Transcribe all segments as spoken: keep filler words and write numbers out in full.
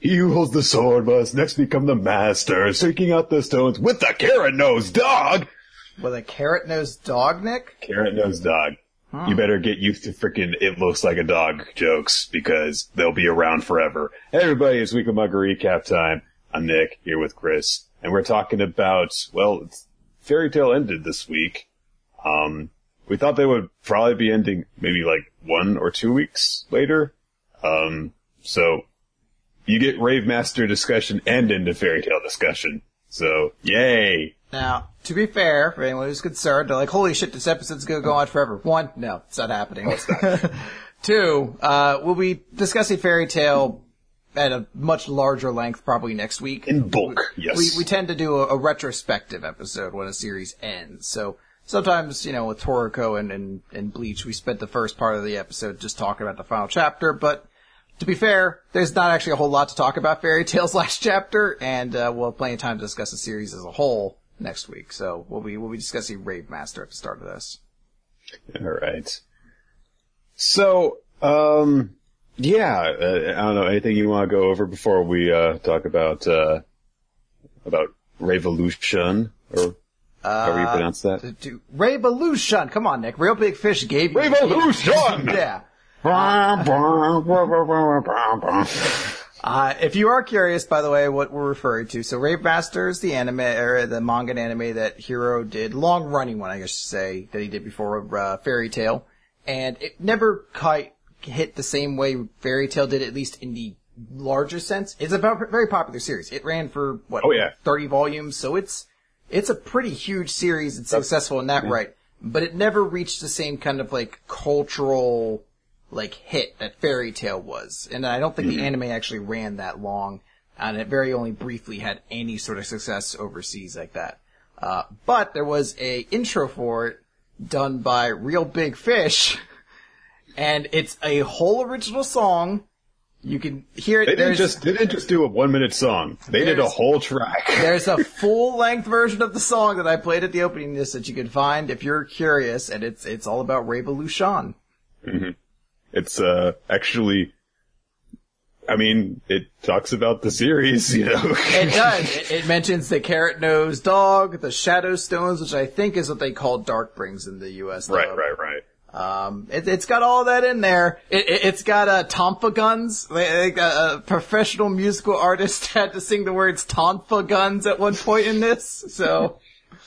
He who holds the sword must next become the master, seeking out the stones with the carrot-nosed dog! With a carrot-nosed dog, Nick? Carrot-nosed dog. Huh. You better get used to frickin' it looks like a dog jokes, because they'll be around forever. Hey everybody, it's Weekly Manga Recap time. I'm Nick, here with Chris, and we're talking about, well, Fairy Tail ended this week. Um, we thought they would probably be ending maybe like one or two weeks later. Um, so, you get Rave Master discussion and into Fairy Tail discussion. So, yay! Now, to be fair, for anyone who's concerned, they're like, holy shit, this episode's gonna go on forever. One, no, it's not happening. No, it's not. Two, uh, we'll be discussing Fairy Tail at a much larger length probably next week. In bulk, yes. We, we tend to do a, a retrospective episode when a series ends, so sometimes, you know, with Toriko and, and, and Bleach, we spent the first part of the episode just talking about the final chapter, but to be fair, there's not actually a whole lot to talk about Fairy Tail's last chapter, and uh, we'll have plenty of time to discuss the series as a whole next week. So we'll be we'll be discussing Rave Master at the start of this. All right. So, um, yeah, uh, I don't know, anything you want to go over before we uh, talk about uh, about Revolution, or however you pronounce that? Uh, to, to, Revolution! Come on, Nick. Real Big Fish gave you... Revolution! Yeah. Uh, if you are curious, by the way, what we're referring to, so Rave Master is the anime, or the manga and anime that Hiro did, long-running one, I guess to say, that he did before uh, Fairy Tail, and it never quite hit the same way Fairy Tail did, at least in the larger sense. It's a very popular series. It ran for, what, oh, yeah. thirty volumes, so it's it's a pretty huge series. It's successful in that yeah. right, but it never reached the same kind of, like, cultural... like hit that Fairy Tail was. And I don't think mm-hmm. the anime actually ran that long, and it very only briefly had any sort of success overseas like that. Uh, but there was a intro for it done by Real Big Fish, and it's a whole original song. You can hear it. They didn't just, they didn't just do a one minute song. They did a whole track. There's a full length version of the song that I played at the opening of this that you can find if you're curious, and it's, it's all about Revolution. Mm-hmm. It's, uh, actually, I mean, it talks about the series, you know. It does. It, it mentions the carrot-nosed dog, the shadow stones, which I think is what they call Darkbrings in the U S. Right, though. right, right. Um, it, it's got all that in there. It, it, it's got, uh, Tonfa guns. Like, a, a professional musical artist had to sing the words Tonfa guns at one point in this, so...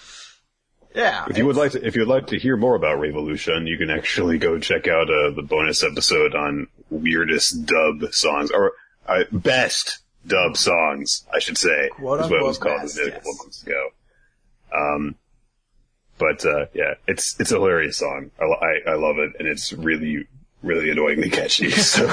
Yeah. If you would like to, if you would like to hear more about Revolution, you can actually go check out uh, the bonus episode on weirdest dub songs, or uh, best dub songs, I should say, Quote is what it was unquote called best, a yes. couple months ago. Um, but uh, yeah, it's it's a hilarious song. I, I I love it, and it's really really annoyingly catchy. So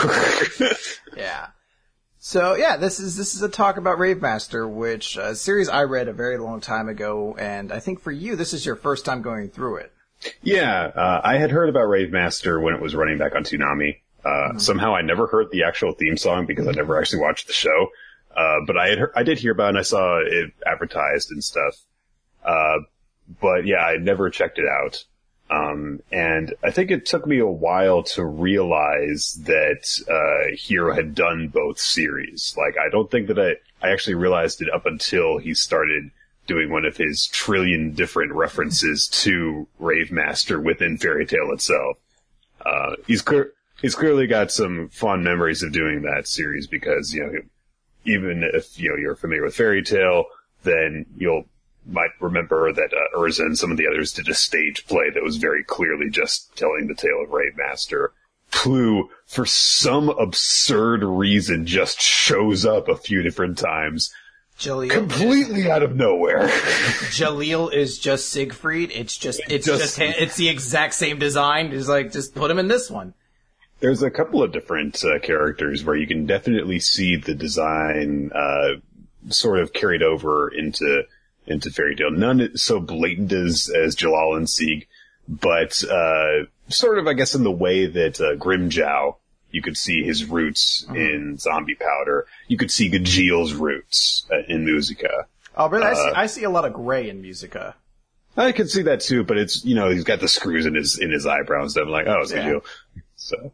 yeah. So yeah, this is this is a talk about Rave Master, which uh, series I read a very long time ago, and I think for you this is your first time going through it. Yeah, uh, I had heard about Rave Master when it was running back on Toonami. Uh, mm-hmm. Somehow I never heard the actual theme song because I never actually watched the show. Uh, but I had heard, I did hear about it and I saw it advertised and stuff. Uh, but yeah, I never checked it out. Um, and I think it took me a while to realize that, uh, Hiro had done both series. Like, I don't think that I, I actually realized it up until he started doing one of his trillion different references to Rave Master within Fairy Tail itself. Uh, he's clear, he's clearly got some fond memories of doing that series because, you know, even if, you know, you're familiar with Fairy Tail, then you'll might remember that uh, Urza and some of the others did a stage play that was very clearly just telling the tale of Rave Master. Plu, for some absurd reason, just shows up a few different times. Jalil completely out of nowhere. Jalil is just Siegfried. It's just, it's just, just, it's the exact same design. It's like, just put him in this one. There's a couple of different uh, characters where you can definitely see the design, uh, sort of carried over into, into Fairy Tail. None so blatant as, as Jalal and Sieg, but, uh, sort of, I guess, in the way that, uh, Grimjow, you could see his roots mm-hmm. in Zombie Powder. You could see Gajil's roots uh, in Musica. Oh, really? Uh, I see, I see a lot of gray in Musica. I can see that too, but it's, you know, he's got the screws in his, in his eyebrows. I'm like, oh, it's yeah. Gajil. So.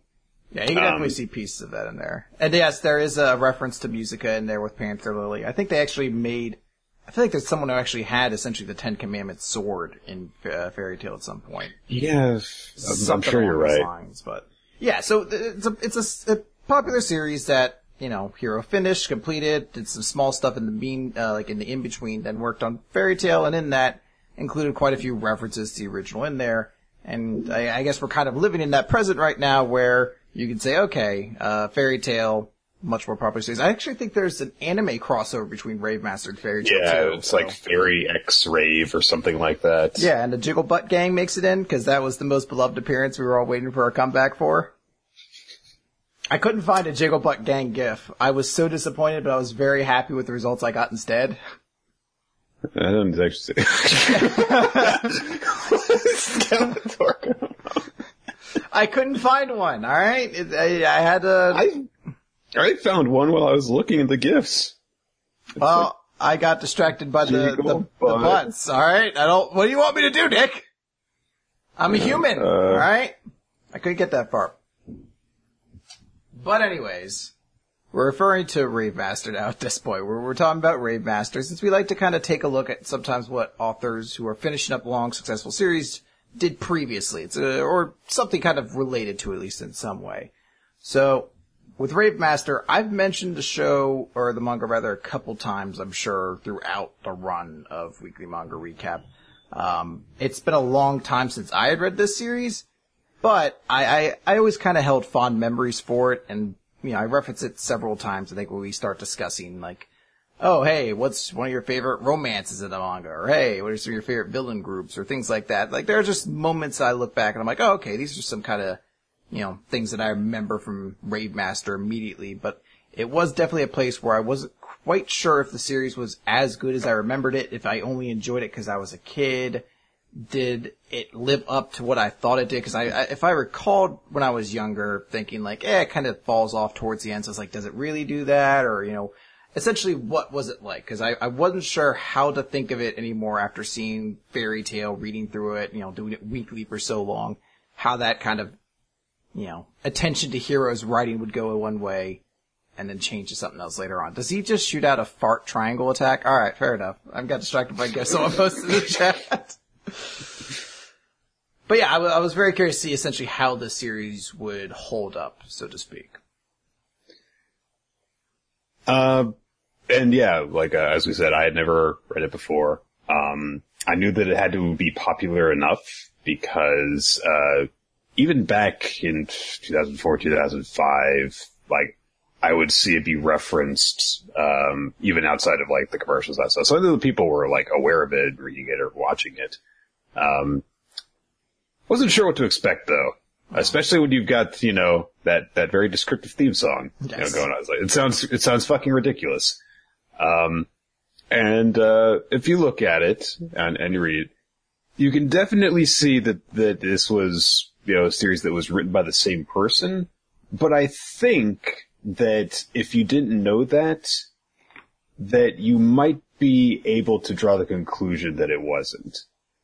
Yeah, you can definitely um, see pieces of that in there. And yes, there is a reference to Musica in there with Panther Lily. I think they actually made, I feel like there's someone who actually had essentially the Ten Commandments sword in uh, Fairy Tail at some point. Yes, I'm, I'm sure you're right. Lines, but yeah, so it's a, it's a, a popular series that, you know, Hero finished, completed, did some small stuff in the mean, uh, like in the in-between, then worked on Fairy Tail, and in that included quite a few references to the original in there. And I, I guess we're kind of living in that present right now where you can say, okay, uh, Fairy Tail, much more popular series. I actually think there's an anime crossover between Rave Master and Fairy Tail, yeah, too. Yeah, it's so. like Fairy X Rave or something like that. Yeah, and the Jiggle Butt Gang makes it in, because that was the most beloved appearance we were all waiting for a comeback for. I couldn't find a Jiggle Butt Gang gif. I was so disappointed, but I was very happy with the results I got instead. I didn't actually say. I couldn't find one, alright? I, I had to... I, I found one while I was looking at the GIFs. It's well, like, I got distracted by the, the, the butts, alright? I don't... What do you want me to do, Nick? I'm a human, uh, alright? I couldn't get that far. But anyways, we're referring to Rave Master now at this point. We're, we're talking about Rave Master, since we like to kind of take a look at sometimes what authors who are finishing up long, successful series did previously. It's a, or something kind of related to, at least in some way. So, with Rave Master, I've mentioned the show, or the manga rather, a couple times, I'm sure, throughout the run of Weekly Manga Recap. Um, it's been a long time since I had read this series, but I, I, I always kind of held fond memories for it, and, you know, I reference it several times, I think, when we start discussing, like, oh, hey, what's one of your favorite romances in the manga? Or, hey, what are some of your favorite villain groups? Or things like that. Like, there are just moments I look back and I'm like, oh, okay, these are some kind of, you know, things that I remember from Rave Master immediately. But it was definitely a place where I wasn't quite sure if the series was as good as I remembered it, if I only enjoyed it because I was a kid. Did it live up to what I thought it did? Because I, I, if I recalled when I was younger, thinking like, eh, it kind of falls off towards the end. So I was like, does it really do that? Or, you know, essentially, what was it like? Because I, I wasn't sure how to think of it anymore after seeing Fairy Tail, reading through it, you know, doing it weekly for so long. How that kind of, you know, attention to Hero's writing would go one way and then change to something else later on. Does he just shoot out a fart triangle attack? All right, fair enough. I got distracted by guess someone posted in the chat. But yeah, I, w- I was very curious to see essentially how the series would hold up, so to speak. Uh, and yeah, like, uh, as we said, I had never read it before. Um, I knew that it had to be popular enough because, uh, even back in two thousand four, two thousand five, like, I would see it be referenced, um, even outside of, like, the commercials I saw. So I knew that people were, like, aware of it, reading it, or watching it. Um, wasn't sure what to expect, though. Especially when you've got, you know, that, that very descriptive theme song, yes. you know, going on. It's like, it sounds, it sounds fucking ridiculous. Um, and, uh, if you look at it and, and you read it, you can definitely see that, that this was, you know, a series that was written by the same person. But I think that if you didn't know that, that you might be able to draw the conclusion that it wasn't.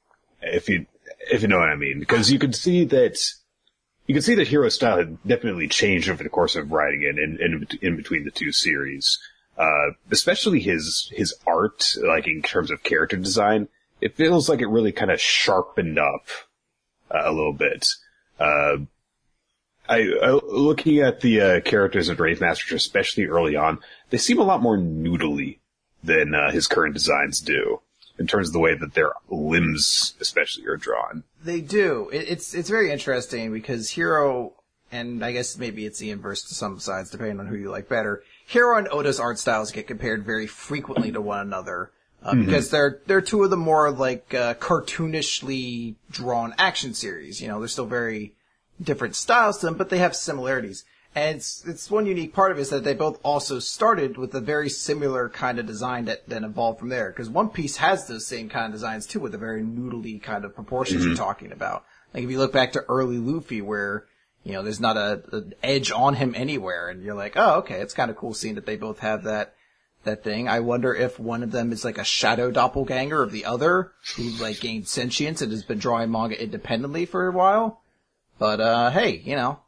If you, if you know what I mean. Because you could see that, You can see that Hero's style had definitely changed over the course of writing it in, in, in between the two series. Uh, especially his, his art, like in terms of character design. It feels like it really kind of sharpened up uh, a little bit. Uh, I, I, looking at the, uh, characters of Rave Master, especially early on, they seem a lot more noodly than, uh, his current designs do. In terms of the way that their limbs, especially, are drawn. They do. It, it's it's very interesting because Hero, and I guess maybe it's the inverse to some sides, depending on who you like better. Hero and Oda's art styles get compared very frequently to one another uh, mm-hmm. because they're they're two of the more like uh, cartoonishly drawn action series. You know, they're still very different styles to them, but they have similarities. And it's, it's one unique part of it is that they both also started with a very similar kind of design that then evolved from there. Because One Piece has those same kind of designs too, with the very noodly kind of proportions mm-hmm. you're talking about. Like if you look back to early Luffy where, you know, there's not a, an edge on him anywhere and you're like, oh, okay, it's kind of cool seeing that they both have that, that thing. I wonder if one of them is like a shadow doppelganger of the other who like gained sentience and has been drawing manga independently for a while. But, uh, hey, you know,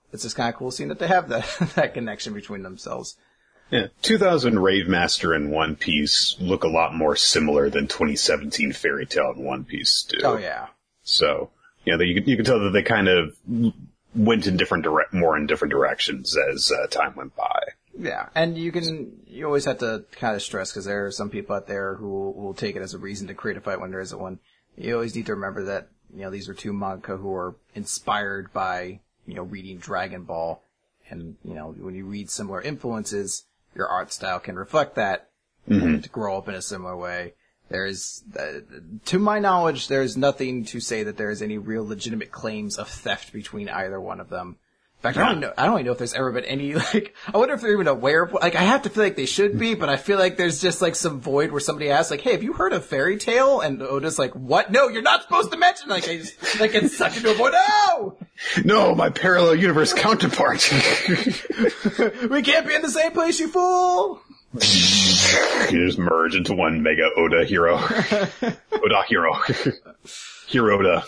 it's just kind of cool seeing that they have that, that connection between themselves. Yeah. two thousand Rave Master and One Piece look a lot more similar than twenty seventeen Fairy Tail and One Piece do. Oh, yeah. So, you know, you can, you can tell that they kind of went in different direct, more in different directions as uh, time went by. Yeah, and you can, you always have to kind of stress, because there are some people out there who will, will take it as a reason to create a fight when there isn't one. You always need to remember that, you know, these are two manga who are inspired by, you know, reading Dragon Ball. And, you know, when you read similar influences, your art style can reflect that, mm-hmm. and to grow up in a similar way. There is, uh, to my knowledge, there is nothing to say that there is any real legitimate claims of theft between either one of them. In fact, I don't know, I don't even know if there's ever been any, like, I wonder if they're even aware of, like, I have to feel like they should be, but I feel like there's just, like, some void where somebody asks, like, hey, have you heard of Fairy Tail? And Oda's like, what? No, you're not supposed to mention, like, I just, like, get sucked into a void. No! No, my parallel universe counterpart. We can't be in the same place, you fool! You just merge into one mega Oda hero. Oda hero. Hero Oda.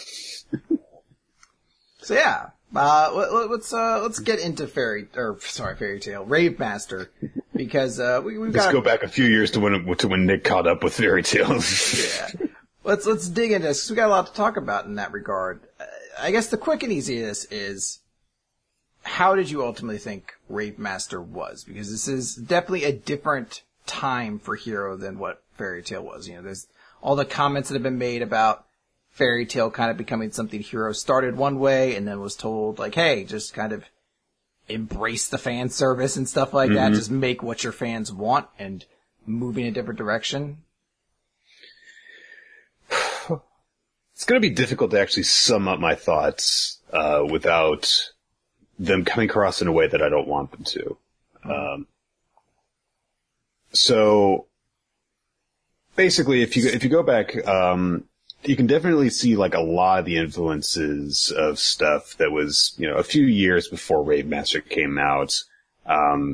So yeah. Uh, let, let's, uh, let's get into Fairy, or, sorry, Fairy Tail, Rave Master, because, uh, we, we've got... Let's go back a few years to when, to when Nick caught up with Fairy Tail. Yeah. Let's, let's dig into this, because we got a lot to talk about in that regard. Uh, I guess the quick and easiest is, how did you ultimately think Rave Master was? Because this is definitely a different time for Hero than what Fairy Tail was. You know, there's all the comments that have been made about Fairy Tail kind of becoming something Hero started one way and then was told, like, hey, just kind of embrace the fan service and stuff like mm-hmm. that. Just make what your fans want and move in a different direction. It's going to be difficult to actually sum up my thoughts uh, without them coming across in a way that I don't want them to. Um, so basically, if you if you go back, um, you can definitely see like a lot of the influences of stuff that was, you know, a few years before Rave Master came out. Um,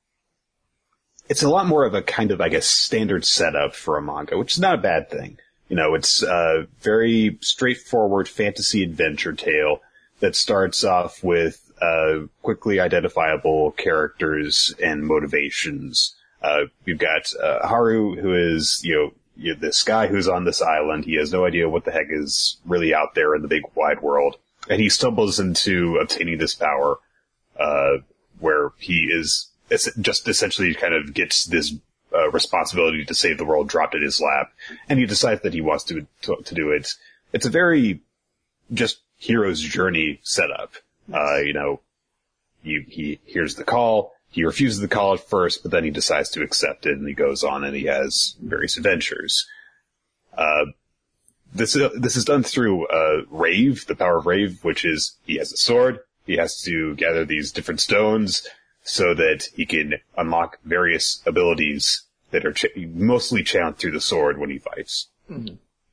it's a lot more of a kind of, I guess, standard setup for a manga, which is not a bad thing. You know, it's a very straightforward fantasy adventure tale that starts off with uh quickly identifiable characters and motivations. Uh, you've got uh, Haru, who is, you know, you know, this guy who's on this island. He has no idea what the heck is really out there in the big wide world. And he stumbles into obtaining this power, uh, where he is just essentially kind of gets this uh, responsibility to save the world dropped in his lap. And he decides that he wants to, to, to do it. It's a very just hero's journey setup. Uh, you know, he, he hears the call. He refuses the call at first, but then he decides to accept it, and he goes on and he has various adventures. Uh, this, uh, this is done through, uh, Rave, the power of Rave, which is he has a sword. He has to gather these different stones so that he can unlock various abilities that are ch- mostly channeled through the sword when he fights. Mm-hmm.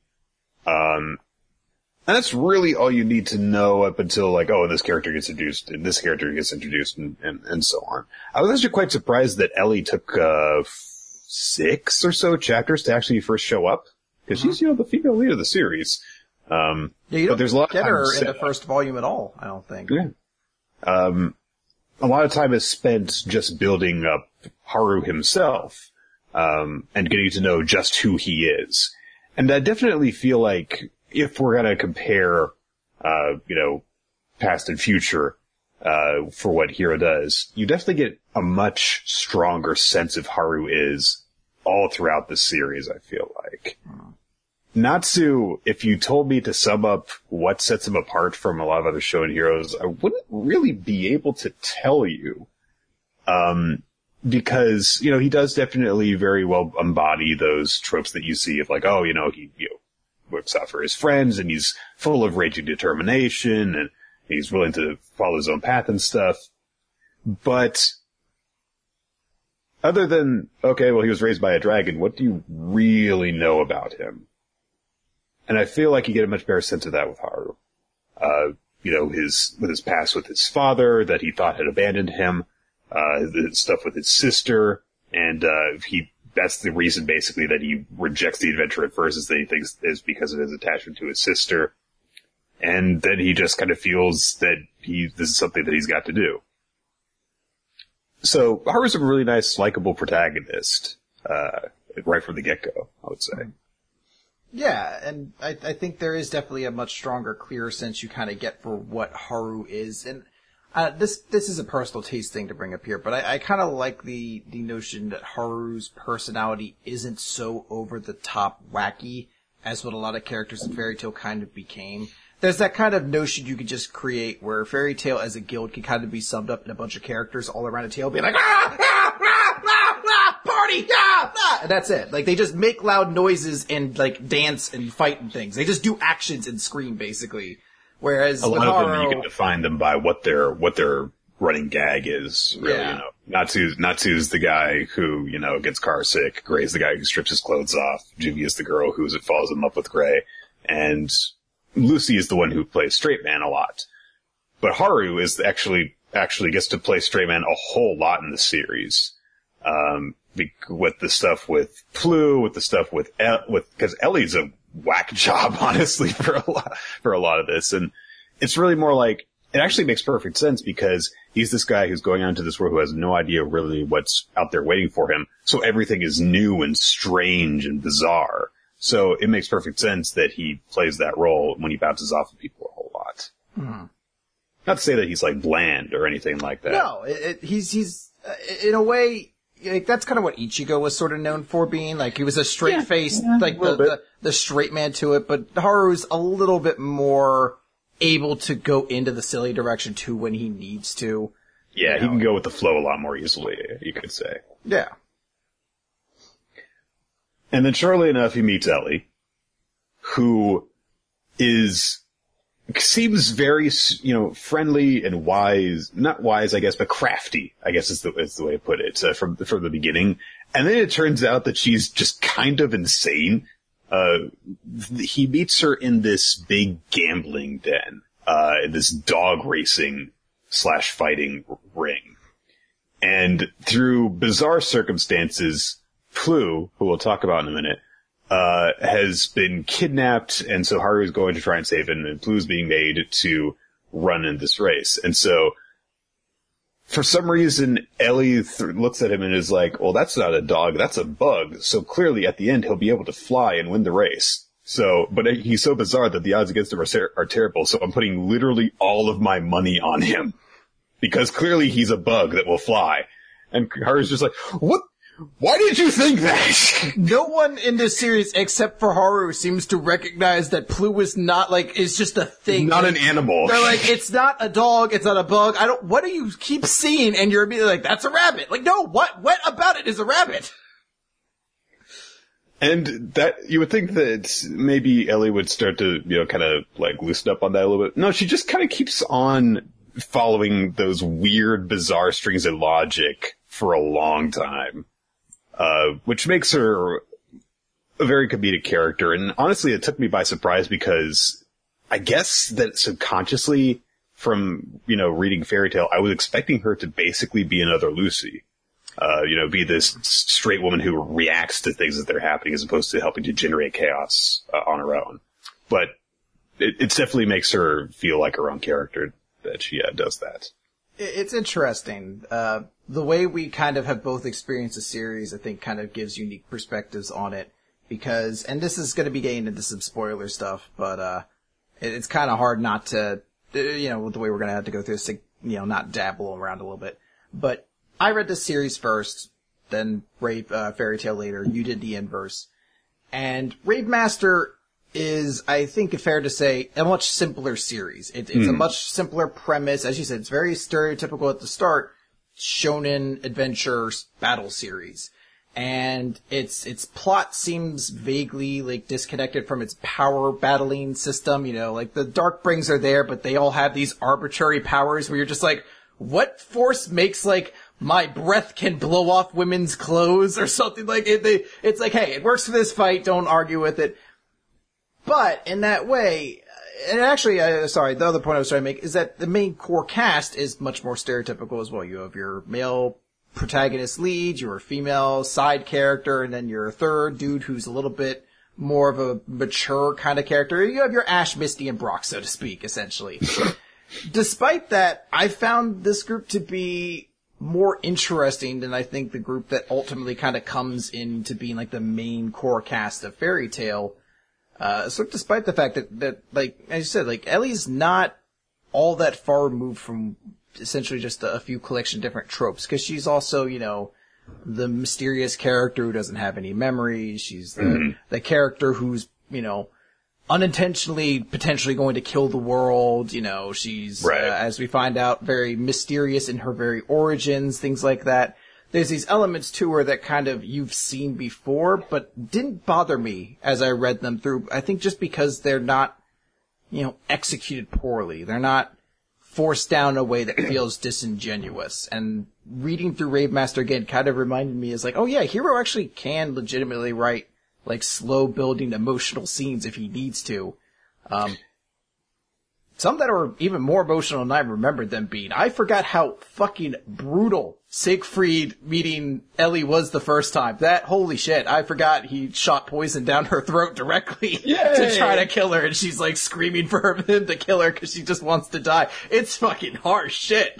Um, And that's really all you need to know up until, like, oh, this character gets introduced, and this character gets introduced, and, and, and so on. I was actually quite surprised that Ellie took, uh, six or so chapters to actually first show up. Because mm-hmm. she's, you know, the female lead of the series. Um, yeah, you don't but there's a lot get of her in the up. first volume at all, I don't think. Yeah. Um, a lot of time is spent just building up Haru himself, um, and getting to know just who he is. And I definitely feel like, if we're going to compare, uh, you know, past and future, uh, for what Hero does, you definitely get a much stronger sense of Haru is all throughout the series, I feel like. Mm. Natsu, if you told me to sum up what sets him apart from a lot of other shonen heroes, I wouldn't really be able to tell you. Um, because, you know, he does definitely very well embody those tropes that you see of like, oh, you know, he, you know, works out for his friends, and he's full of raging determination, and he's willing to follow his own path and stuff. But other than, okay, well, he was raised by a dragon, what do you really know about him? And I feel like you get a much better sense of that with Haru. Uh, you know, his, with his past with his father that he thought had abandoned him, uh, the stuff with his sister, and, uh, he that's the reason, basically, that he rejects the adventure at first, is that he thinks is because of his attachment to his sister. And then he just kind of feels that he, this is something that he's got to do. So Haru's a really nice, likable protagonist, uh, right from the get-go, I would say. Yeah, and I, I think there is definitely a much stronger, clearer sense you kind of get for what Haru is. And uh, this this is a personal taste thing to bring up here, but I, I kind of like the, the notion that Haru's personality isn't so over-the-top wacky as what a lot of characters in Fairy Tail kind of became. There's that kind of notion you could just create where Fairy Tail as a guild can kind of be summed up in a bunch of characters all around a tail being like, ah, ah, ah, ah, ah, party, ah, ah, and that's it. Like, they just make loud noises and, like, dance and fight and things. They just do actions and scream, basically. Whereas a lot Haru, of them, you can define them by what their, what their running gag is, really, yeah. you know. Natsu's, Natsu's the guy who, you know, gets car sick. Gray's the guy who strips his clothes off. Juvi is the girl who follows him up with Gray. And Lucy is the one who plays straight man a lot. But Haru is actually, actually gets to play straight man a whole lot in the series. Um, with the stuff with Plu, with the stuff with, El- with, cause Ellie's a whack job, honestly, for a lot, for a lot of this. And it's really more like, it actually makes perfect sense because he's this guy who's going out into this world who has no idea really what's out there waiting for him. So everything is new and strange and bizarre. So it makes perfect sense that he plays that role when he bounces off of people a whole lot. Mm-hmm. Not to say that he's like bland or anything like that. No, it, it, he's, he's, uh, in a way, like, that's kind of what Ichigo was sort of known for being. Like, he was a straight-faced, yeah, yeah, like, the, the, the straight man to it, but Haru's a little bit more able to go into the silly direction too when he needs to. Yeah, you he know. can go with the flow a lot more easily, you could say. Yeah. And then shortly enough, he meets Ellie, who is, seems very, you know, friendly and wise, not wise, I guess, but crafty, I guess is the, is the way to put it, uh, from, from the beginning. And then it turns out that she's just kind of insane. Uh, th- he meets her in this big gambling den, uh, in this dog racing slash fighting ring. And through bizarre circumstances, Plu, who we'll talk about in a minute, uh, has been kidnapped, and so Haru is going to try and save him, and Plu's being made to run in this race. And so, for some reason, Ellie th- looks at him and is like, well, that's not a dog, that's a bug, so clearly at the end he'll be able to fly and win the race. So, but he's so bizarre that the odds against him are, ter- are terrible, so I'm putting literally all of my money on him. Because clearly he's a bug that will fly. And Haru's just like, what? Why did you think that? No one in this series except for Haru seems to recognize that Plu is not like, is just a thing. Not like, an animal. They're like, it's not a dog, it's not a bug. I don't, what do you keep seeing? And you're immediately like, that's a rabbit. Like, no, what, what about it is a rabbit? And that, you would think that maybe Ellie would start to, you know, kind of like loosen up on that a little bit. No, she just kind of keeps on following those weird, bizarre strings of logic for a long time. Uh, which makes her a very comedic character. And honestly, it took me by surprise because I guess that subconsciously from, you know, reading Fairy Tail, I was expecting her to basically be another Lucy. Uh, you know, be this straight woman who reacts to things as they're happening as opposed to helping to generate chaos uh, on her own. But it, it definitely makes her feel like her own character that she uh, does that. It's interesting. Uh, the way we kind of have both experienced the series, I think, kind of gives unique perspectives on it. Because, and this is going to be getting into some spoiler stuff, but uh, it, it's kind of hard not to, you know, the way we're going to have to go through this, to, you know, not dabble around a little bit. But I read the series first, then Rave, uh, Fairy Tail later. You did the inverse. And Rave Master is, I think, fair to say, a much simpler series. It, it's mm. a much simpler premise. As you said, it's very stereotypical at the start, shonen adventure battle series. And its, its plot seems vaguely, like, disconnected from its power battling system. You know, like, the Darkbrings are there, but they all have these arbitrary powers where you're just like, what force makes, like, my breath can blow off women's clothes or something like it? They, it's like, hey, it works for this fight, don't argue with it. But in that way, and actually, uh, sorry, the other point I was trying to make is that the main core cast is much more stereotypical as well. You have your male protagonist lead, your female side character, and then your third dude who's a little bit more of a mature kind of character. You have your Ash, Misty, and Brock, so to speak, essentially. Despite that, I found this group to be more interesting than I think the group that ultimately kind of comes into being like the main core cast of Fairy Tail. Uh, so despite the fact that, that, like, as you said, like, Ellie's not all that far removed from essentially just a, a few collection of different tropes, because she's also, you know, the mysterious character who doesn't have any memories. She's the, mm-hmm. the character who's, you know, unintentionally potentially going to kill the world. You know, she's, right. uh, as we find out, very mysterious in her very origins, things like that. There's these elements to her that kind of you've seen before, but didn't bother me as I read them through. I think just because they're not, you know, executed poorly. They're not forced down in a way that feels disingenuous. And reading through Rave Master again kind of reminded me is like, oh yeah, Hiro actually can legitimately write like slow building emotional scenes if he needs to. Um, some that are even more emotional than I remembered them being. I forgot how fucking brutal Siegfried meeting Ellie was the first time. That, holy shit, I forgot he shot poison down her throat directly to try to kill her, and she's like screaming for him to kill her because she just wants to die. It's fucking harsh shit.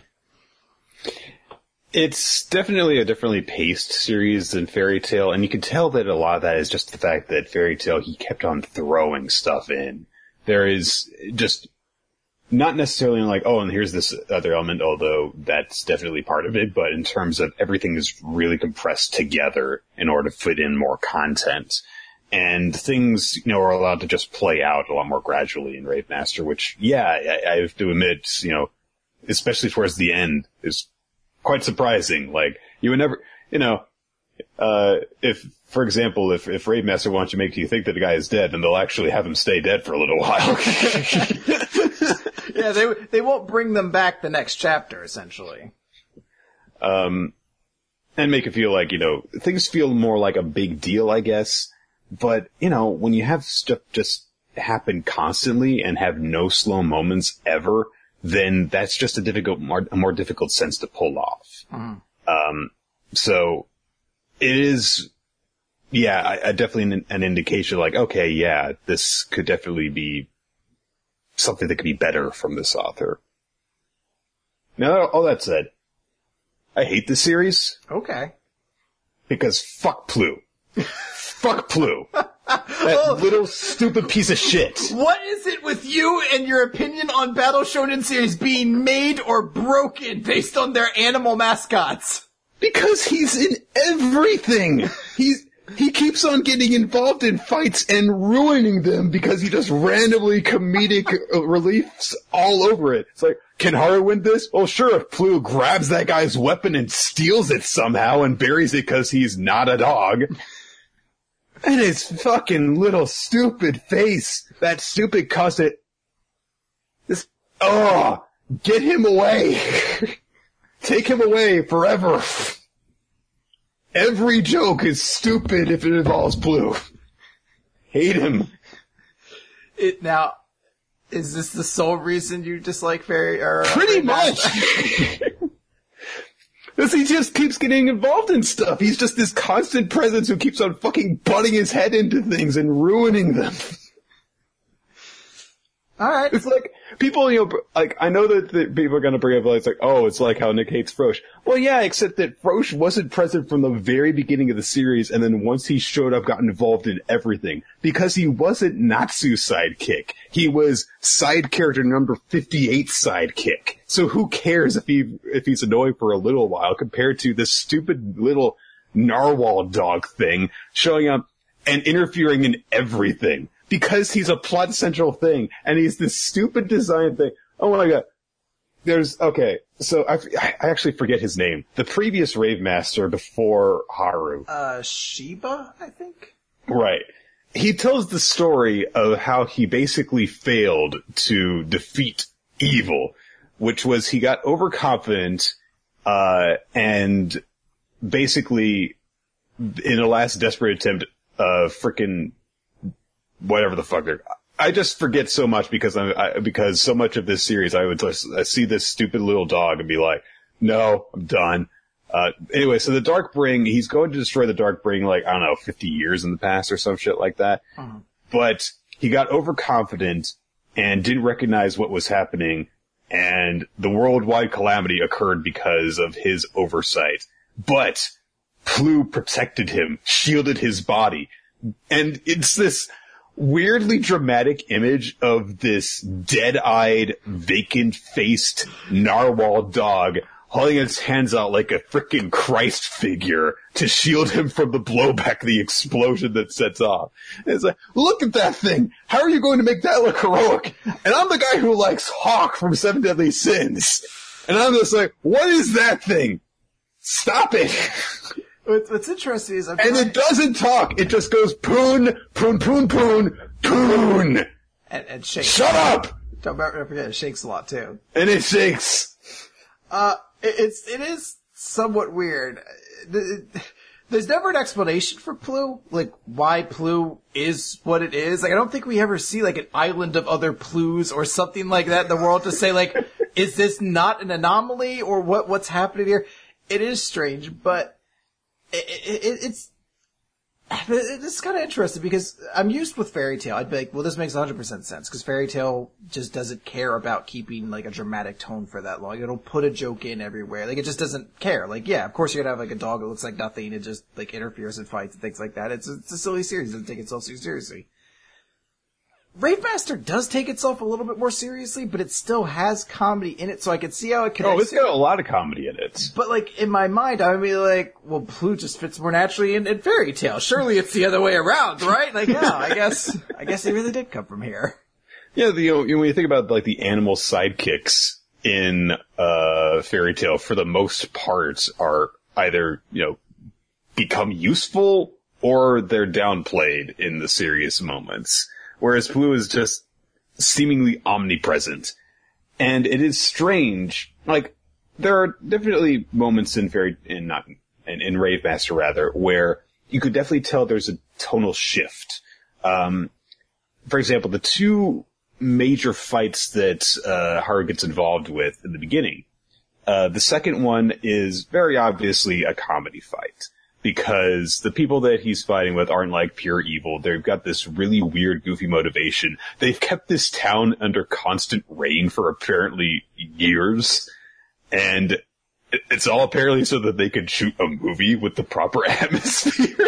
It's definitely a differently paced series than Fairy Tail, and you can tell that a lot of that is just the fact that Fairy Tail, he kept on throwing stuff in. There is just not necessarily like, oh, and here's this other element, although that's definitely part of it, but in terms of everything is really compressed together in order to fit in more content. And things, you know, are allowed to just play out a lot more gradually in Rave Master, which, yeah, I, I have to admit, you know, especially towards the end, is quite surprising. Like, you would never, you know, uh, if, for example, if, if Rave Master wants to make you think that the guy is dead, then they'll actually have him stay dead for a little while. Yeah, they they won't bring them back the next chapter, essentially. Um, and make it feel like, you know, things feel more like a big deal, I guess. But, you know, when you have stuff just happen constantly and have no slow moments ever, then that's just a difficult, more, a more difficult sense to pull off. Mm. Um, so it is, yeah, I, I definitely an, an indication like, okay, yeah, this could definitely be something that could be better from this author. Now, all that said, I hate this series. Okay. Because fuck Plu. Fuck Plu. That little stupid piece of shit. What is it with you and your opinion on Battle Shonen series being made or broken based on their animal mascots? Because he's in everything. He's, he keeps on getting involved in fights and ruining them because he just randomly comedic reliefs all over it. It's like, can Haru win this? Well, sure, if Plu grabs that guy's weapon and steals it somehow and buries it because he's not a dog. And his fucking little stupid face, that stupid cusset. This, oh, get him away. Take him away forever. Every joke is stupid if it involves Plu. Hate him. It, now, is this the sole reason you dislike Fairy? Or Pretty much. Because he just keeps getting involved in stuff. He's just this constant presence who keeps on fucking butting his head into things and ruining them. Alright. It's like, people, you know, like, I know that the people are gonna bring up, like, it's like, oh, it's like how Nick hates Frosh. Well, yeah, except that Frosh wasn't present from the very beginning of the series, and then once he showed up, got involved in everything. Because he wasn't Natsu's sidekick. He was side character number fifty-eight sidekick. So who cares if he, if he's annoying for a little while compared to this stupid little narwhal dog thing showing up and interfering in everything. Because he's a plot central thing, and he's this stupid design thing. Oh my god. There's, okay, so I, I actually forget his name. The previous Rave Master before Haru. Uh, Shiba, I think? Right. He tells the story of how he basically failed to defeat evil, which was he got overconfident, uh, and basically, in a last desperate attempt, uh, frickin' whatever the fuck they're, I just forget so much because I'm, I, because so much of this series I would just I see this stupid little dog and be like, no, I'm done. Uh, anyway, so the Darkbring, he's going to destroy the Darkbring like, I don't know, fifty years in the past or some shit like that. Uh-huh. But he got overconfident and didn't recognize what was happening, and the worldwide calamity occurred because of his oversight. But Plu protected him, shielded his body, and it's this weirdly dramatic image of this dead-eyed, vacant-faced narwhal dog holding its hands out like a frickin' Christ figure to shield him from the blowback of the explosion that sets off. And it's like, look at that thing! How are you going to make that look heroic? And I'm the guy who likes Hawk from Seven Deadly Sins. And I'm just like, what is that thing? Stop it! What's, what's interesting is I'm And trying... it doesn't talk. It just goes poon, poon, poon, poon, poon. And, and shakes. Shut up! Don't forget, it shakes a lot too. And it shakes. Uh, it, it's, it is somewhat weird. There's never an explanation for Plu, like why Plu is what it is. Like I don't think we ever see like an island of other Plus or something like that in the world to say like, is this not an anomaly or what, what's happening here? It is strange, but it, it, it's, it's kind of interesting because I'm used with Fairy Tail. I'd be like, well, this makes one hundred percent sense because Fairy Tail just doesn't care about keeping like a dramatic tone for that long. It'll put a joke in everywhere. Like it just doesn't care. Like, yeah, of course you're gonna have like a dog that looks like nothing. It just like interferes and fights and things like that. It's a, it's a silly series. It doesn't take itself too seriously. Rave Master does take itself a little bit more seriously, but it still has comedy in it, so I can see how it connects. Oh, it's got a lot of comedy in it. But, like, in my mind, I would be like, well, Plu just fits more naturally in, in Fairy Tail. Surely it's the other way around, right? Like, yeah, I guess, I guess it really did come from here. Yeah, the, you know, when you think about, like, the animal sidekicks in, uh, Fairy Tail, for the most part, are either, you know, become useful, or they're downplayed in the serious moments. Whereas Plu is just seemingly omnipresent. And it is strange. Like, there are definitely moments in Fairy, in not, in, in Rave Master rather, where you could definitely tell there's a tonal shift. Um, for example, the two major fights that, uh, Haru gets involved with in the beginning. Uh, the second one is very obviously a comedy fight. Because the people that he's fighting with aren't like pure evil. They've got this really weird, goofy motivation. They've kept this town under constant rain for apparently years. And it's all apparently so that they could shoot a movie with the proper atmosphere.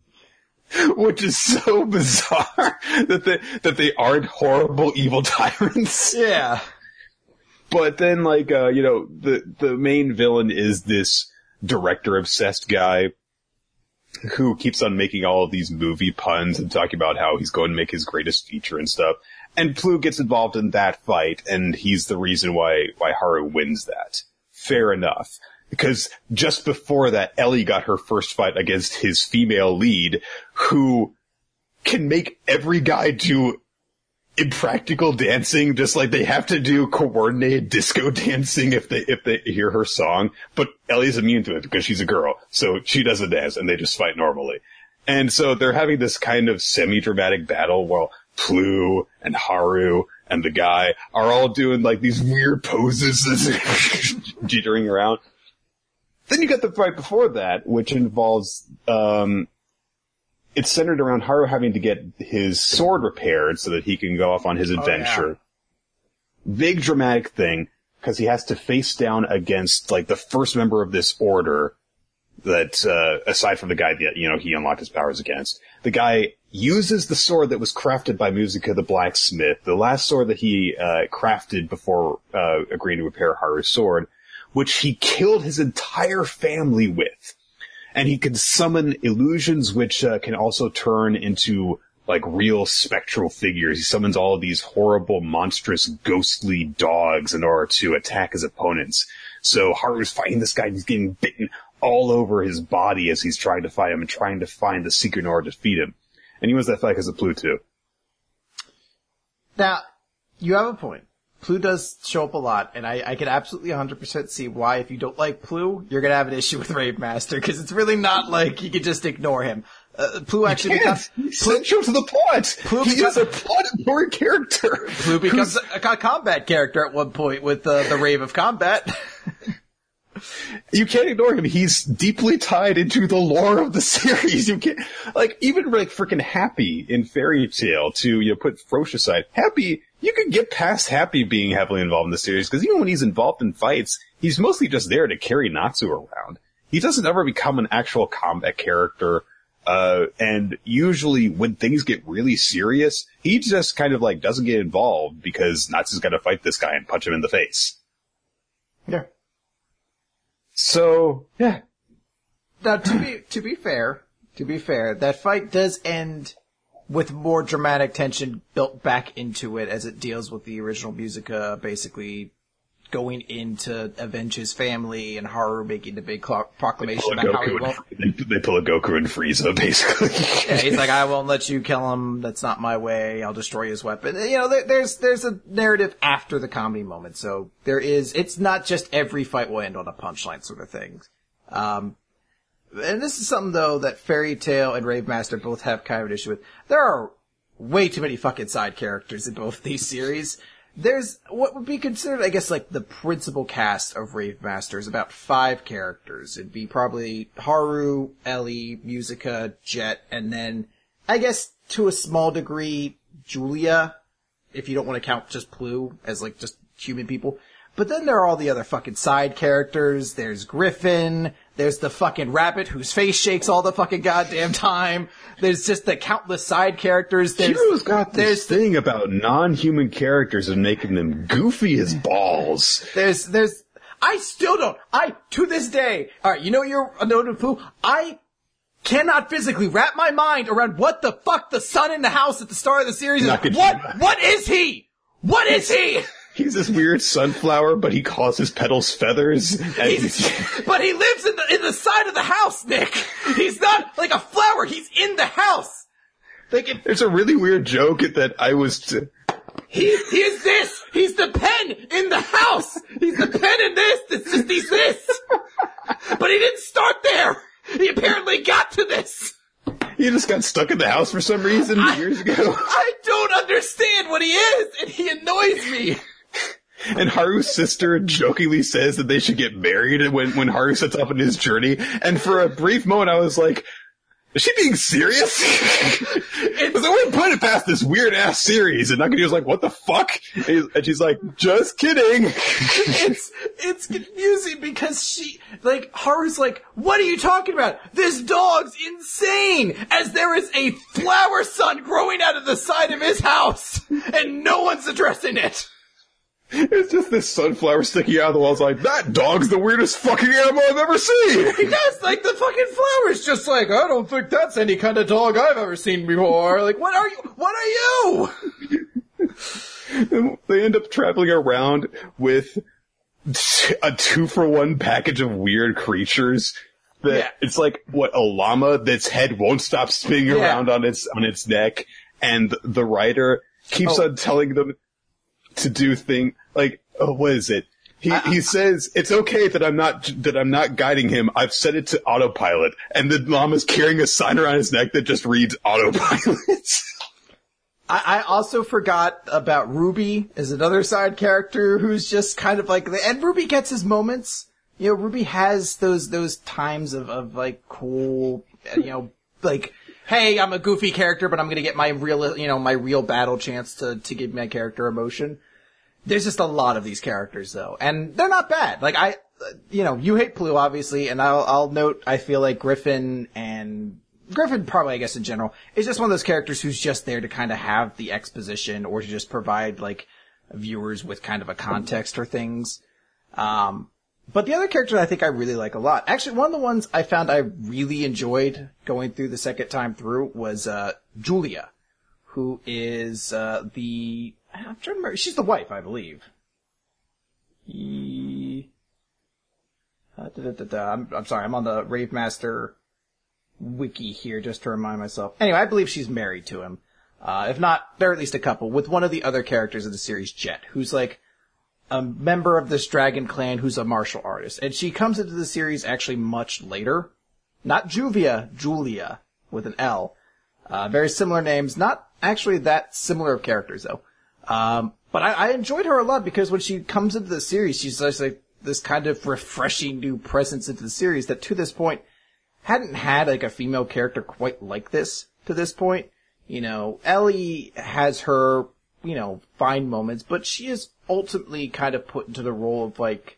Which is so bizarre that they, that they aren't horrible, evil tyrants. Yeah. But then, like, uh, you know, the, the main villain is this director-obsessed guy who keeps on making all of these movie puns and talking about how he's going to make his greatest feature and stuff. And Plu gets involved in that fight, and he's the reason why, why Haru wins that. Fair enough. Because just before that, Ellie got her first fight against his female lead, who can make every guy do impractical dancing, just like they have to do coordinated disco dancing if they if they hear her song, but Ellie's immune to it because she's a girl, so she doesn't dance and they just fight normally. And so they're having this kind of semi-dramatic battle while Plu and Haru and the guy are all doing like these weird poses jittering around. Then you got the fight before that, which involves um it's centered around Haru having to get his sword repaired so that he can go off on his adventure. Oh, yeah. Big dramatic thing, because he has to face down against, like, the first member of this order that, uh, aside from the guy that, you know, he unlocked his powers against. The guy uses the sword that was crafted by Musica the Blacksmith, the last sword that he, uh, crafted before, uh, agreeing to repair Haru's sword, which he killed his entire family with. And he can summon illusions which uh, can also turn into, like, real spectral figures. He summons all of these horrible, monstrous, ghostly dogs in order to attack his opponents. So Haru's fighting this guy, he's getting bitten all over his body as he's trying to fight him and trying to find the secret in order to defeat him. And he wins that fight because of Plu too. Now, you have a point. Plu does show up a lot, and I, I can absolutely one hundred percent see why, if you don't like Plu, you're gonna have an issue with Rave Master, because it's really not like you can just ignore him. Uh, Plu actually becomes... He's central to the plot! Plu he becomes, is a plot-important character! Plu becomes a, a combat character at one point with uh, the Rave of Combat. You can't ignore him. He's deeply tied into the lore of the series. You can't, like, even like freaking Happy in Fairy Tail to, you know, put Frosh aside. Happy, you can get past Happy being heavily involved in the series, because even when he's involved in fights, he's mostly just there to carry Natsu around. He doesn't ever become an actual combat character, uh, and usually when things get really serious, he just kind of like doesn't get involved because Natsu's gotta fight this guy and punch him in the face. Yeah. So, yeah. Now, to be, to be fair, to be fair, that fight does end with more dramatic tension built back into it as it deals with the original Musica basically going in to avenge his family and Haru making the big cl- proclamation about how he won't. And, they, they pull a Goku and Frieza, basically. Yeah, he's like, I won't let you kill him. That's not my way. I'll destroy his weapon. You know, there, there's, there's a narrative after the comedy moment. So there is, it's not just every fight will end on a punchline sort of thing. Um, and this is something though that Fairy Tail and Rave Master both have kind of an issue with. There are way too many fucking side characters in both these series. There's what would be considered, I guess, like the principal cast of Rave Master is about five characters. It'd be probably Haru, Ellie, Musica, Jet, and then, I guess, to a small degree, Julia, if you don't want to count just Plu as, like, just human people. But then there are all the other fucking side characters. There's Griffin. There's the fucking rabbit whose face shakes all the fucking goddamn time. There's just the countless side characters. There's, Hero's got this thing about non-human characters and making them goofy as balls. There's, there's, I still don't, I, to this day, alright, you know you're a note of Pooh? I cannot physically wrap my mind around what the fuck the son in the house at the start of the series is. What, what is he? What is he? He's this weird sunflower, but he calls his petals feathers. But he lives in the in the side of the house, Nick. He's not like a flower. He's in the house. Like it, There's a really weird joke that I was. T- he he is this. He's the pen in the house. He's the pen in this. This just he's this. But he didn't start there. He apparently got to this. He just got stuck in the house for some reason I, years ago. I don't understand what he is, and he annoys me. And Haru's sister jokingly says that they should get married when, when Haru sets off on his journey. And for a brief moment, I was like, is she being serious? Because I wouldn't put it past this weird-ass series. And Nakani was like, what the fuck? And she's like, just kidding. It's, it's confusing because she, like, Haru's like, what are you talking about? This dog's insane! As there is a flower sun growing out of the side of his house! And no one's addressing it! It's just this sunflower sticking out of the walls like, that dog's the weirdest fucking animal I've ever seen! He does, like, the fucking flower's just like, I don't think that's any kind of dog I've ever seen before. Like, what are you, what are you? They end up traveling around with a two-for-one package of weird creatures. That Yeah. It's like, what, a llama that's head won't stop spinning Yeah. around on its, on its neck, and the writer keeps Oh. on telling them to do thing like, oh, what is it? He, I, he says, it's okay that I'm not, that I'm not guiding him. I've set it to autopilot. And the llama's carrying a sign around his neck that just reads autopilot. I, I also forgot about Ruby as another side character who's just kind of like, and Ruby gets his moments. You know, Ruby has those, those times of, of like cool, you know, like, hey, I'm a goofy character, but I'm gonna get my real, you know, my real battle chance to, to give my character emotion. There's just a lot of these characters though, and they're not bad. Like I, you know, you hate Plu obviously, and I'll, I'll note, I feel like Griffin and, Griffin probably, I guess in general, is just one of those characters who's just there to kind of have the exposition or to just provide like viewers with kind of a context for things. Um, But the other character I think I really like a lot, actually one of the ones I found I really enjoyed going through the second time through was, uh, Julia, who is, uh, the, I'm trying to remember, she's the wife, I believe. He, uh, da, da, da, da. I'm, I'm sorry, I'm on the Rave Master wiki here just to remind myself. Anyway, I believe she's married to him. Uh, if not, they're at least a couple, with one of the other characters of the series, Jet, who's like, a member of this dragon clan who's a martial artist. And she comes into the series actually much later. Not Juvia, Julia, with an L. Uh, very similar names, not actually that similar of characters though. Um, but I, I enjoyed her a lot because when she comes into the series, she's just like, this kind of refreshing new presence into the series that to this point hadn't had like a female character quite like this to this point. You know, Ellie has her, you know, fine moments, but she is ultimately kind of put into the role of like,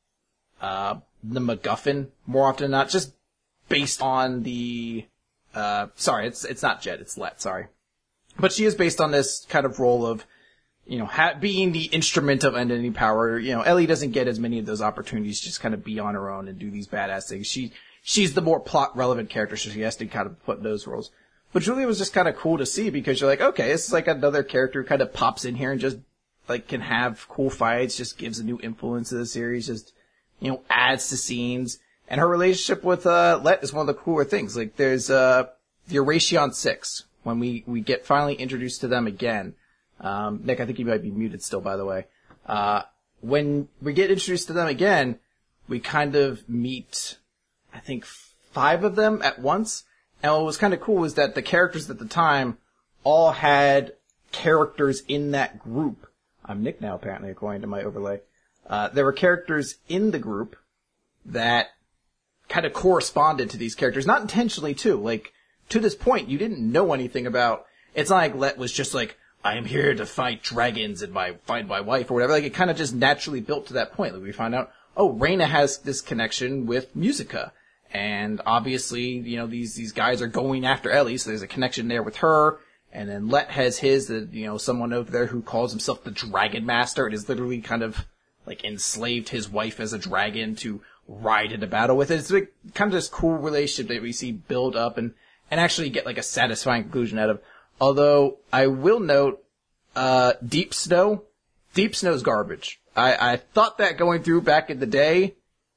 uh, the MacGuffin more often than not, just based on the, uh, sorry, it's, it's not Jet, it's Let, sorry. But she is based on this kind of role of, you know, ha- being the instrument of entity power. You know, Ellie doesn't get as many of those opportunities to just kind of be on her own and do these badass things. She, she's the more plot relevant character, so she has to kind of put in those roles. But Julia was just kind of cool to see because you're like, okay, this is like another character who kind of pops in here and just, like, can have cool fights, just gives a new influence to the series, just, you know, adds to scenes. And her relationship with, uh, Let is one of the cooler things. Like, there's, uh, the Erasion Six, when we, we get finally introduced to them again. Um, Nick, I think you might be muted still, by the way. Uh, when we get introduced to them again, we kind of meet, I think, five of them at once. And what was kind of cool was that the characters at the time all had characters in that group. I'm Nick now, apparently, according to my overlay. Uh, there were characters in the group that kind of corresponded to these characters, not intentionally too. Like, to this point, you didn't know anything about, it's not like Let was just like, I am here to fight dragons and my, find my wife or whatever. Like, it kind of just naturally built to that point. Like, we find out, oh, Reyna has this connection with Musica. And obviously, you know, these, these guys are going after Ellie, so there's a connection there with her. And then Let has his, that, you know, someone over there who calls himself the Dragon Master and is literally kind of, like, enslaved his wife as a dragon to ride into battle with it. It's like, kind of this cool relationship that we see build up and, and actually get, like, a satisfying conclusion out of. Although, I will note, uh, Deep Snow, Deep Snow's garbage. I, I thought that going through back in the day,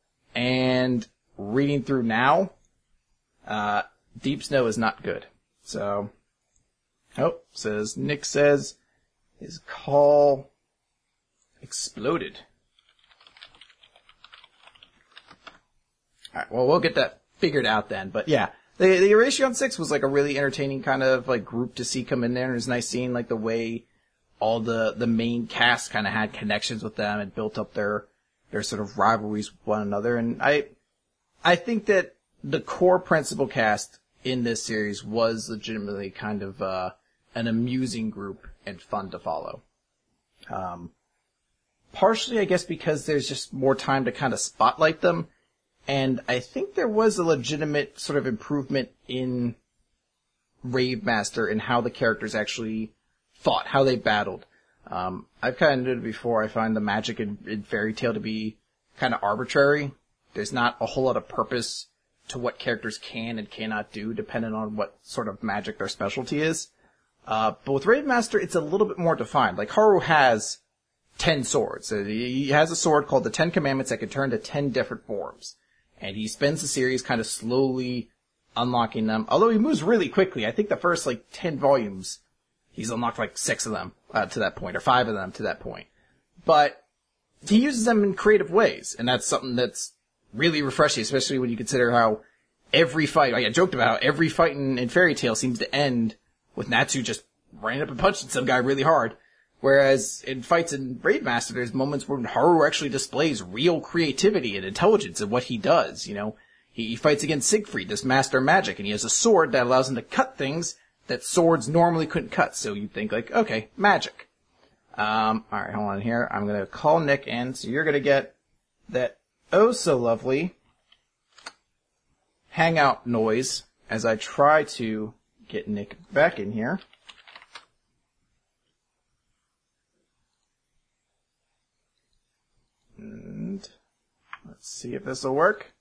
and reading through now, uh, Deep Snow is not good. So, oh, says, Nick says, his call exploded. Alright, well, we'll get that figured out then, but yeah. The, the Erasion Six was like a really entertaining kind of like group to see come in there, and it was nice seeing like the way all the, the main cast kind of had connections with them and built up their, their sort of rivalries with one another. And I, I think that the core principal cast in this series was legitimately kind of, uh, an amusing group and fun to follow. Um, partially, I guess, because there's just more time to kind of spotlight them. And I think there was a legitimate sort of improvement in Rave Master and how the characters actually fought, how they battled. Um, I've kind of noted before, I find the magic in, in Fairy Tail to be kind of arbitrary. There's not a whole lot of purpose to what characters can and cannot do, depending on what sort of magic their specialty is. Uh, but with Rave Master, it's a little bit more defined. Like, Haru has ten swords. He has a sword called the Ten Commandments that can turn to ten different forms. And he spends the series kind of slowly unlocking them. Although he moves really quickly. I think the first, like, ten volumes, he's unlocked, like, six of them uh, to that point, or five of them to that point. But he uses them in creative ways, and that's something that's really refreshing, especially when you consider how every fight, like I joked about how every fight in, in Fairy Tail seems to end with Natsu just running up and punching some guy really hard. Whereas in fights in Rave Master, there's moments where Haru actually displays real creativity and intelligence in what he does, you know. He, he fights against Siegfried, this master of magic, and he has a sword that allows him to cut things that swords normally couldn't cut. So you'd think like, okay, magic. Um, alright, hold on here. I'm gonna call Nick in, so you're gonna get that oh so lovely hangout noise as I try to get Nick back in here. And let's see if this will work.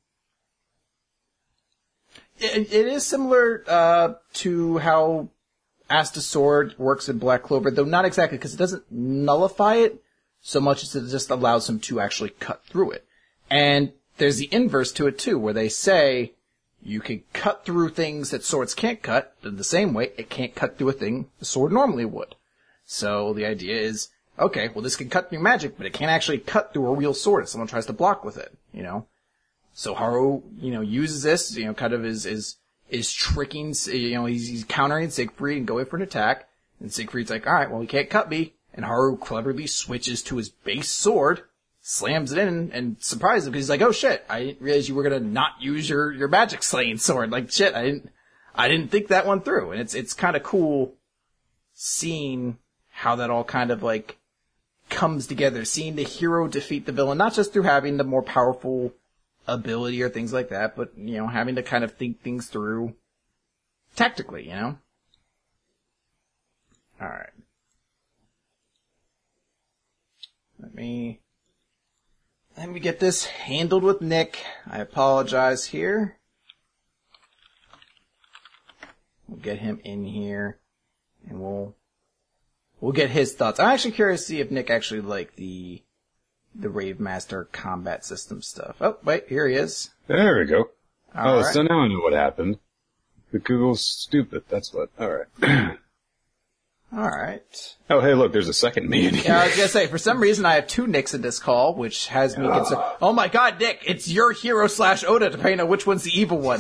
It, it is similar uh, to how Asta Sword works in Black Clover, though not exactly, because it doesn't nullify it so much as it just allows him to actually cut through it. And there's the inverse to it too, where they say you can cut through things that swords can't cut, but in the same way, it can't cut through a thing the sword normally would. So the idea is, okay, well this can cut through magic, but it can't actually cut through a real sword if someone tries to block with it, you know? So Haru, you know, uses this, you know, kind of is, is, is tricking, you know, he's, he's countering Siegfried and going for an attack, and Siegfried's like, alright, well he can't cut me, and Haru cleverly switches to his base sword, slams it in and surprises him because he's like, oh shit, I didn't realize you were gonna not use your, your magic slaying sword. Like shit, I didn't, I didn't think that one through. And it's, it's kind of cool seeing how that all kind of like comes together, seeing the hero defeat the villain, not just through having the more powerful ability or things like that, but, you know, having to kind of think things through tactically, you know? Alright. Let me, let me get this handled with Nick. I apologize here. We'll get him in here, and we'll, we'll get his thoughts. I'm actually curious to see if Nick actually liked the, the Rave Master combat system stuff. Oh, wait, here he is. There we go. All oh, right. So now I know what happened. The Google's stupid, that's what. Alright. Alright. Oh, hey, look, there's a second me in here. Yeah, I was gonna say, for some reason I have two Nicks in this call, which has me concerned. Oh my god, Nick, it's your hero slash Oda, depending on which one's the evil one.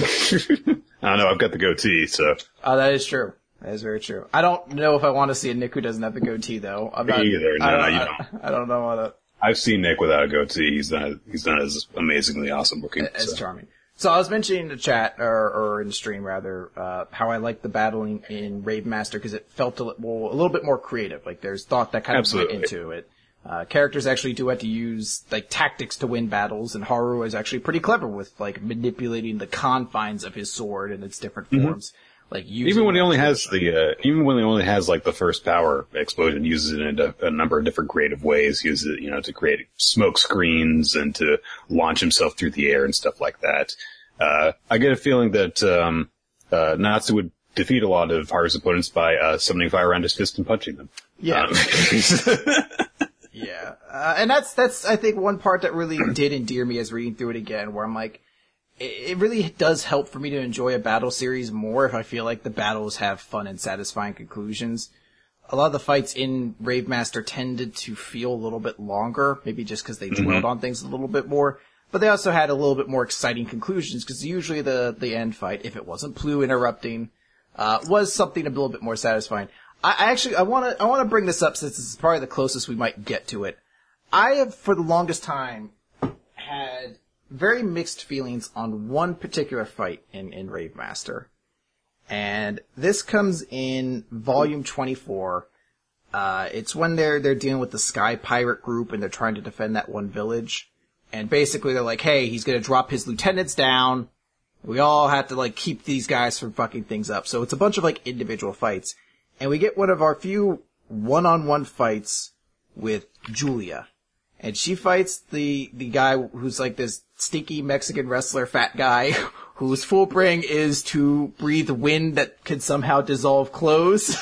I don't know, I've got the goatee, so. Oh, that is true. That is very true. I don't know if I want to see a Nick who doesn't have the goatee, though. I'm Me not, either, no, I don't, you I, don't. I don't know how to... I've seen Nick without a goatee. He's not, he's not as amazingly awesome looking. As so. charming. So I was mentioning in the chat, or, or in the stream rather, uh, how I like the battling in Rave Master because it felt a, li- well, a little bit more creative. Like there's thought that kind of Absolutely. went into it. Uh, characters actually do have to use like tactics to win battles, and Haru is actually pretty clever with like manipulating the confines of his sword and its different Mm-hmm. forms. Like using Even when he only has the, uh, even when he only has like the first power explosion, uses it in a, a number of different creative ways. Uses it, you know, to create smoke screens and to launch himself through the air and stuff like that. Uh, I get a feeling that, um, uh, Natsu would defeat a lot of Haru's opponents by, uh, summoning fire around his fist and punching them. Yeah. Um, Yeah. Uh, and that's, that's, I think, one part that really did endear me as reading through it again, where I'm like, it, it really does help for me to enjoy a battle series more if I feel like the battles have fun and satisfying conclusions. A lot of the fights in Rave Master tended to feel a little bit longer, maybe just because they Mm-hmm. dwelled on things a little bit more. But they also had a little bit more exciting conclusions, because usually the, the end fight, if it wasn't Plu interrupting, uh, was something a little bit more satisfying. I, I actually, I wanna, I wanna bring this up since this is probably the closest we might get to it. I have, for the longest time, had very mixed feelings on one particular fight in, in Rave Master. And this comes in volume twenty-four. Uh, it's when they're, they're dealing with the Sky Pirate group and they're trying to defend that one village. And basically they're like, hey, he's gonna drop his lieutenants down. We all have to like keep these guys from fucking things up. So it's a bunch of like individual fights. And we get one of our few one-on-one fights with Julia. And she fights the, the guy who's like this stinky Mexican wrestler fat guy whose full bring is to breathe wind that can somehow dissolve clothes.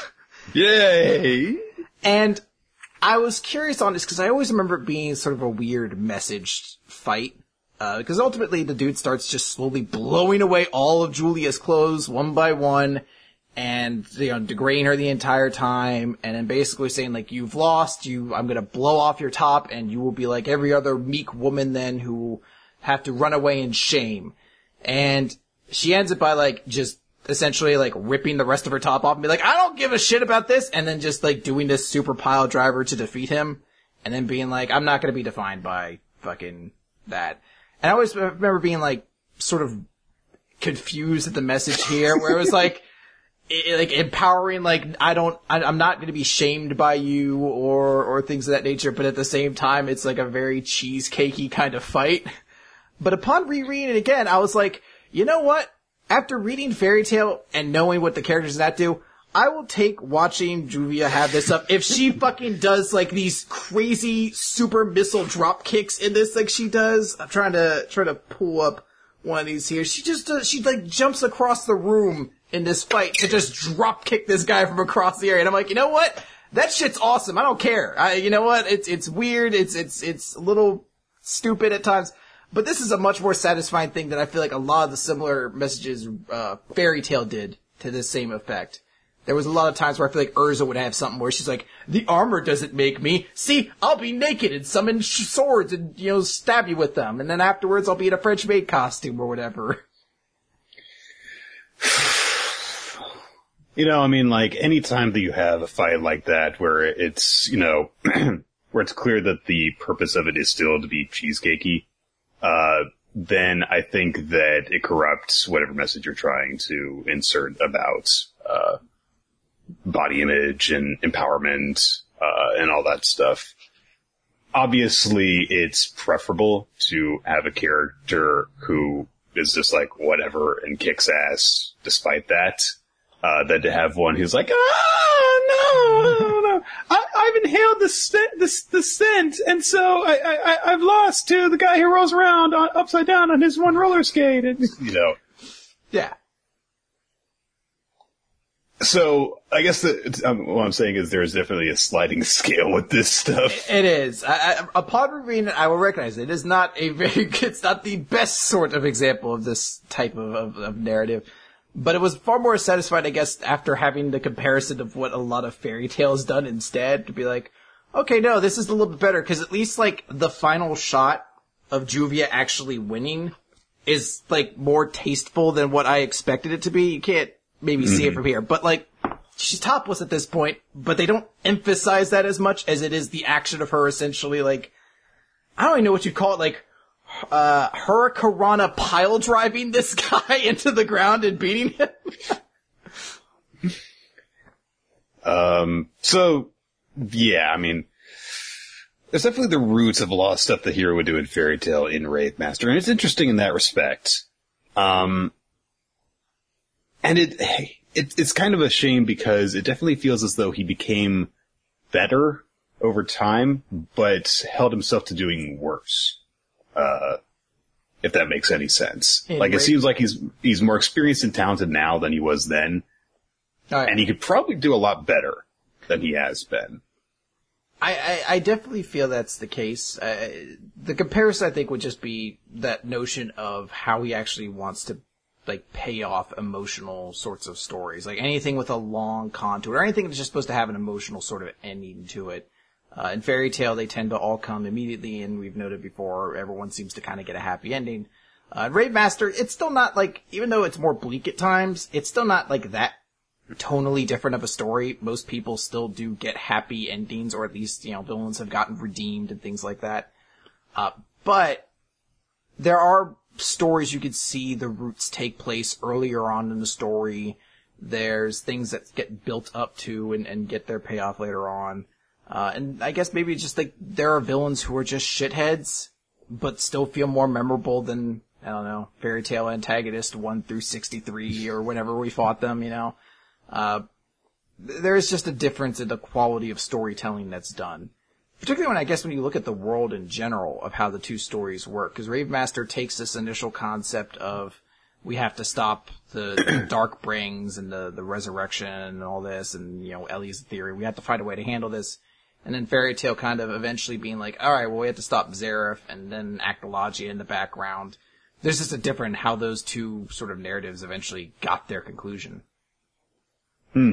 Yay! And I was curious on this because I always remember it being sort of a weird messaged fight. Uh, because ultimately the dude starts just slowly blowing away all of Julia's clothes one by one and, you know, degrading her the entire time and then basically saying like, you've lost, you, I'm gonna blow off your top and you will be like every other meek woman then who have to run away in shame. And she ends it by like just essentially like ripping the rest of her top off and be like, I don't give a shit about this, and then just like doing this super pile driver to defeat him and then being like, I'm not gonna be defined by fucking that. And I always remember being like sort of confused at the message here where it was like, it, like empowering, like I don't, I, I'm not going to be shamed by you or, or things of that nature, but at the same time, it's like a very cheesecakey kind of fight. But upon rereading it again, I was like, you know what? After reading Fairy Tail and knowing what the characters in that do, I will take watching Julia have this up. If she fucking does like these crazy super missile drop kicks in this like she does, I'm trying to, try to pull up one of these here. She just does, she like jumps across the room in this fight to just drop kick this guy from across the area. And I'm like, you know what? That shit's awesome. I don't care. I, you know what? It's, it's weird. It's, it's, it's a little stupid at times. But this is a much more satisfying thing that I feel like a lot of the similar messages, uh, Fairy Tail did to the same effect. There was a lot of times where I feel like Urza would have something where she's like, the armor doesn't make me. See, I'll be naked and summon sh- swords and, you know, stab you with them. And then afterwards I'll be in a French maid costume or whatever. You know, I mean, like, any time that you have a fight like that where it's, you know, where where it's clear that the purpose of it is still to be cheesecakey, uh, then I think that it corrupts whatever message you're trying to insert about, uh, body image and empowerment, uh, and all that stuff. Obviously, it's preferable to have a character who is just like whatever and kicks ass despite that, uh, than to have one who's like, ah, no, no, no, I, I've inhaled the scent, the, the scent, and so I, I, I've lost to the guy who rolls around on, upside down on his one roller skate, and, you know. Yeah. So, I guess that, um, what I'm saying is there's definitely a sliding scale with this stuff. It is. I, I, upon reading it, I will recognize it. It is not a very good, it's not the best sort of example of this type of, of, of narrative. But it was far more satisfying, I guess, after having the comparison of what a lot of Fairy Tail has done instead, to be like, okay, no, this is a little bit better, because at least, like, the final shot of Juvia actually winning is, like, more tasteful than what I expected it to be. You can't maybe see it from here. But, like, she's topless at this point, but they don't emphasize that as much as it is the action of her essentially, like, I don't even know what you'd call it, like, uh, Hurricanrana pile driving this guy into the ground and beating him. um, so, yeah, I mean, there's definitely the roots of a lot of stuff the hero would do in Fairy Tail in Rave Master, and it's interesting in that respect. Um, And it, it, it's kind of a shame because it definitely feels as though he became better over time, but held himself to doing worse. Uh, if that makes any sense. In like, Ra- it seems like he's, he's more experienced and talented now than he was then. Right. And he could probably do a lot better than he has been. I, I, I definitely feel that's the case. Uh, the comparison, I think, would just be that notion of how he actually wants to like pay off emotional sorts of stories, like anything with a long contour, or anything that's just supposed to have an emotional sort of ending to it. Uh, in Fairy Tail, they tend to all come immediately, and we've noted before, everyone seems to kind of get a happy ending. Uh, in Rave Master, it's still not like, even though it's more bleak at times, it's still not like that tonally different of a story. Most people still do get happy endings, or at least, you know, villains have gotten redeemed and things like that. Uh, but there are stories you could see the roots take place earlier on in the story. There's things that get built up to and, and get their payoff later on. Uh, and I guess maybe it's just like there are villains who are just shitheads, but still feel more memorable than, I don't know, Fairy Tail antagonist one through sixty-three or whenever we fought them, you know. Uh, there's just a difference in the quality of storytelling that's done. Particularly when, I guess, when you look at the world in general of how the two stories work. Because Rave Master takes this initial concept of we have to stop the, the Dark Brings and the, the resurrection and all this, and, you know, Ellie's theory. We have to find a way to handle this. And then Fairy Tail kind of eventually being like, alright, well, we have to stop Zareth, and then Actologia in the background. There's just a different how those two sort of narratives eventually got their conclusion. Hmm.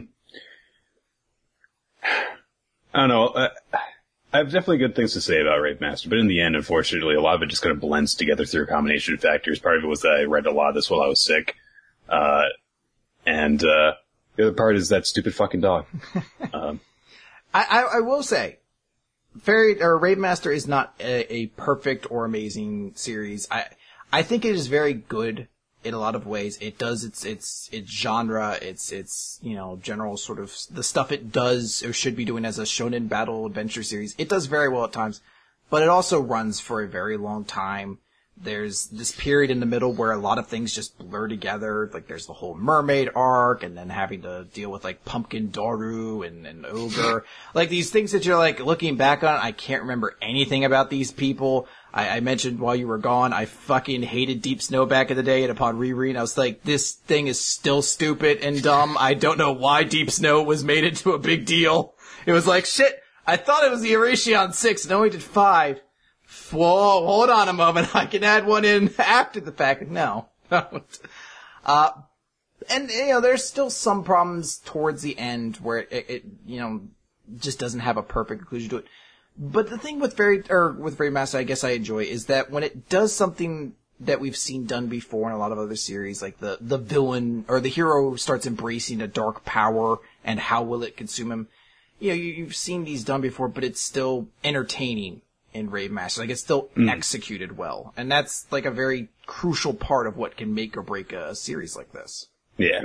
I don't know. Uh, I have definitely good things to say about Rave Master, but in the end, unfortunately, a lot of it just kind of blends together through a combination of factors. Part of it was that I read a lot of this while I was sick. Uh, and, uh, the other part is that stupid fucking dog. um, I, I, I will say, Fairy, or Rave Master is not a, a perfect or amazing series. I, I think it is very good in a lot of ways. It does its, its, its genre, its, its, you know, general sort of, the stuff it does or should be doing as a shonen battle adventure series. It does very well at times, but it also runs for a very long time. There's this period in the middle where a lot of things just blur together. Like there's the whole mermaid arc and then having to deal with like Pumpkin Doru and, and Ogre. Like these things that you're like looking back on, I can't remember anything about these people. I, I mentioned while you were gone, I fucking hated Deep Snow back in the day, and upon rereading, I was like, this thing is still stupid and dumb. I don't know why Deep Snow was made into a big deal. It was like, shit, I thought it was the Erasion six, and only did five. Whoa, hold on a moment, I can add one in after the fact. No. uh, and, you know, there's still some problems towards the end where it, it, you know, just doesn't have a perfect conclusion to it. But the thing with Fairy, or with Fairy Master, I guess I enjoy, is that when it does something that we've seen done before in a lot of other series, like the, the villain, or the hero starts embracing a dark power, and how will it consume him, you know, you, you've seen these done before, but it's still entertaining in Rave Master. Like, it's still mm. executed well. And that's, like, a very crucial part of what can make or break a series like this. Yeah.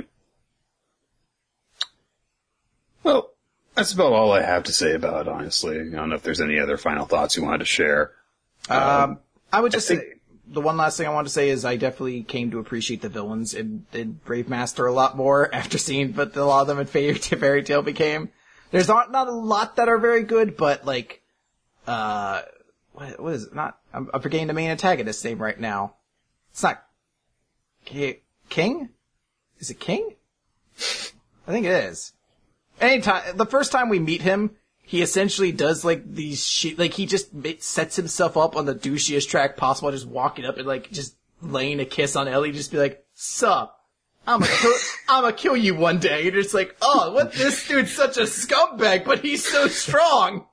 Well, that's about all I have to say about it, honestly. I don't know if there's any other final thoughts you wanted to share. Um, um I would just I think, say, the one last thing I want to say is I definitely came to appreciate the villains in, in Brave Master a lot more after seeing what a lot of them in Fairy, Fairy Tail became. There's not, not a lot that are very good, but like, uh, what, what is it? Not, I'm, I'm forgetting the main antagonist's name right now. It's not, K- King? Is it King? I think it is. Anytime, the first time we meet him, he essentially does like these shit, like he just sets himself up on the douchiest track possible, just walking up and like just laying a kiss on Ellie, just be like, sup, I'm gonna kill, I'm gonna kill you one day. You're just like, oh, what, this dude's such a scumbag, but he's so strong.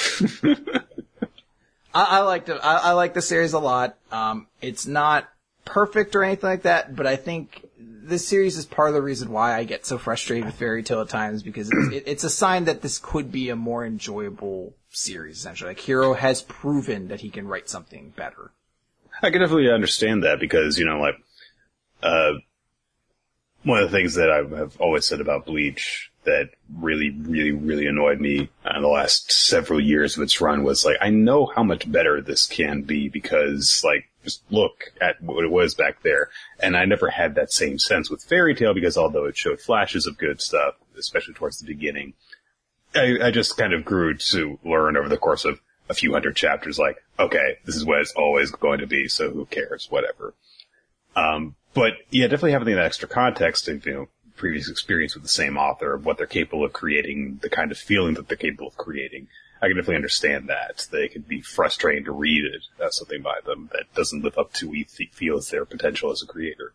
I, I like the, I, I like the series a lot. Um, it's not perfect or anything like that, but I think this series is part of the reason why I get so frustrated with Fairy Tail at times, because it's, it, it's a sign that this could be a more enjoyable series, essentially. Like, Hiro has proven that he can write something better. I can definitely understand that, because, you know, like, uh, one of the things that I have always said about Bleach that really, really, really annoyed me in the last several years of its run was, like, I know how much better this can be because, like, just look at what it was back there. And I never had that same sense with Fairy Tail because although it showed flashes of good stuff, especially towards the beginning, I, I just kind of grew to learn over the course of a few hundred chapters, like, okay, this is what it's always going to be, so who cares, whatever. Um, but yeah, definitely having that extra context of, you know, previous experience with the same author, of what they're capable of creating, the kind of feeling that they're capable of creating. I can definitely understand that. They could be frustrating to read it, uh, something by them that doesn't live up to what we th- feel is their potential as a creator.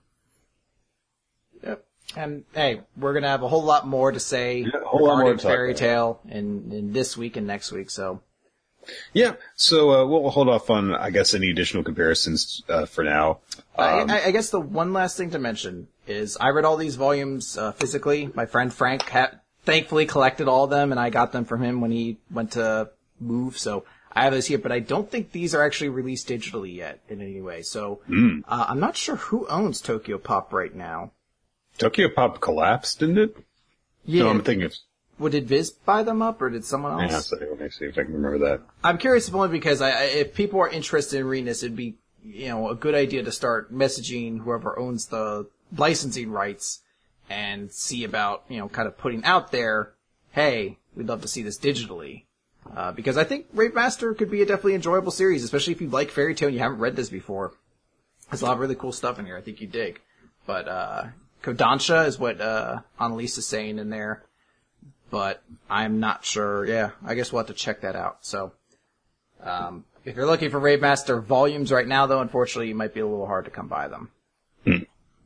Yep. And hey, we're gonna have a whole lot more to say yeah, a whole lot more to Fairy Tail in, in this week and next week, so. Yeah, so uh, we'll hold off on, I guess, any additional comparisons uh, for now. Um, I, I guess the one last thing to mention is I read all these volumes uh, physically. My friend Frank ha- thankfully collected all of them, and I got them from him when he went to move, so I have those here, but I don't think these are actually released digitally yet in any way, so mm. uh, I'm not sure who owns Tokyo Pop right now. Tokyo Pop collapsed, didn't it? Yeah. No, I'm thinking of... Well, did Viz buy them up, or did someone else? Yeah, so let me see if I can remember that. I'm curious if only because I, I, if people are interested in reading this, it'd be, you know, a good idea to start messaging whoever owns the licensing rights and see about, you know, kind of putting out there, hey, we'd love to see this digitally. Uh, because I think Rave Master could be a definitely enjoyable series, especially if you like Fairy Tail and you haven't read this before. There's a lot of really cool stuff in here I think you dig. But, uh, Kodansha is what, uh, Annalise is saying in there. But I'm not sure. Yeah, I guess we'll have to check that out. So, um, if you're looking for Rave Master volumes right now, though, unfortunately, it might be a little hard to come by them. Hmm.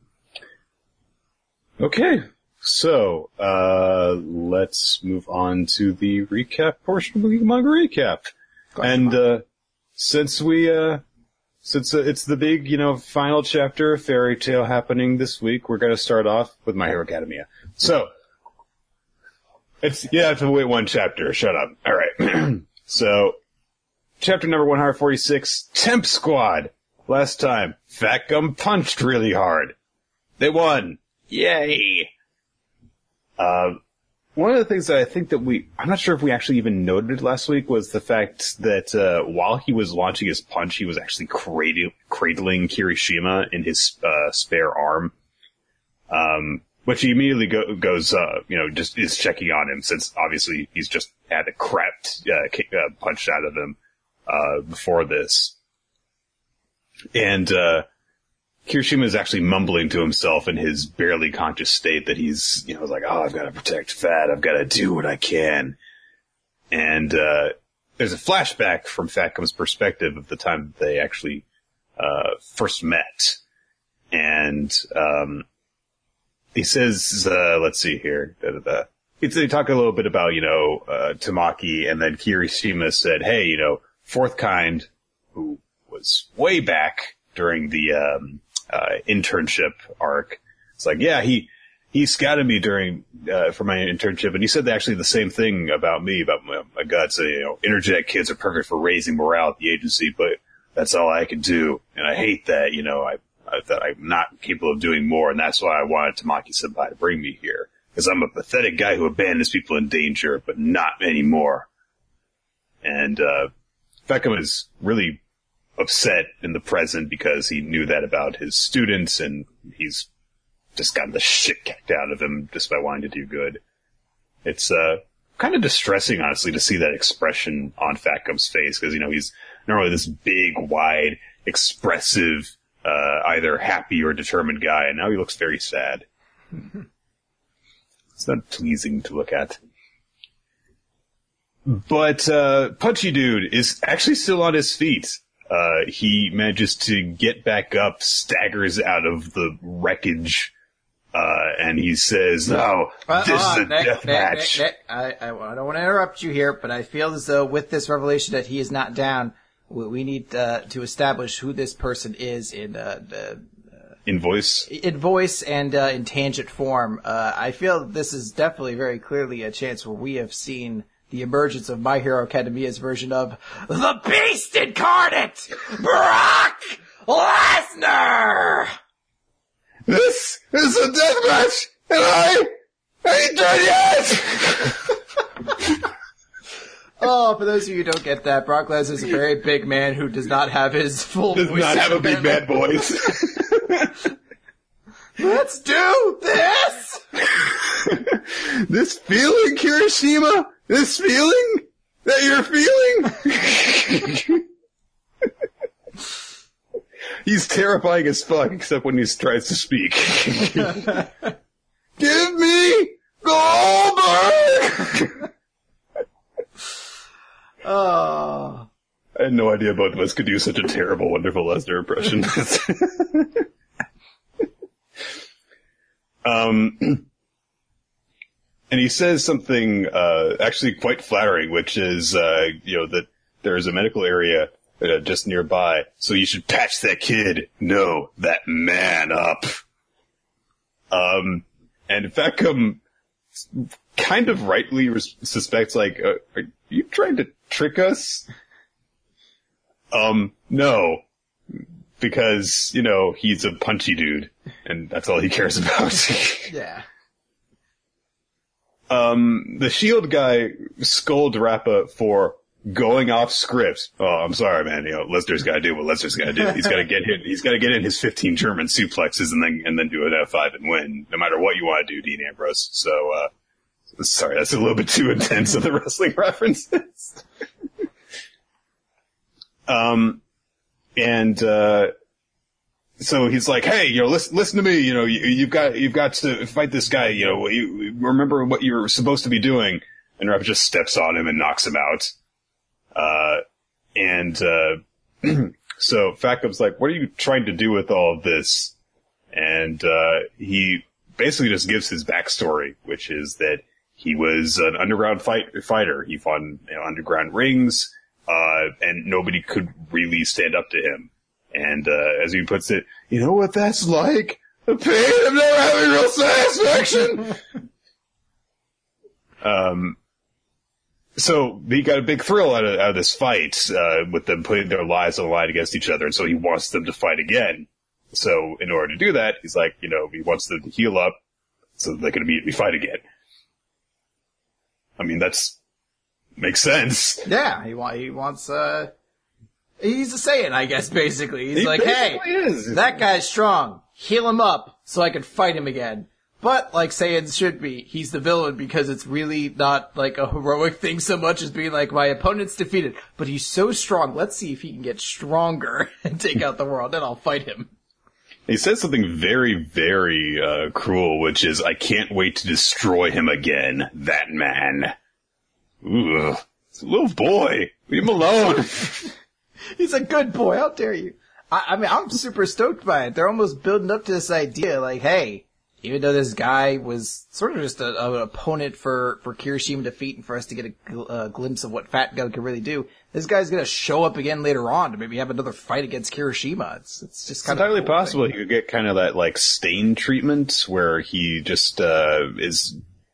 Okay, so uh, let's move on to the recap portion of the manga recap. And uh, since we, uh, since uh, it's the big, you know, final chapter of Fairy Tail happening this week, we're going to start off with My Hero Academia. So. It's, you have to wait one chapter. Shut up. All right. So, chapter number one forty-six, Temp Squad. Last time, Fat Gum punched really hard. They won. Yay. Uh, one of the things that I think that we, I'm not sure if we actually even noted last week was the fact that, uh, while he was launching his punch, he was actually cradle, cradling Kirishima in his, uh, spare arm. Um, Which he immediately go, goes, uh, you know, just is checking on him since obviously he's just had a crap, uh, kick, uh, punched out of him, uh, before this. And, uh, Kirishima is actually mumbling to himself in his barely conscious state that he's, you know, like, oh, I've got to protect Fat. I've got to do what I can. And, uh, there's a flashback from Fat Gum's perspective of the time that they actually, uh, first met. And, um, he says, uh, let's see here, da, da, da. It's, they talk a little bit about, you know, uh, Tamaki, and then Kirishima said, hey, you know, Fourth Kind, who was way back during the, um, uh, internship arc. It's like, yeah, he, he scouted me during, uh, for my internship, and he said actually the same thing about me, about my, my guts. You know, interjet kids are perfect for raising morale at the agency, but that's all I can do. And I hate that, you know, I, I thought I'm not capable of doing more, and that's why I wanted Tamaki-senpai to bring me here. Because I'm a pathetic guy who abandons people in danger, but not anymore. And, uh, Feckham is really upset in the present because he knew that about his students, and he's just gotten the shit kicked out of him just by wanting to do good. It's, uh, kind of distressing, honestly, to see that expression on Fackham's face, because, you know, he's normally this big, wide, expressive, uh, either happy or determined guy, and now he looks very sad. It's not pleasing to look at. But, uh, Punchy Dude is actually still on his feet. Uh, he manages to get back up, staggers out of the wreckage, uh, and he says, no, uh, this uh, is a Nick, death Nick, match. Nick, Nick, I, I, I don't want to interrupt you here, but I feel as though with this revelation that he is not down, we, we need, uh, to establish who this person is in, uh, the, In voice? In voice and, uh, in tangent form. Uh, I feel this is definitely very clearly a chance where we have seen the emergence of My Hero Academia's version of the Beast Incarnate, Brock Lesnar! This is a death match, and I ain't done yet! Oh, for those of you who don't get that, Brock Lesnar is a very big man who does not have his full Does voice. not have a big man voice. Let's do this! This feeling, Kirishima? This feeling that you're feeling? He's terrifying as fuck, except when he tries to speak. Give me Goldberg! Oh. I had no idea both of us could do such a terrible, wonderful Lesnar impression. um, and he says something, uh, actually quite flattering, which is, uh, you know, that there is a medical area uh, just nearby, so you should patch that kid, no, that man up. Um, and Feckham kind of rightly res- suspects, like, uh, are you trying to trick us? Um, no. Because, you know, he's a punchy dude, and that's all he cares about. Yeah. Um, the Shield guy scolded Rappa for going off script. Oh, I'm sorry, man. You know, Lesnar's gotta do what Lesnar's gotta do. He's gotta get hit, he's gotta get in his fifteen German suplexes and then, and then do an F five and win, no matter what you want to do, Dean Ambrose. So, uh, sorry, that's a little bit too intense of the wrestling references. um, and, uh, so he's like, hey, you know, listen, listen to me, you know, you, you've got, you've got to fight this guy, you know, you remember what you're supposed to be doing. And Rappa just steps on him and knocks him out. Uh, and, uh, so Fackham's like, what are you trying to do with all of this? And, uh, he basically just gives his backstory, which is that he was an underground fight, fighter. He fought in, you know, underground rings, uh, and nobody could really stand up to him. And, uh, as he puts it, you know what that's like? The pain of never having real satisfaction! um, so he got a big thrill out of, out of this fight, uh, with them putting their lives on the line against each other, and so he wants them to fight again. So in order to do that, he's like, you know, he wants them to heal up so that they can immediately fight again. I mean, that's, makes sense. Yeah, he, wa- he wants, uh, he's a Saiyan, I guess, basically. He's He like, hey, basically is. that guy's strong. Heal him up so I can fight him again. But, like Saiyans should be, he's the villain because it's really not, like, a heroic thing so much as being like, my opponent's defeated, but he's so strong, let's see if he can get stronger and take out the world, then I'll fight him. He says something very, very, uh, cruel, which is, I can't wait to destroy him again, that man. Ooh, it's a little boy. Leave him alone. He's a good boy, how dare you. I, I mean, I'm super stoked by it. They're almost building up to this idea, like, hey, even though this guy was sort of just a, an opponent for, for Kirishima to defeat and for us to get a, gl- a glimpse of what Fat Gum can really do, this guy's gonna show up again later on to maybe have another fight against Kirishima. It's, it's just kind it's of entirely cool possible thing. he could get kind of that, like, stain treatment where he just, uh, is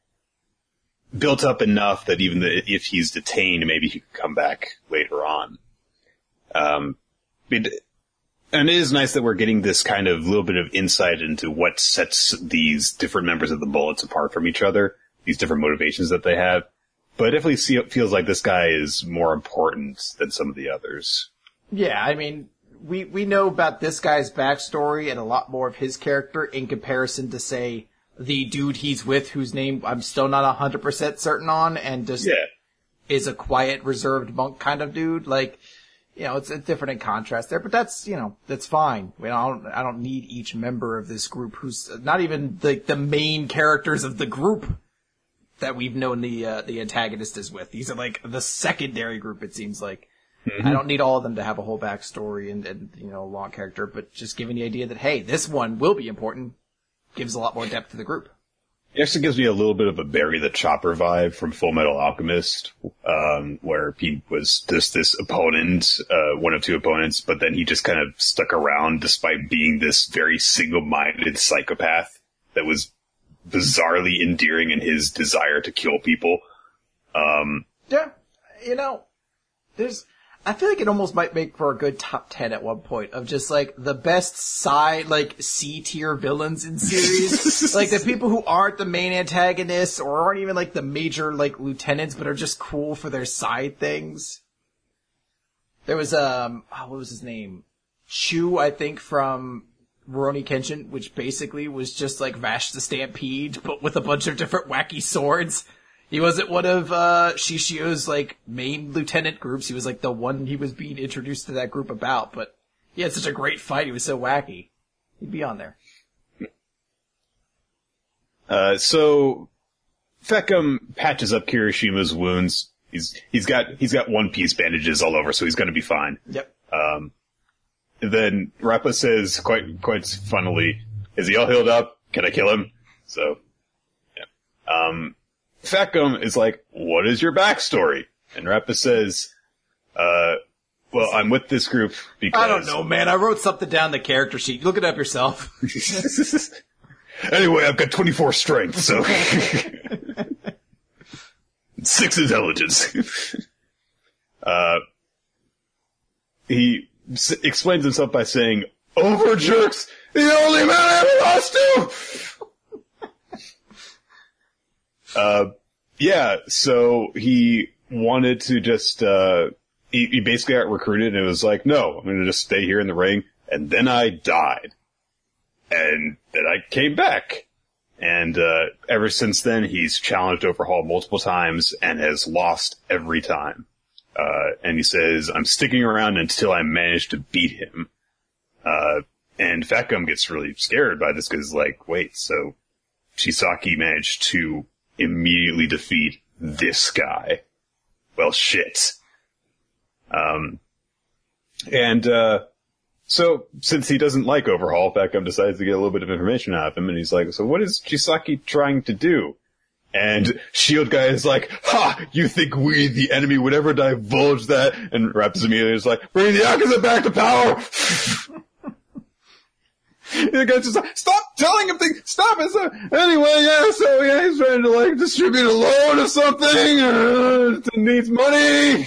built up enough that even the, if he's detained, maybe he could come back later on. Um, it, and it is nice that we're getting this kind of little bit of insight into what sets these different members of the Bullets apart from each other, these different motivations that they have. But it definitely see, it feels like this guy is more important than some of the others. Yeah, I mean, we, we know about this guy's backstory and a lot more of his character in comparison to, say, the dude he's with whose name I'm still not one hundred percent certain on and just Yeah. is a quiet, reserved monk kind of dude. Like, you know, it's a different in contrast there, but that's, you know, that's fine. You know, I don't, I don't need each member of this group who's not even the, the main characters of the group that we've known the, uh, the antagonist is with. These are like the secondary group, it seems like. Mm-hmm. I don't need all of them to have a whole backstory and, and, you know, a long character, but just giving the idea that, hey, this one will be important gives a lot more depth to the group. It actually gives me a little bit of a Barry the Chopper vibe from Full Metal Alchemist, um, where he was just this opponent, uh, one of two opponents, but then he just kind of stuck around despite being this very single-minded psychopath that was bizarrely endearing in his desire to kill people. Um, yeah, you know, there's, I feel like it almost might make for a good top ten at one point of just like the best side, like C tier villains in series. Like the people who aren't the main antagonists or aren't even like the major like lieutenants, but are just cool for their side things. There was, um, oh, what was his name? Chu, I think, from Rurouni Kenshin, which basically was just like Vash the Stampede, but with a bunch of different wacky swords. He wasn't one of, uh, Shishio's, like, main lieutenant groups. He was, like, the one he was being introduced to that group about, but he had such a great fight. He was so wacky. He'd be on there. Uh, so, Feckham patches up Kirishima's wounds. He's, he's got, he's got one piece bandages all over, so he's gonna be fine. Yep. Um, and then Rappa says, quite, quite funnily, is he all healed up? Can I kill him? So, yeah. Um, Feckham is like, what is your backstory? And Rappa says, uh, well, I'm with this group because... I don't know, man. I wrote something down the character sheet. Look it up yourself. Anyway, I've got twenty-four strength, so... Six intelligence. uh, he s- explains himself by saying, Overjerk's the only man I ever lost to! Uh, yeah, so he wanted to just, uh, he, he basically got recruited and it was like, no, I'm gonna just stay here in the ring. And then I died. And then I came back. And, uh, ever since then, he's challenged Overhaul multiple times and has lost every time. Uh, and he says, I'm sticking around until I manage to beat him. Uh, and Feckham gets really scared by this because, like, wait, so Chisaki managed to immediately defeat this guy. Well, shit. Um, and, uh, so, since he doesn't like Overhaul, Feckham decides to get a little bit of information out of him, and he's like, so what is Chisaki trying to do? And Shield Guy is like, ha! You think we, the enemy, would ever divulge that? And Raptors immediately is like, bring the Yakuza back to power! The guy's just like, stop telling him things! Stop it! So, anyway, yeah, so yeah, he's trying to, like, distribute a loan or something, uh, needs money!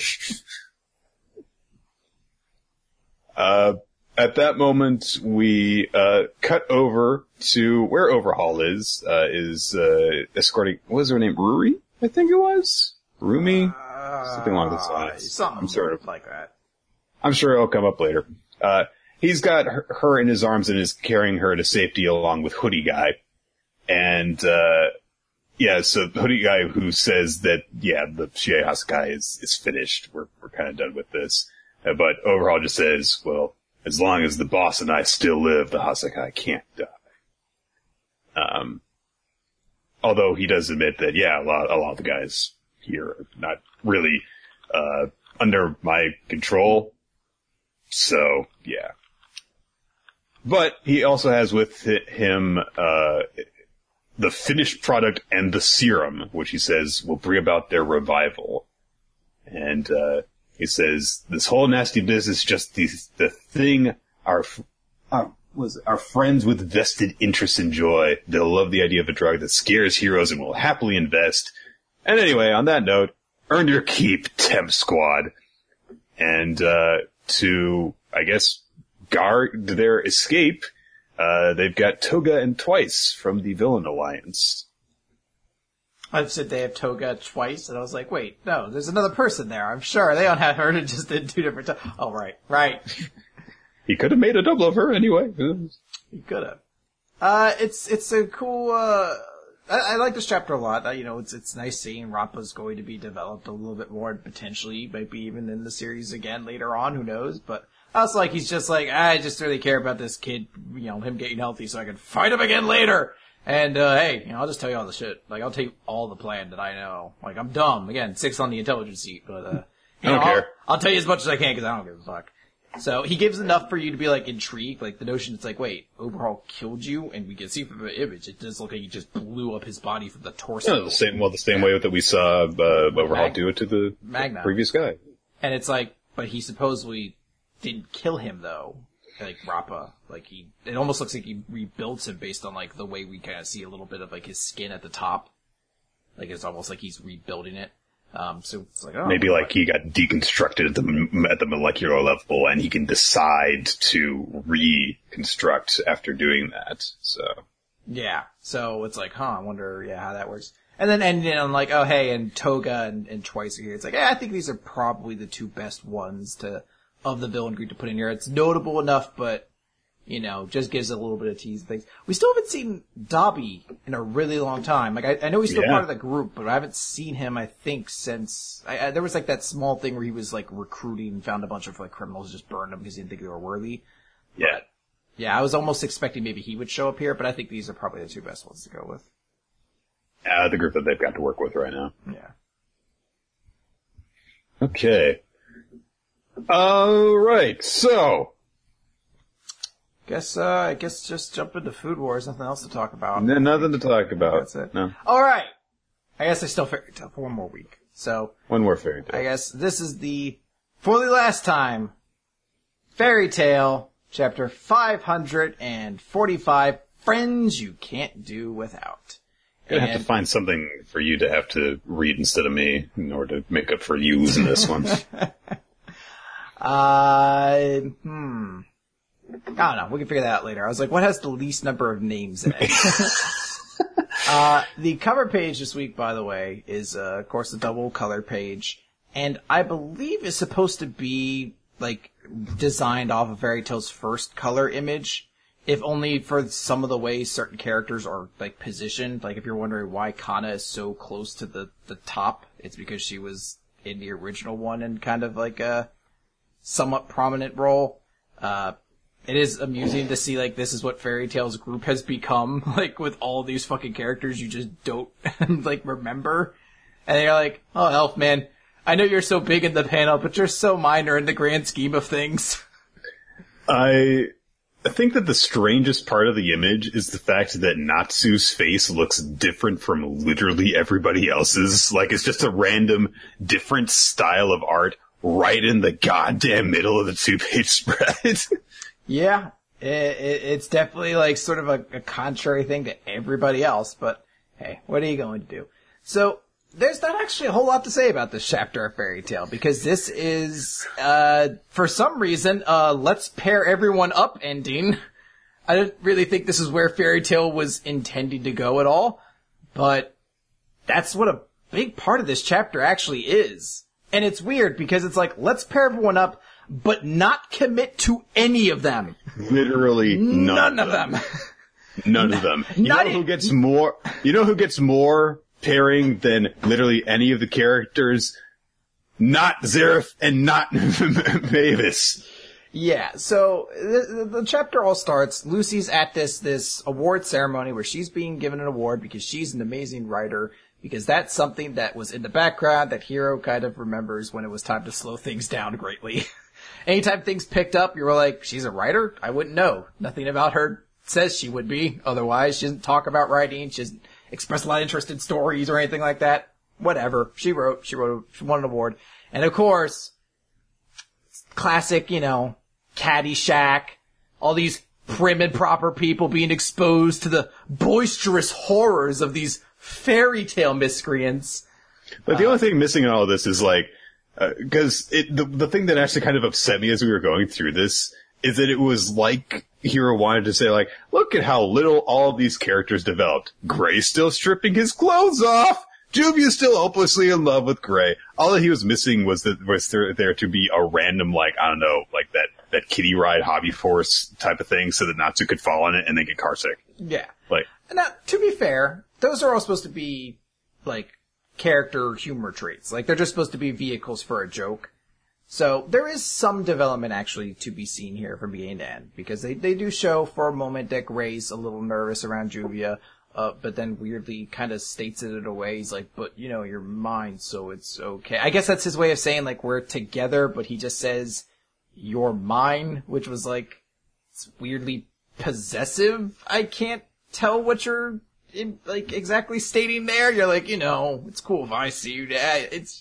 uh, at that moment, we, uh, cut over to where Overhaul is, uh, is, uh, escorting, what was her name? Ruri? I think it was? Rumi? Uh, Something along those lines. Something I'm sort of like that. I'm sure it'll come up later. Uh, he's got her, her in his arms and is carrying her to safety along with Hoodie Guy. And, uh, yeah, so Hoodie Guy who says that, yeah, the Shiei Hasakai is, is finished. We're, we're kind of done with this. Uh, but Overhaul just says, well, as long as the boss and I still live, the Hasakai can't die. Um, although he does admit that, yeah, a lot, a lot of the guys here are not really, uh, under my control. So, yeah. But he also has with him, uh, the finished product and the serum, which he says will bring about their revival. And, uh, he says, this whole nasty business is just the, the thing our, our, was our friends with vested interests enjoy. They'll love the idea of a drug that scares heroes and will happily invest. And anyway, on that note, earn your keep, Temp Squad. And, uh, to, I guess, guard their escape, uh, they've got Toga and Twice from the Villain Alliance. I've said they have Toga twice, and I was like, wait, no, there's another person there, I'm sure. They don't have her, it just did two different times. Oh, right, right. He could have made a double of her anyway. He could have. Uh, it's, it's a cool, uh, I, I like this chapter a lot. Uh, you know, it's, it's nice seeing Rappa's going to be developed a little bit more, and potentially, maybe even in the series again later on, who knows, but I was like, he's just like, I just really care about this kid, you know, him getting healthy so I can fight him again later. And, uh, hey, you know, I'll just tell you all the shit. Like, I'll tell you all the plan that I know. Like, I'm dumb. Again, six on the intelligence sheet, but, uh, you I don't know, care. I'll, I'll tell you as much as I can because I don't give a fuck. So, he gives enough for you to be, like, intrigued. Like, the notion it's like, wait, Overhaul killed you? And we can see from the image, it does look like he just blew up his body from the torso. Yeah, the same, well, the same way that we saw, uh, Overhaul Mag- do it to the Magna. previous guy. And it's like, but he supposedly didn't kill him, though. Like, Rappa. Like, he, it almost looks like he rebuilt him based on, like, the way we kind of see a little bit of, like, his skin at the top. Like, it's almost like he's rebuilding it. Um, so it's like, oh. Maybe, like, he got deconstructed at the, at the molecular level, and he can decide to reconstruct after doing that, so. Yeah. So it's like, huh, I wonder, yeah, how that works. And then ending on, like, oh, hey, and Toga and, and Twice are here. It's like, eh, I think these are probably the two best ones to, of the villain group to put in here. It's notable enough, but, you know, just gives a little bit of tease things. We still haven't seen Dobby in a really long time. Like, I, I know he's still Yeah. part of the group, but I haven't seen him, I think, since, I, I, there was like that small thing where he was like recruiting and found a bunch of like criminals, just burned them because he didn't think they were worthy. Yeah. But, yeah, I was almost expecting maybe he would show up here, but I think these are probably the two best ones to go with. Uh, the group that they've got to work with right now. Yeah. Okay. Alright, so. Guess, uh, I guess just jump into Food Wars, nothing else to talk about. N- nothing to talk about. That's it. No. Alright! I guess I still fairy tale for one more week. So, One more fairy tale. I guess this is the, for the last time, Fairy Tale, chapter five hundred forty-five, Friends You Can't Do Without. I'm gonna have to find something for you to have to read instead of me in order to make up for you losing this one. Uh, hmm. I don't know. We can figure that out later. I was like, what has the least number of names in it? uh, the cover page this week, by the way, is, uh, of course, the double color page. And I believe is supposed to be, like, designed off of Fairy Tail's first color image. If only for some of the ways certain characters are, like, positioned. Like, if you're wondering why Kana is so close to the, the top, it's because she was in the original one and kind of like a somewhat prominent role. Uh, it is amusing to see, like, this is what Fairy Tail's group has become, like, with all these fucking characters you just don't, like, remember. And they're like, oh, Elfman, I know you're so big in the panel, but you're so minor in the grand scheme of things. I I think that the strangest part of the image is the fact that Natsu's face looks different from literally everybody else's. Like, it's just a random, different style of art right in the goddamn middle of the two-page spread. Yeah, it, it, it's definitely like sort of a, a contrary thing to everybody else, but hey, what are you going to do? So, there's not actually a whole lot to say about this chapter of Fairy Tail, because this is, uh, for some reason, uh, let's pair everyone up ending. I don't really think this is where Fairy Tail was intending to go at all, but that's what a big part of this chapter actually is. And it's weird because it's like, let's pair everyone up, but not commit to any of them. Literally none, None of of them. them. None of them. You Not know who e- gets more, you know who gets more pairing than literally any of the characters? Not Zareth and not Mavis. Yeah, so the, the chapter all starts, Lucy's at this, this award ceremony where she's being given an award because she's an amazing writer, because that's something that was in the background that Hiro kind of remembers when it was time to slow things down greatly. Anytime things picked up, you were like, she's a writer? I wouldn't know. Nothing about her says she would be. Otherwise, she doesn't talk about writing. She doesn't express a lot of interest in stories or anything like that. Whatever. She wrote. She wrote. She won an award. And of course, classic, you know, Caddyshack. All these prim and proper people being exposed to the boisterous horrors of these fairy tale miscreants. But the uh, only thing missing in all of this is like, because uh, the the thing that actually kind of upset me as we were going through this is that it was like Hiro wanted to say like, look at how little all of these characters developed. Gray's still stripping his clothes off. Juvia's still hopelessly in love with Gray. All that he was missing was that was there, there to be a random like I don't know like that that kiddie ride hobby force type of thing so that Natsu could fall on it and then get car sick. Yeah. Like now, to be fair, those are all supposed to be like character humor traits. Like they're just supposed to be vehicles for a joke. So there is some development actually to be seen here from beginning to end because they they do show for a moment that Gray's a little nervous around Juvia. Uh, but then weirdly kind of states it in a way. He's like, but, you know, you're mine, so it's okay. I guess that's his way of saying, like, we're together, but he just says, you're mine, which was, like, it's weirdly possessive. I can't tell what you're, in, like, exactly stating there. You're like, you know, it's cool if I see you. It's...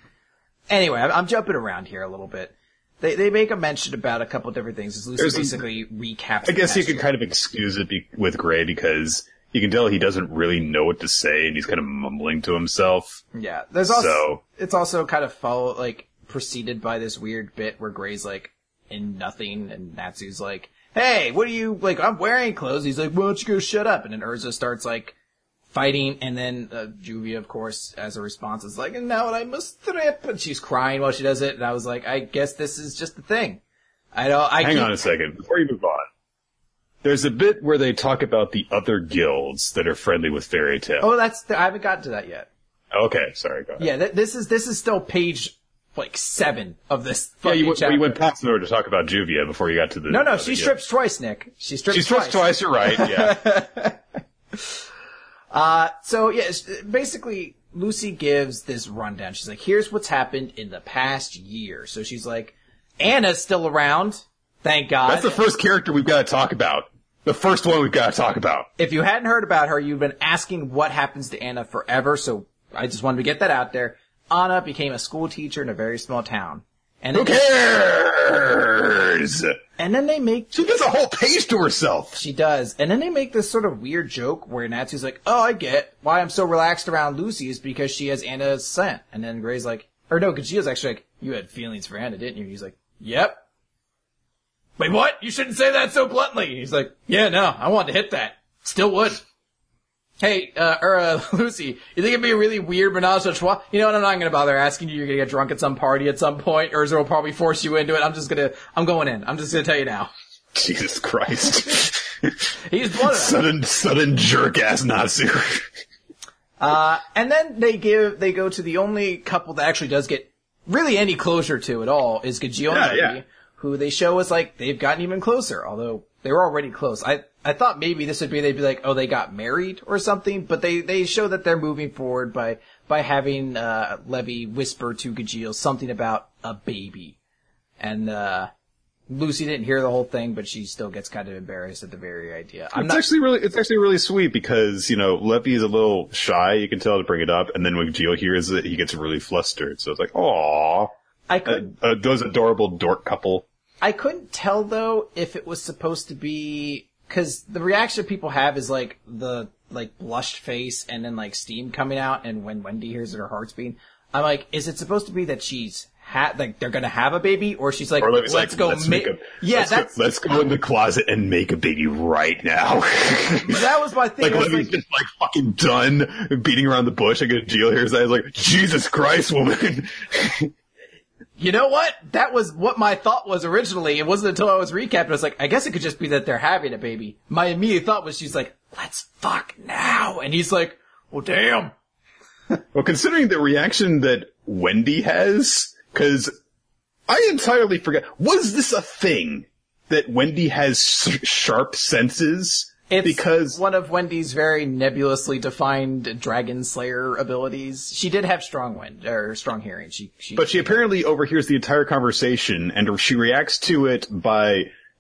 Anyway, I'm, I'm jumping around here a little bit. They they make a mention about a couple different things. As Lucy There's basically a, recaps. I guess you could kind of excuse it be, with Gray because... You can tell he doesn't really know what to say, and he's kind of mumbling to himself. Yeah, there's also so. It's also kind of follow like preceded by this weird bit where Gray's like in nothing, and Natsu's like, "Hey, what are you like? I'm wearing clothes." He's like, "Why don't you go shut up?" And then Urza starts like fighting, and then uh, Juvia, of course, as a response, is like, "And now I must strip," and she's crying while she does it. And I was like, "I guess this is just the thing." I don't. I hang keep... on a second before you move on. There's a bit where they talk about the other guilds that are friendly with Fairy Tail. Oh, that's, I haven't gotten to that yet. Okay, sorry, go ahead. Yeah, th- this is, this is still page, like, seven of this Yeah, you, chapter. you went past in order to talk about Juvia before you got to the... No, no, she strips twice, Nick. She strips she strips twice. twice, you're right, yeah. uh, so, yeah, basically, Lucy gives this rundown. She's like, here's what's happened in the past year. So she's like, Anna's still around. Thank God. That's the first character we've got to talk about. The first one we've got to talk about. If you hadn't heard about her, you've been asking what happens to Anna forever, so I just wanted to get that out there. Anna became a school teacher in a very small town. And Who cares? And then they make... She gets a whole page to herself. She does. And then they make this sort of weird joke where Natsu's like, oh, I get why I'm so relaxed around Lucy is because she has Anna's scent. And then Gray's like... Or no, Gajio's actually like, you had feelings for Anna, didn't you? And he's like, yep. Wait, what? You shouldn't say that so bluntly. He's like, yeah, no, I wanted to hit that. Still would. Hey, uh, or, uh, Lucy, you think it'd be a really weird menage a trois? You know what, I'm not gonna bother asking you. You're gonna get drunk at some party at some point. Urza will probably force you into it. I'm just gonna, I'm going in. I'm just gonna tell you now. Jesus Christ. He's blood. Sudden, sudden jerk-ass Natsu. uh, and then they give, they go to the only couple that actually does get really any closure to at all is Gajio and Levi. Yeah, yeah. Who they show as like, they've gotten even closer, although they were already close. I, I thought maybe this would be, they'd be like, oh, they got married or something, but they, they show that they're moving forward by, by having, uh, Levi whisper to Gajio something about a baby. And, uh, Lucy didn't hear the whole thing, but she still gets kind of embarrassed at the very idea. I'm it's not... actually really, it's actually really sweet because, you know, Levi is a little shy, you can tell to bring it up, and then when Gajio hears it, he gets really flustered. So it's like, aww. I could, uh, uh, those adorable dork couple. I couldn't tell though if it was supposed to be, cause the reaction people have is like the, like blushed face and then like steam coming out and when Wendy hears it, her heart's beating. I'm like, is it supposed to be that she's ha- like they're gonna have a baby or she's like, or let's like, go let's ma- make a, yeah, let's that's, go, let's go in the closet and make a baby right now. That was my thing. Like, Levi's like, just like fucking done beating around the bush. I get Gajio hears that. I was like, Jesus Christ, woman. You know what? That was what my thought was originally. It wasn't until I was recapping. I was like, I guess it could just be that they're having a baby. My immediate thought was she's like, let's fuck now. And he's like, well, damn. Well, considering the reaction that Wendy has, cause I entirely forgot, was this a thing that Wendy has sharp senses? It's because one of Wendy's very nebulously defined Dragon Slayer abilities. She did have strong wind or strong hearing. She, she, but she apparently overhears the entire conversation, and she reacts to it by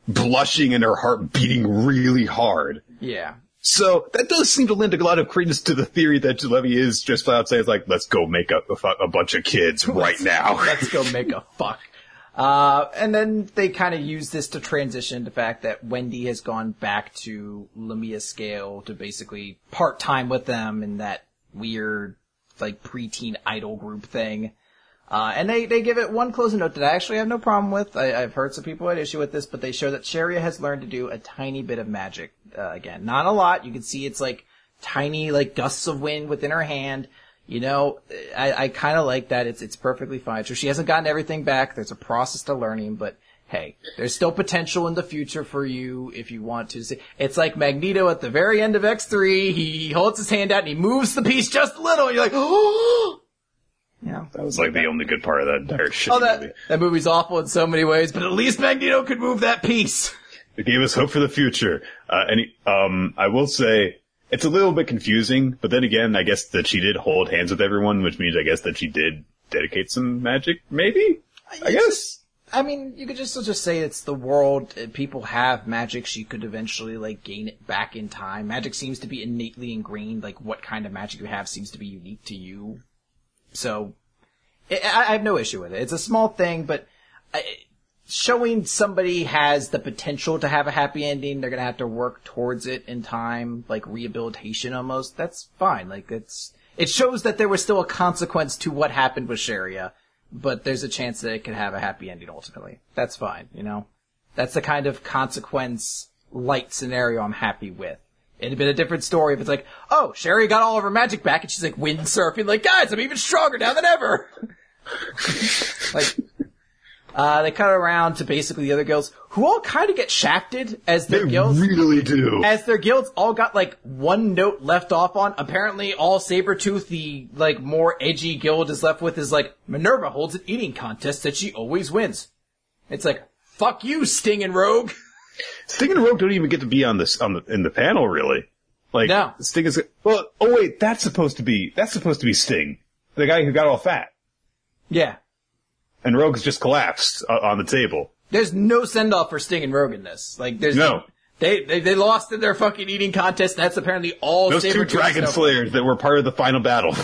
blushing and her heart beating really hard. Yeah. So that does seem to lend a lot of credence to the theory that Levy is just flat out saying, like, let's go make a, a, a bunch of kids right now. Let's go make a fuck. Uh, and then they kind of use this to transition the fact that Wendy has gone back to Lamia Scale to basically part-time with them in that weird, like, preteen idol group thing. Uh, and they, they give it one closing note that I actually have no problem with. I, I've heard some people had issue with this, but they show that Sharia has learned to do a tiny bit of magic. Uh, again, not a lot. You can see it's like tiny, like gusts of wind within her hand. You know, I, I kind of like that. It's, it's perfectly fine. So she hasn't gotten everything back. There's a process to learning, but hey, there's still potential in the future for you if you want to see. It's like Magneto at the very end of X three. He holds his hand out and he moves the piece just a little. And you're like, oh! Yeah. That was like the only good part of that entire shit oh, that, movie. That movie's awful in so many ways, but at least Magneto could move that piece. It gave us hope for the future. Uh, and, he, um, I will say, it's a little bit confusing, but then again, I guess that she did hold hands with everyone, which means I guess that she did dedicate some magic, maybe? I you guess? Just, I mean, you could just just say it's the world. People have magic. She could eventually, like, gain it back in time. Magic seems to be innately ingrained. Like, what kind of magic you have seems to be unique to you. So, I, I have no issue with it. It's a small thing, but I, showing somebody has the potential to have a happy ending, they're gonna have to work towards it in time, like rehabilitation almost. That's fine. Like, it's, it shows that there was still a consequence to what happened with Sharia, but there's a chance that it could have a happy ending ultimately. That's fine, you know? That's the kind of consequence light scenario I'm happy with. It'd been a different story if it's like, oh, Sherry got all of her magic back and she's like windsurfing, like, guys, I'm even stronger now than ever. Like, uh, they cut around to basically the other guilds, who all kind of get shafted as their they guilds. They really do. As their guilds all got, like, one note left off on. Apparently, all Sabretooth, the, like, more edgy guild is left with is, like, Minerva holds an eating contest that she always wins. It's like, fuck you, Sting and Rogue. Sting and Rogue don't even get to be on this, on the, in the panel, really. Like, no. Sting is, well, oh wait, that's supposed to be, that's supposed to be Sting. The guy who got all fat. Yeah. And Rogue's just collapsed uh, on the table. There's no send-off for Sting and Rogue in this. Like, there's no. They, they, they lost in their fucking eating contest, and that's apparently all Those two Dragon Slayers that were part of the final battle.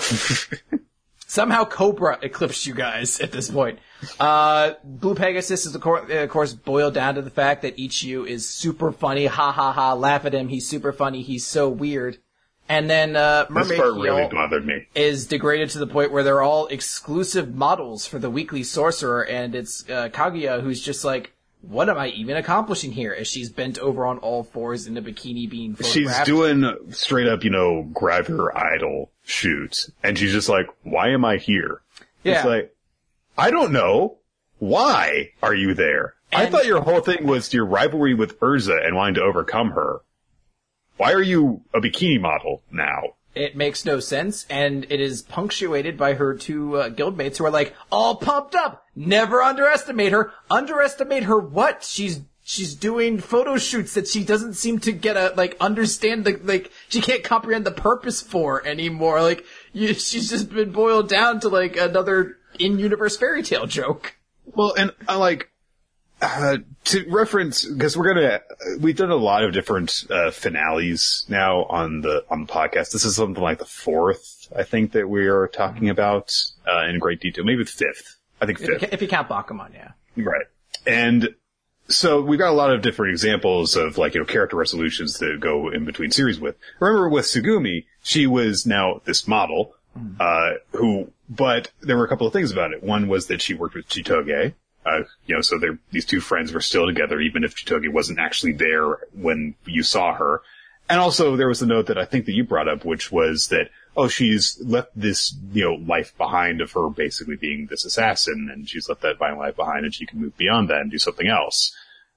Somehow Cobra eclipsed you guys at this point. Uh, Blue Pegasus is, of course, of course, boiled down to the fact that Ichiu is super funny. Ha ha ha, laugh at him. He's super funny. He's so weird. And then, uh, Mermaid this part Heel really bothered me. is degraded to the point where they're all exclusive models for the Weekly Sorcerer, and it's, uh, Kaguya who's just like, what am I even accomplishing here? As she's bent over on all fours in a bikini being photographed. She's doing straight up, you know, grab her idol shoots. And she's just like, why am I here? Yeah. It's like, I don't know. Why are you there? And I thought your whole thing was your rivalry with Urza and wanting to overcome her. Why are you a bikini model now? It makes no sense, and it is punctuated by her two uh, guildmates who are like, all pumped up! Never underestimate her! Underestimate her what? She's, she's doing photo shoots that she doesn't seem to get a, like, understand the, like, she can't comprehend the purpose for anymore. Like, you, she's just been boiled down to, like, another in-universe fairy tale joke. Well, and, I uh, like, Uh, to reference, because we're gonna, we've done a lot of different, uh, finales now on the, on the podcast. This is something like the fourth, I think, that we are talking about, uh, in great detail. Maybe the fifth. I think fifth. If you, if you count Bakuman, yeah. Right. And so we've got a lot of different examples of, like, you know, character resolutions that go in between series with. Remember with Tsugumi, she was now this model, mm. uh, who, but there were a couple of things about it. One was that she worked with Chitoge. Uh, you know, so these two friends were still together, even if Chitoge wasn't actually there when you saw her. And also, there was a note that I think that you brought up, which was that, oh, she's left this, you know, life behind of her basically being this assassin, and she's left that violent life behind, and she can move beyond that and do something else.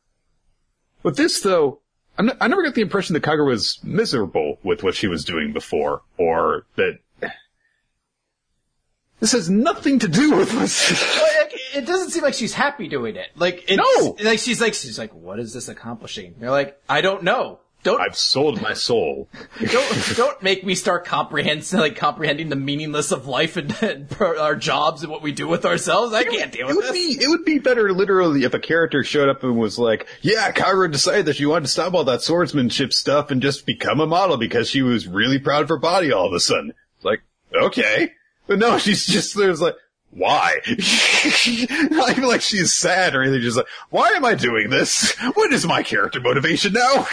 With this, though, I'm not, I never got the impression that Kagura was miserable with what she was doing before, or that this has nothing to do with what's... Well, it doesn't seem like she's happy doing it. Like, it's, no! Like, she's like, she's like, what is this accomplishing? You're like, I don't know. don't, I've sold my soul. don't, don't make me start comprehending, like, comprehending the meaningless of life and, and our jobs and what we do with ourselves. I can't deal with it would this. Be, it would be better, literally, if a character showed up and was like, yeah, Kyra decided that she wanted to stop all that swordsmanship stuff and just become a model because she was really proud of her body all of a sudden. Like, okay. But no, she's just, there's like, why? Not even like she's sad or anything, just like, why am I doing this? What is my character motivation now?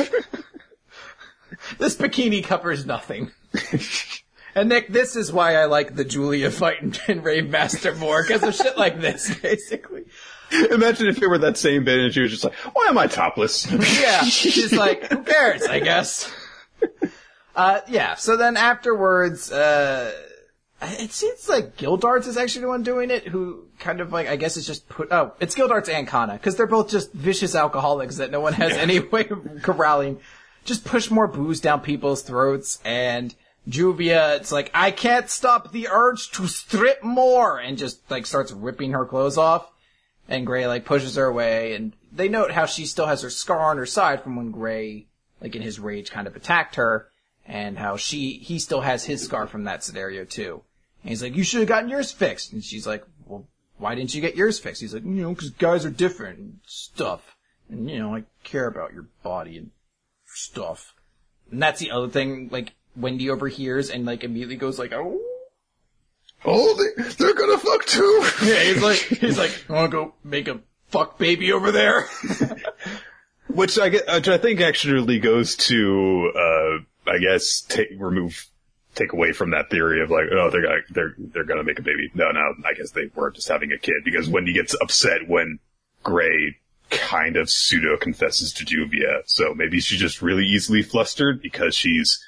This bikini covers nothing. And Nick, this is why I like the Julia fight in, in Rave Master more, because of shit like this, basically. Imagine if it were that same bit and she was just like, why am I topless? Yeah, she's like, who cares, I guess. Uh, yeah, so then afterwards, uh, it seems like Gildarts is actually the one doing it, who kind of like, I guess it's just put, oh, it's Gildarts and Kana, because they're both just vicious alcoholics that no one has any way of corralling. Just push more booze down people's throats, and Juvia, it's like, I can't stop the urge to strip more, and just like starts ripping her clothes off, and Gray like pushes her away, and they note how she still has her scar on her side from when Gray, like in his rage, kind of attacked her, and how she, he still has his scar from that scenario too. And he's like, you should have gotten yours fixed. And she's like, well, why didn't you get yours fixed? He's like, you know, because guys are different and stuff. And, you know, I care about your body and stuff. And that's the other thing, like, Wendy overhears and, like, immediately goes like, oh. Oh, they, they're gonna fuck too. Yeah, he's like, he's like, I wanna go make a fuck baby over there. Which I get, which I think actually goes to, uh, I guess, take, remove, take away from that theory of like, oh, they're gonna, they're, they're gonna make a baby. No, no, I guess they were just having a kid, because Wendy gets upset when Gray kind of pseudo confesses to Juvia. So maybe she's just really easily flustered because she's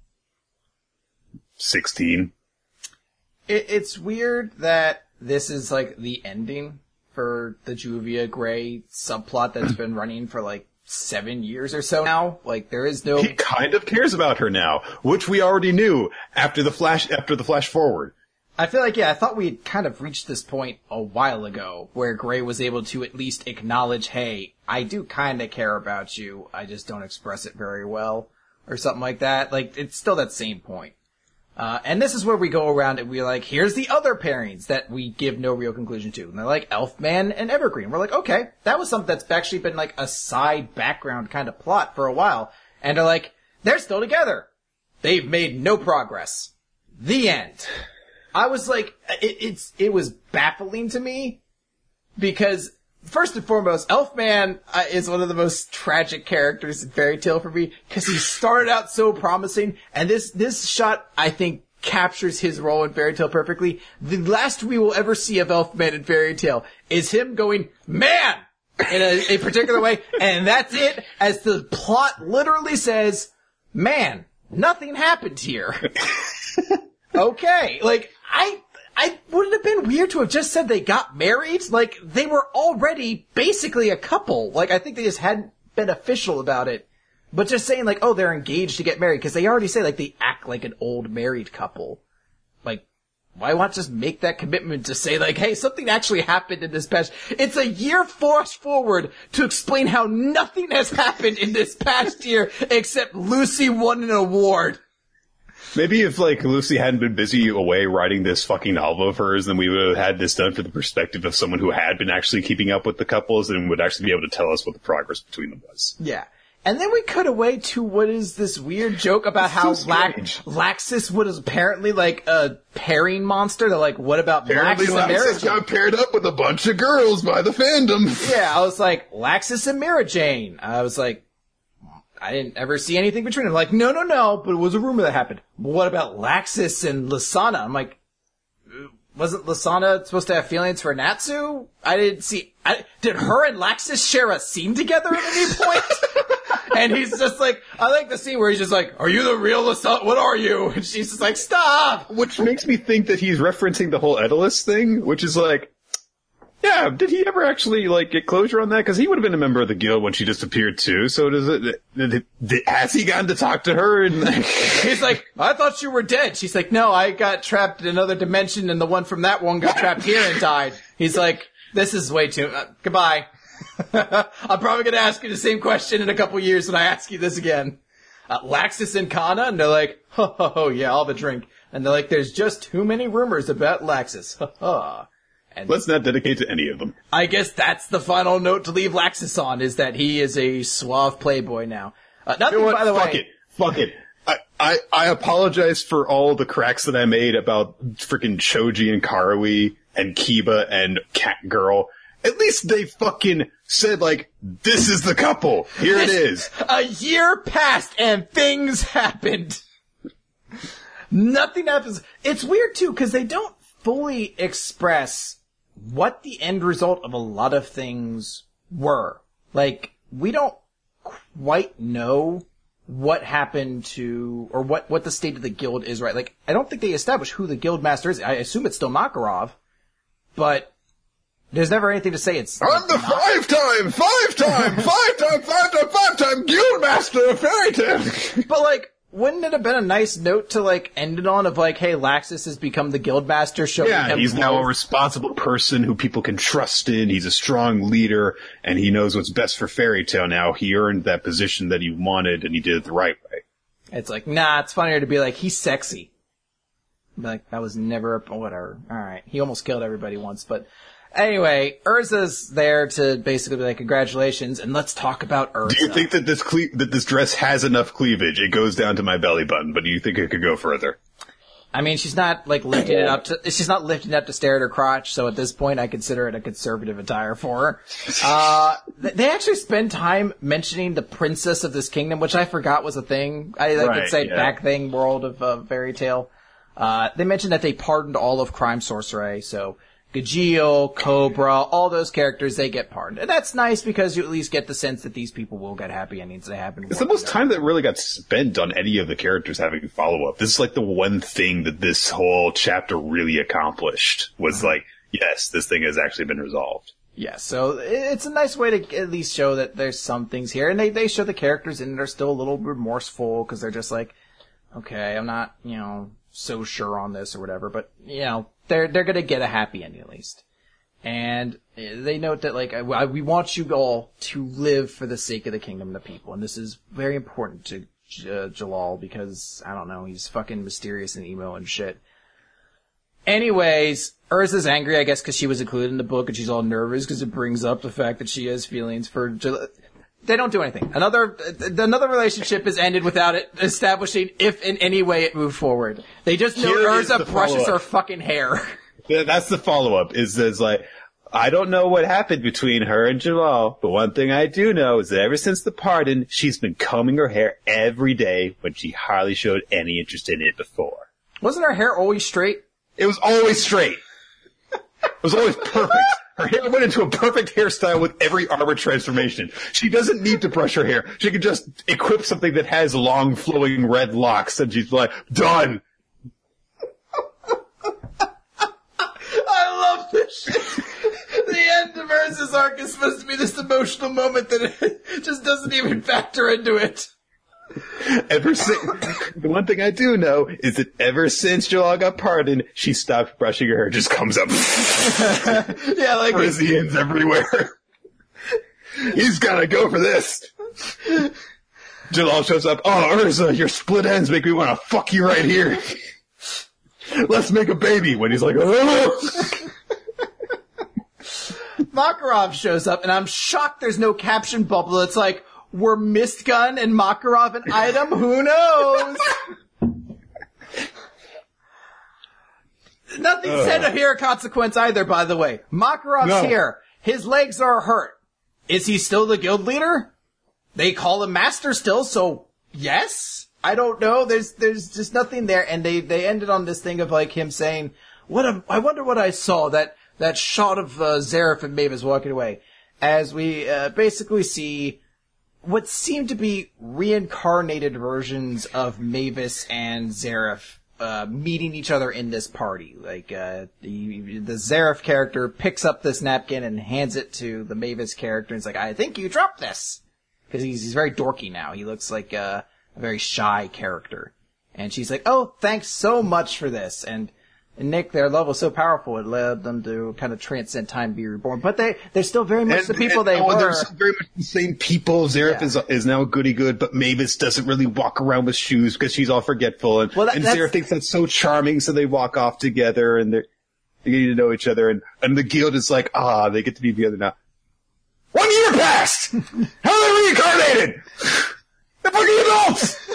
sixteen. It, it's weird that this is like the ending for the Juvia Gray subplot that's been running for like seven years or so now. Like, there is no... He kind of cares about her now, which we already knew after the flash, after the flash forward. I feel like, yeah, I thought we had kind of reached this point a while ago where Gray was able to at least acknowledge, hey, I do kind of care about you, I just don't express it very well, or something like that. Like, it's still that same point. Uh, and this is where we go around and we're like, here's the other pairings that we give no real conclusion to. And they're like Elfman and Evergreen. We're like, okay, that was something that's actually been like a side background kind of plot for a while. And they're like, they're still together. They've made no progress. The end. I was like, it, it's, it was baffling to me because first and foremost, Elfman uh, is one of the most tragic characters in Fairy Tail for me because he started out so promising, and this this shot I think captures his role in Fairy Tail perfectly. The last we will ever see of Elfman in Fairy Tail is him going, man, in a, a particular way, and that's it. As the plot literally says, man, nothing happened here. Okay, like I. I wouldn't have been weird to have just said they got married. Like, they were already basically a couple. Like, I think they just hadn't been official about it. But just saying, like, oh, they're engaged to get married, because they already say, like, they act like an old married couple. Like, why not just make that commitment to say, like, hey, something actually happened in this past... It's a year fast forward to explain how nothing has happened in this past year except Lucy won an award. Maybe if, like, Lucy hadn't been busy away writing this fucking novel of hers, then we would have had this done for the perspective of someone who had been actually keeping up with the couples and would actually be able to tell us what the progress between them was. Yeah. And then we cut away to what is this weird joke about how so Lax- Laxus was apparently, like, a pairing monster. They're like, what about Apparently Laxus and Laxus Marajane? got paired up with a bunch of girls by the fandom. Yeah, I was like, Laxus and Marajane. I was like, I didn't ever see anything between them. Like, no, no, no, but it was a rumor that happened. But what about Laxus and Lasana? I'm like, wasn't Lasana supposed to have feelings for Natsu? I didn't see, I, did her and Laxus share a scene together at any point? And he's just like, I like the scene where he's just like, are you the real Lasana? What are you? And she's just like, stop! Which makes me think that he's referencing the whole Edelus thing, which is like, yeah, did he ever actually, like, get closure on that? Because he would have been a member of the guild when she disappeared, too. So does it, did, did, has he gotten to talk to her? And like, he's like, I thought you were dead. She's like, no, I got trapped in another dimension, and the one from that one got trapped here and died. He's like, this is way too, uh, goodbye. I'm probably going to ask you the same question in a couple years when I ask you this again. Uh, Laxus and Kana? And they're like, ho, ho, ho, yeah, I'll have a drink. And they're like, there's just too many rumors about Laxus. Ha, ha. And let's not dedicate to any of them. I guess that's the final note to leave Laxus on, is that he is a suave playboy now. Uh, nothing, you know by the Fuck way. it. Fuck it. I, I, I apologize for all the cracks that I made about freaking Choji and Karui and Kiba and Catgirl. At least they fucking said, like, this is the couple. Here this, it is. A year passed and things happened. Nothing happens. It's weird, too, because they don't fully express what the end result of a lot of things were. Like, we don't quite know what happened to, or what, what the state of the guild is, right? Like, I don't think they established who the guild master is. I assume it's still Makarov, but there's never anything to say it's... I'm the not- five-time, five-time, five-time, five-time, five-time guild master of Fairy Tail! But, like, wouldn't it have been a nice note to, like, end it on of, like, hey, Laxus has become the guild master, showing yeah, him... he's growth. now a responsible person who people can trust in, he's a strong leader, and he knows what's best for Fairy Tail now. He earned that position that he wanted, and he did it the right way. It's like, nah, it's funnier to be like, he's sexy. Like, that was never a... whatever. Alright, he almost killed everybody once, but... Anyway, Urza's there to basically be like, congratulations, and let's talk about Urza. Do you think that this cle- that this dress has enough cleavage? It goes down to my belly button, but do you think it could go further? I mean, she's not, like, lifting it up to, she's not lifting it up to stare at her crotch, so at this point I consider it a conservative attire for her. Uh, they actually spend time mentioning the princess of this kingdom, which I forgot was a thing. I like right, could say yeah. back thing world of, uh, Fairy Tail. Uh, they mentioned that they pardoned all of Crime Sorcery, so Gajeel, Cobra, all those characters, they get pardoned. And that's nice because you at least get the sense that these people will get happy endings that happen. It's the most time that really got spent on any of the characters having follow-up. This is like the one thing that this whole chapter really accomplished, was like, yes, this thing has actually been resolved. Yeah, so it's a nice way to at least show that there's some things here. And they, they show the characters in it are still a little remorseful because they're just like, okay, I'm not, you know, so sure on this or whatever, but, you know, they're, they're gonna get a happy ending at least. And they note that, like, I, we want you all to live for the sake of the kingdom and the people, and this is very important to J- uh, Jalal because, I don't know, he's fucking mysterious and emo and shit. Anyways, Urza's angry, I guess, because she was included in the book, and she's all nervous because it brings up the fact that she has feelings for Jalal. They don't do anything. Another another relationship is ended without it establishing if in any way it moved forward. They just know Here is Urza the brushes follow-up. her fucking hair. Yeah, that's the follow-up, is there's like, I don't know what happened between her and Jalal, but one thing I do know is that ever since the pardon, she's been combing her hair every day when she hardly showed any interest in it before. Wasn't her hair always straight? It was always straight. It was always perfect. Her hair went into a perfect hairstyle with every armor transformation. She doesn't need to brush her hair. She can just equip something that has long flowing red locks and she's like, done! I love this shit. The end of Urza's arc is supposed to be this emotional moment that it just doesn't even factor into it. Ever since, the one thing I do know is that ever since Jalal got pardoned, she stopped brushing her hair, just comes up. Yeah, like Frisians everywhere. He's gotta go for this. Jalal shows up. Oh, Urza, your split ends make me want to fuck you right here. Let's make a baby. When he's like, oh. Makarov shows up, and I'm shocked there's no caption bubble. It's like, were Mistgun and Makarov an item? Who knows? Nothing Ugh. said here of consequence either, by the way. Makarov's No. here. His legs are hurt. Is he still the guild leader? They call him master still, so yes? I don't know. There's there's just nothing there, and they, they ended on this thing of like him saying, "What? A, I wonder what I saw." That that shot of uh, Zareth and Mavis walking away, as we uh, basically see what seem to be reincarnated versions of Mavis and Zareth uh, meeting each other in this party. Like uh, the the Zareth character picks up this napkin and hands it to the Mavis character, and it's like, "I think you dropped this," because he's he's very dorky now. He looks like uh, a very shy character, and she's like, "Oh, thanks so much for this." And And Nick, their love was so powerful, it led them to kind of transcend time, be reborn. But they, they're still very much and, the people and, they oh, were. They're still very much the same people. Zareth Yeah. is is now a goody good, but Mavis doesn't really walk around with shoes because she's all forgetful. And, Well, that- and that's- Zareth thinks that's so charming, so they walk off together and they're, they get to know each other. And, and the guild is like, ah, they get to be together now. One year passed! How are they reincarnated? They're fucking adults!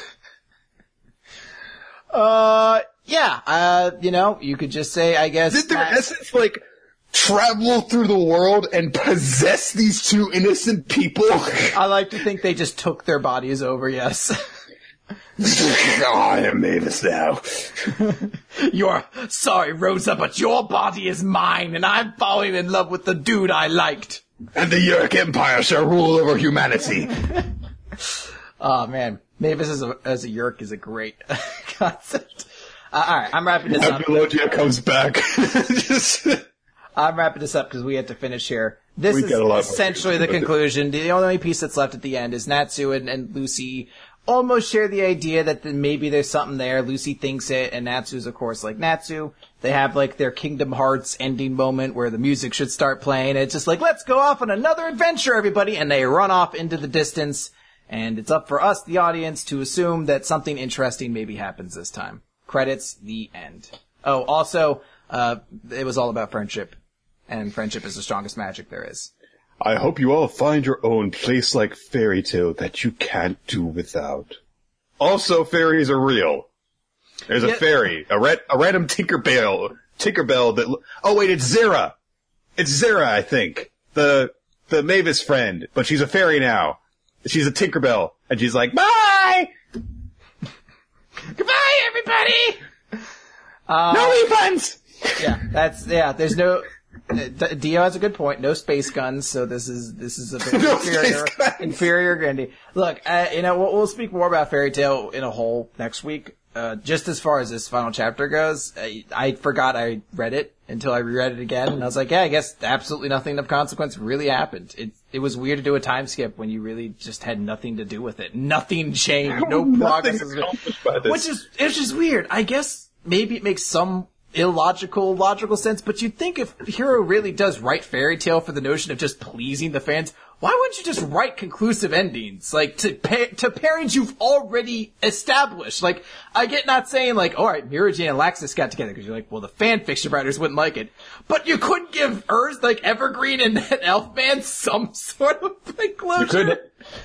Uh, yeah, uh, you know, you could just say, I guess. Did their that- essence, like, travel through the world and possess these two innocent people? I like to think they just took their bodies over, yes. Oh, I am Mavis now. You're sorry, Rosa, but your body is mine, and I'm falling in love with the dude I liked. And the Yerk Empire shall rule over humanity. Oh man, Mavis as a as a Yerk is a great concept. Uh, all right, I'm wrapping this up. Apilogia comes back. Just, I'm wrapping this up because we have to finish here. This We've is got a lot more essentially to the do with it. conclusion. The only piece that's left at the end is Natsu and, and Lucy almost share the idea that the, maybe there's something there. Lucy thinks it, and Natsu's of course like Natsu. They have like their Kingdom Hearts ending moment where the music should start playing. It's just like, let's go off on another adventure, everybody, and they run off into the distance. And it's up for us, the audience, to assume that something interesting maybe happens this time. Credits, the end. Oh, also, uh, it was all about friendship. And friendship is the strongest magic there is. I hope you all find your own place like Fairy Tale that you can't do without. Also, fairies are real. There's a Yeah. fairy, a, red, a random Tinkerbell, Tinkerbell that, oh wait, it's Zera. It's Zera, I think. The, the Mavis friend, but she's a fairy now. She's a Tinkerbell, and she's like, bye! Goodbye, everybody! Uh, No refunds! Yeah, that's, yeah, there's no, uh, D- Dio has a good point. No space guns, so this is, this is a bit No inferior, space guns. inferior Grindy. Look, uh, you know, we'll, we'll speak more about Fairy Tale in a whole next week. Uh, just as far as this final chapter goes, I, I forgot I read it until I reread it again, and I was like, yeah, I guess absolutely nothing of consequence really happened. It, it was weird to do a time skip when you really just had nothing to do with it. Nothing changed, no progress. Nothing was- accomplished by this. Which is, it's just weird. I guess maybe it makes some illogical, logical sense, but you'd think if Hero really does write Fairy Tale for the notion of just pleasing the fans, why wouldn't you just write conclusive endings? Like, to pa- to pairings you've already established. Like, I get not saying like, alright, Mirajane and Laxus got together, because you're like, well, the fan fiction writers wouldn't like it. But you couldn't give Urz, like, Evergreen and Elfman some sort of, like, closure. You could,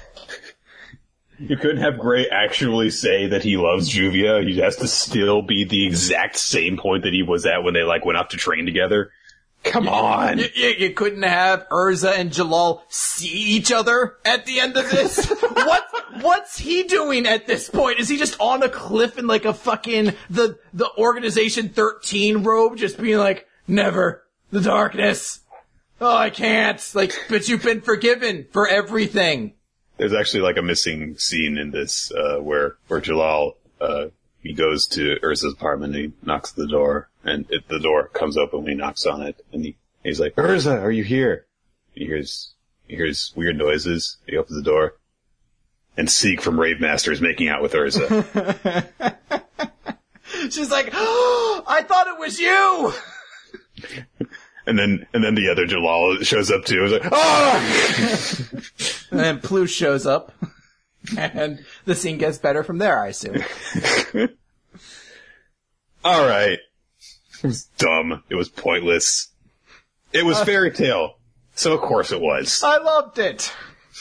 you couldn't have Gray actually say that he loves Juvia. He has to still be the exact same point that he was at when they, like, went off to train together. Come on! You, you, you couldn't have Urza and Jalal see each other at the end of this? what, what's he doing at this point? Is he just on a cliff in like a fucking, the, the Organization thirteen robe, just being like, never, the darkness. Oh, I can't. Like, but you've been forgiven for everything. There's actually like a missing scene in this, uh, where, where Jalal, uh, he goes to Urza's apartment and he knocks at the door, and it, the door comes open when he knocks on it, and he, he's like, Urza, are you here? He hears, he hears weird noises, he opens the door, and Seek from Rave Master is making out with Urza. She's like, oh, I thought it was you! And then, and then the other Jalal shows up too, he's like, ah! And then Plush shows up, and the scene gets better from there, I assume. Alright. It was dumb. It was pointless. It was Fairy Tale. So of course it was. I loved it!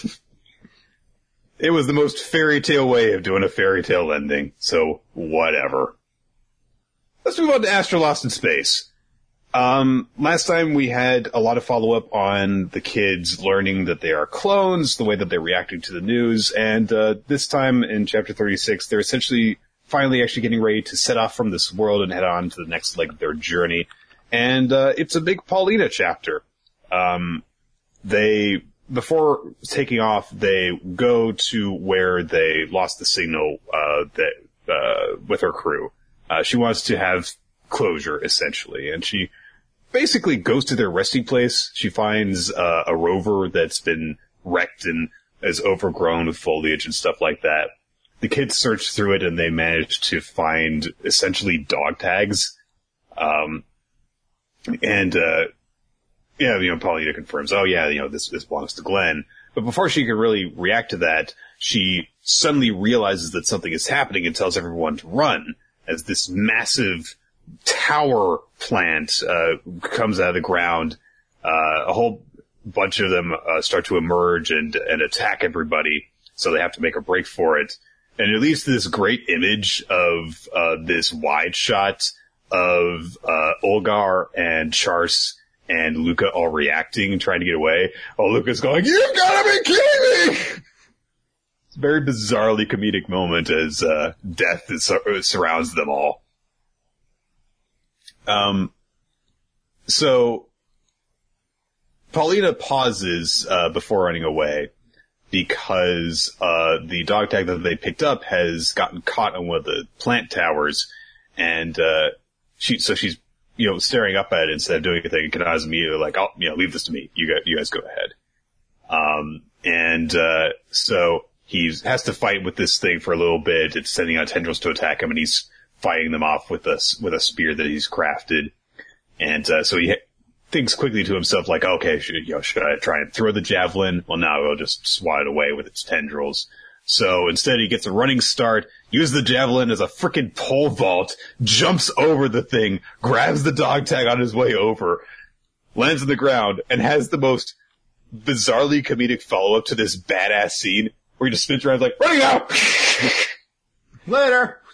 It was the most Fairy Tale way of doing a Fairy Tale ending. So whatever. Let's move on to Astro Lost in Space. Um, last time we had a lot of follow-up on the kids learning that they are clones, the way that they're reacting to the news, and uh, this time in chapter thirty-six, they're essentially finally actually getting ready to set off from this world and head on to the next leg of their journey. And uh, it's a big Paulina chapter. Um, they, before taking off, they go to where they lost the signal uh, that uh, with her crew. Uh, she wants to have closure, essentially, and she basically goes to their resting place. She finds uh, a rover that's been wrecked and is overgrown with foliage and stuff like that. The kids search through it and they manage to find essentially dog tags. Um, and, uh, yeah, you know, Paulina confirms, oh yeah, you know, this, this belongs to Glenn. But before she can really react to that, she suddenly realizes that something is happening and tells everyone to run as this massive tower plant, uh, comes out of the ground. Uh, a whole bunch of them, uh, start to emerge and, and attack everybody. So they have to make a break for it. And it leads to this great image of, uh, this wide shot of, uh, Olgar and Charse and Luca all reacting, trying to get away. Oh, Luca's going, "You've gotta be kidding me!" It's a very bizarrely comedic moment as, uh, death is, uh, surrounds them all. Um, so, Paulina pauses, uh, before running away because, uh, the dog tag that they picked up has gotten caught on one of the plant towers and, uh, she, so she's, you know, staring up at it instead of doing anything. Kanata's immediately like, "Oh, you know, leave this to me. You guys, you guys go ahead." Um, and, uh, so he has to fight with this thing for a little bit. It's sending out tendrils to attack him, and he's fighting them off with a, with a spear that he's crafted. And, uh, so he thinks quickly to himself, like, okay, should, you know, should I try and throw the javelin? Well, no, it'll just swat it away with its tendrils. So instead he gets a running start, uses the javelin as a frickin' pole vault, jumps over the thing, grabs the dog tag on his way over, lands on the ground, and has the most bizarrely comedic follow-up to this badass scene where he just spins around like, "Running out!" Later!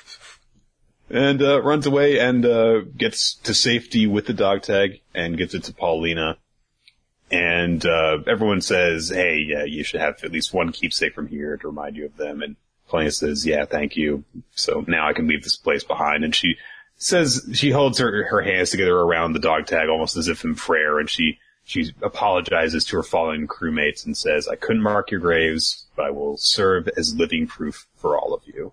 And, uh, runs away and, uh, gets to safety with the dog tag and gives it to Paulina. And, uh, everyone says, "Hey, yeah, you should have at least one keepsake from here to remind you of them." And Paulina says, "Yeah, thank you. So now I can leave this place behind." And she says, she holds her, her hands together around the dog tag almost as if in prayer. And she, she apologizes to her fallen crewmates and says, "I couldn't mark your graves, but I will serve as living proof for all of you."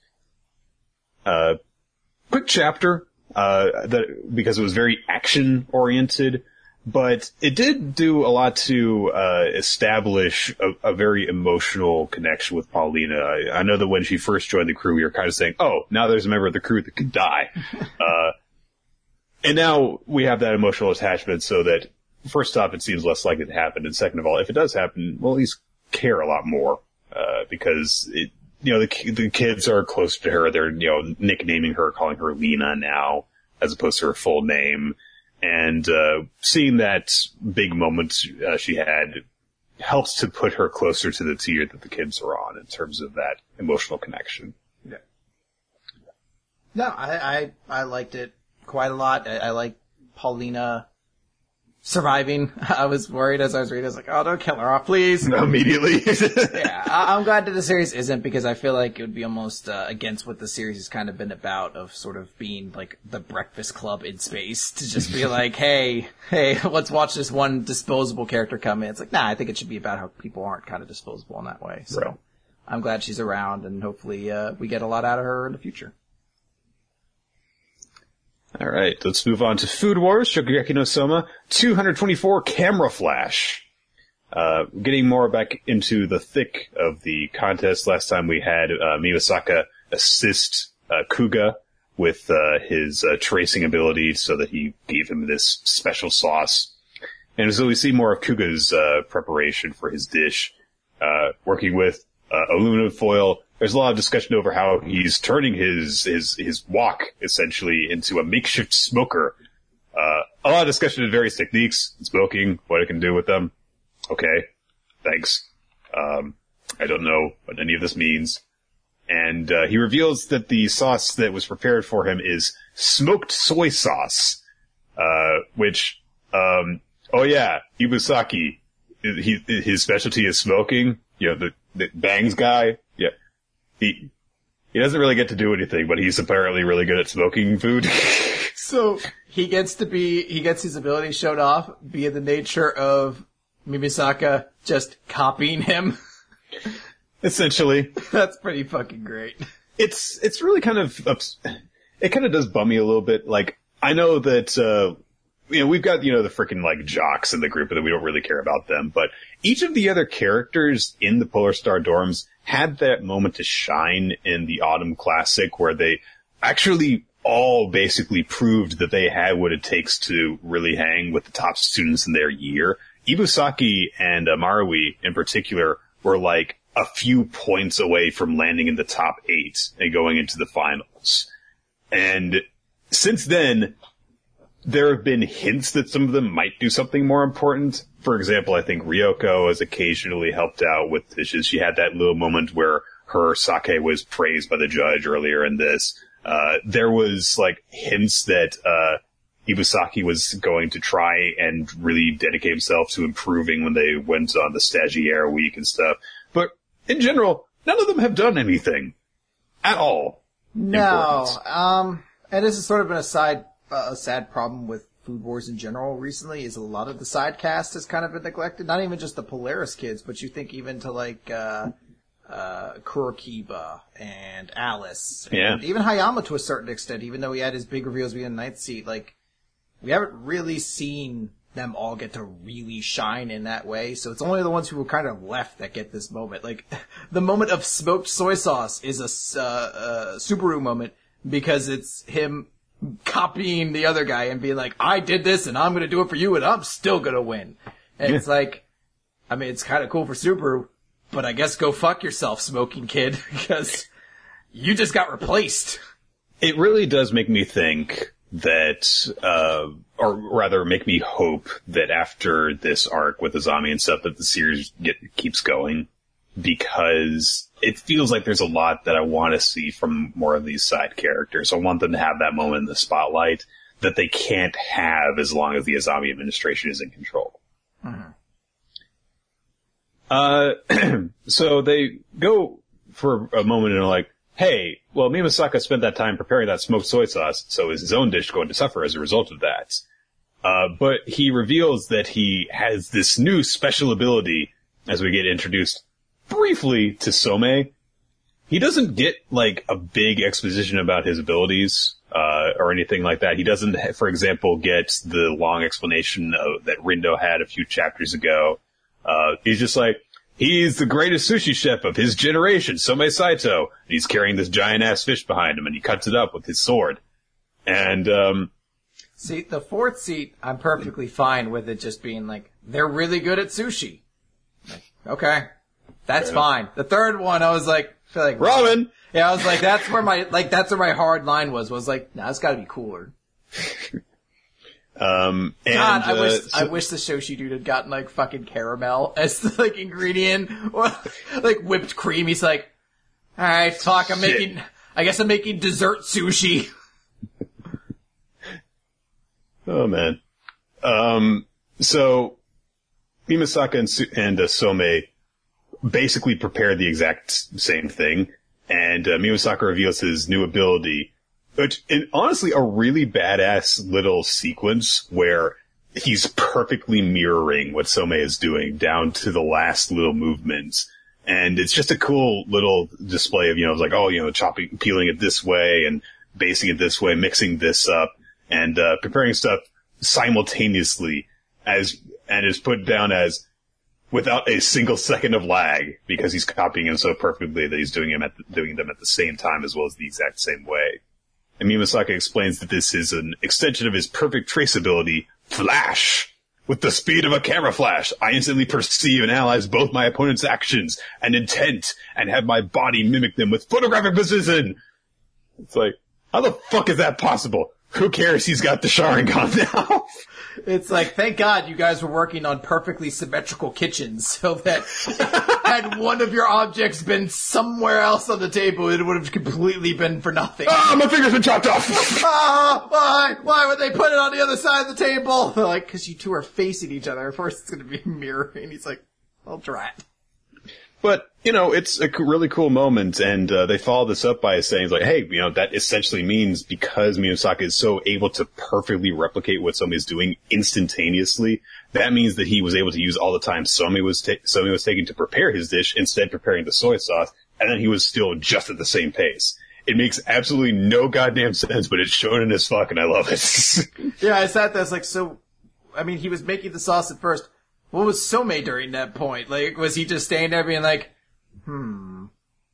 Uh, quick chapter, uh, that, because it was very action oriented. But it did do a lot to uh establish a, a very emotional connection with Paulina. I, I know that when she first joined the crew, we were kind of saying, "Oh, now there's a member of the crew that could die." uh And now we have that emotional attachment so that, first off, it seems less likely to happen. And second of all, if it does happen, we'll at least care a lot more. Uh because, it, you know, the, the kids are closer to her. They're, you know, nicknaming her, calling her Lena now, as opposed to her full name. And, uh, seeing that big moment, uh, she had helps to put her closer to the tier that the kids are on in terms of that emotional connection. Yeah. No, I, I, I liked it quite a lot. I, I like Paulina surviving. I was worried as I was reading. I was like, "Oh, don't kill her off, please." No, immediately. Yeah, I, I'm glad that the series isn't, because I feel like it would be almost uh, against what the series has kind of been about, of sort of being like the Breakfast Club in space, to just be like, hey, hey, let's watch this one disposable character come in. It's like, nah, I think it should be about how people aren't kind of disposable in that way. So right. I'm glad she's around, and hopefully uh, we get a lot out of her in the future. All right, let's move on to Food Wars, Shokugeki no Soma, two twenty-four Camera Flash. Uh, getting more back into the thick of the contest. Last time we had uh, Miwasaka assist uh, Kuga with uh, his uh, tracing ability so that he gave him this special sauce. And so we see more of Kuga's uh, preparation for his dish, uh, working with uh, aluminum foil. There's a lot of discussion over how he's turning his, his, his wok, essentially, into a makeshift smoker. Uh, a lot of discussion of various techniques, smoking, what it can do with them. Okay, thanks. Um, I don't know what any of this means. And, uh, he reveals that the sauce that was prepared for him is smoked soy sauce, uh, which, um, oh yeah, Ibusaki, he, his specialty is smoking. You know, the, the Bangs guy. Yeah. He, he doesn't really get to do anything, but he's apparently really good at smoking food. So, he gets to be, he gets his ability showed off via the nature of Mimisaka just copying him. Essentially. That's pretty fucking great. It's, it's really kind of, ups- it kind of does bum me a little bit. Like, I know that, uh, you know, we've got, you know, the freaking, like, jocks in the group and we don't really care about them, but each of the other characters in the Polar Star dorms had that moment to shine in the Autumn Classic where they actually all basically proved that they had what it takes to really hang with the top students in their year. Ibusaki and uh, Marui in particular were like a few points away from landing in the top eight and going into the finals. And since then, there have been hints that some of them might do something more important. For example, I think Ryoko has occasionally helped out with dishes. She had that little moment where her sake was praised by the judge earlier in this. Uh, there was like hints that, uh, Ibusaki was going to try and really dedicate himself to improving when they went on the stagiaire week and stuff. But in general, none of them have done anything at all. No, um, and this has sort of been a side, uh, a sad problem with Food Wars in general recently, is a lot of the side cast has kind of been neglected. Not even just the Polaris kids, but you think even to like, uh, uh, Kurokiba and Alice. Yeah. And even Hayama to a certain extent, even though he had his big reveals being in the ninth seat, like, we haven't really seen them all get to really shine in that way, so it's only the ones who were kind of left that get this moment. Like, the moment of smoked soy sauce is a, uh, uh, Subaru moment, because it's him copying the other guy and being like, I did this and I'm gonna do it for you and I'm still gonna win. And yeah. It's like, I mean, it's kind of cool for Subaru, but I guess go fuck yourself, smoking kid, because you just got replaced. It really does make me think that, uh, or rather make me hope that after this arc with Azami and stuff that the series get, keeps going, because it feels like there's a lot that I want to see from more of these side characters. I want them to have that moment in the spotlight that they can't have as long as the Azami administration is in control. Mm-hmm. Uh, so they go for a moment and are like, hey, well, Mimasaka spent that time preparing that smoked soy sauce, so is his own dish going to suffer as a result of that? Uh, but he reveals that he has this new special ability as we get introduced briefly to Some. He doesn't get, like, a big exposition about his abilities, uh, or anything like that. He doesn't, for example, get the long explanation of, that Rindo had a few chapters ago. Uh, he's just like, he's the greatest sushi chef of his generation, Some Saito. And he's carrying this giant-ass fish behind him, and he cuts it up with his sword. And, um... See, the fourth seat, I'm perfectly fine with it just being like, they're really good at sushi. Like, okay. That's fine. The third one, I was like, I feel like... Ramen! Yeah, I was like, that's where my, like, that's where my hard line was, was like, nah, it's gotta be cooler. Um, and, God, I uh, wish, so, I wish the Shoshi dude had gotten like fucking caramel as the like ingredient, or like whipped cream. He's like, alright, fuck, I'm shit. making, I guess I'm making dessert sushi. Oh man. Um, so, Mimasaka and, Su- and uh, Some basically prepare the exact same thing, and uh, Mimasaka reveals his new ability. Which, and honestly, a really badass little sequence where he's perfectly mirroring what Some is doing down to the last little movements. And it's just a cool little display of, you know, it's like, oh, you know, chopping, peeling it this way and basing it this way, mixing this up and, uh, preparing stuff simultaneously as, and is put down as without a single second of lag because he's copying him so perfectly that he's doing him at, the, doing them at the same time as well as the exact same way. And Mimasaka explains that this is an extension of his perfect traceability, Flash. With the speed of a camera flash, I instantly perceive and analyze both my opponent's actions and intent and have my body mimic them with photographic precision. It's like, how the fuck is that possible? Who cares? He's got the Sharingan now. It's like, thank God you guys were working on perfectly symmetrical kitchens so that had one of your objects been somewhere else on the table, it would have completely been for nothing. Ah, my finger's been chopped off! Ah, why? Why would they put it on the other side of the table? They're like, cause you two are facing each other. Of course it's gonna be mirroring. He's like, I'll try it. But, you know, it's a really cool moment, and uh, they follow this up by saying, like, hey, you know, that essentially means because Mimasaka is so able to perfectly replicate what Some is doing instantaneously, that means that he was able to use all the time Some was, ta- Some was taking to prepare his dish, instead preparing the soy sauce, and then he was still just at the same pace. It makes absolutely no goddamn sense, but it's shonen as fuck, and I love it. Yeah, I sat there, I was like, so, I mean, he was making the sauce at first. What was Some during that point? Like, was he just staying there being like, hmm.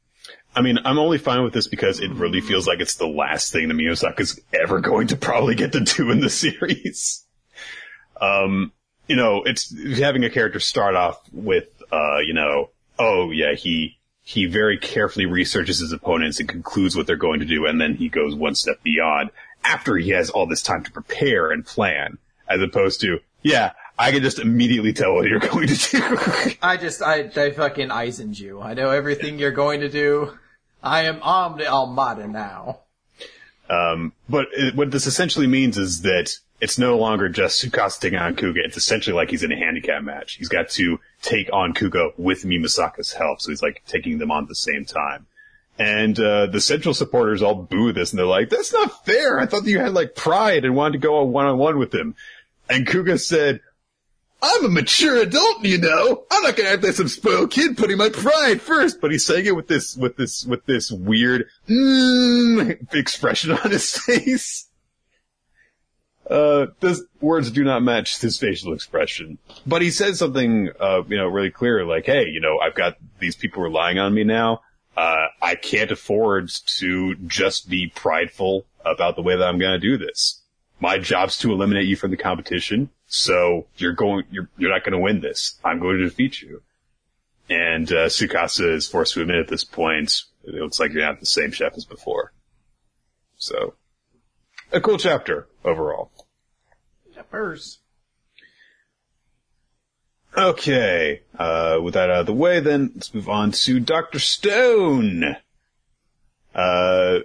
I mean, I'm only fine with this because it really feels like it's the last thing that Miyazaka's ever going to probably get to do in the series. Um, you know, it's having a character start off with, uh, you know, oh yeah, he, he very carefully researches his opponents and concludes what they're going to do, and then he goes one step beyond after he has all this time to prepare and plan, as opposed to, yeah, I can just immediately tell what you're going to do. I just, I, I fucking Aizened you. I know everything you're going to do. I am Omni Almada now. Um, but it, what this essentially means is that it's no longer just Tsukasa taking on Kuga. It's essentially like he's in a handicap match. He's got to take on Kuga with Mimasaka's help. So he's like taking them on at the same time. And, uh, the Central supporters all boo this and they're like, that's not fair. I thought that you had like pride and wanted to go on one on one with him. And Kuga said, I'm a mature adult, you know. I'm not gonna act like some spoiled kid putting my pride first. But he's saying it with this, with this, with this weird, mm, expression on his face. Uh, those words do not match his facial expression. But he says something, uh, you know, really clear, like, hey, you know, I've got these people relying on me now. Uh, I can't afford to just be prideful about the way that I'm gonna do this. My job's to eliminate you from the competition. So you're going, you're, you're not going to win this. I'm going to defeat you. And, uh, Tsukasa is forced to admit at this point, it looks like you're not the same chef as before. So, a cool chapter overall. Chapters. Okay, uh, with that out of the way then, let's move on to Doctor Stone. Uh,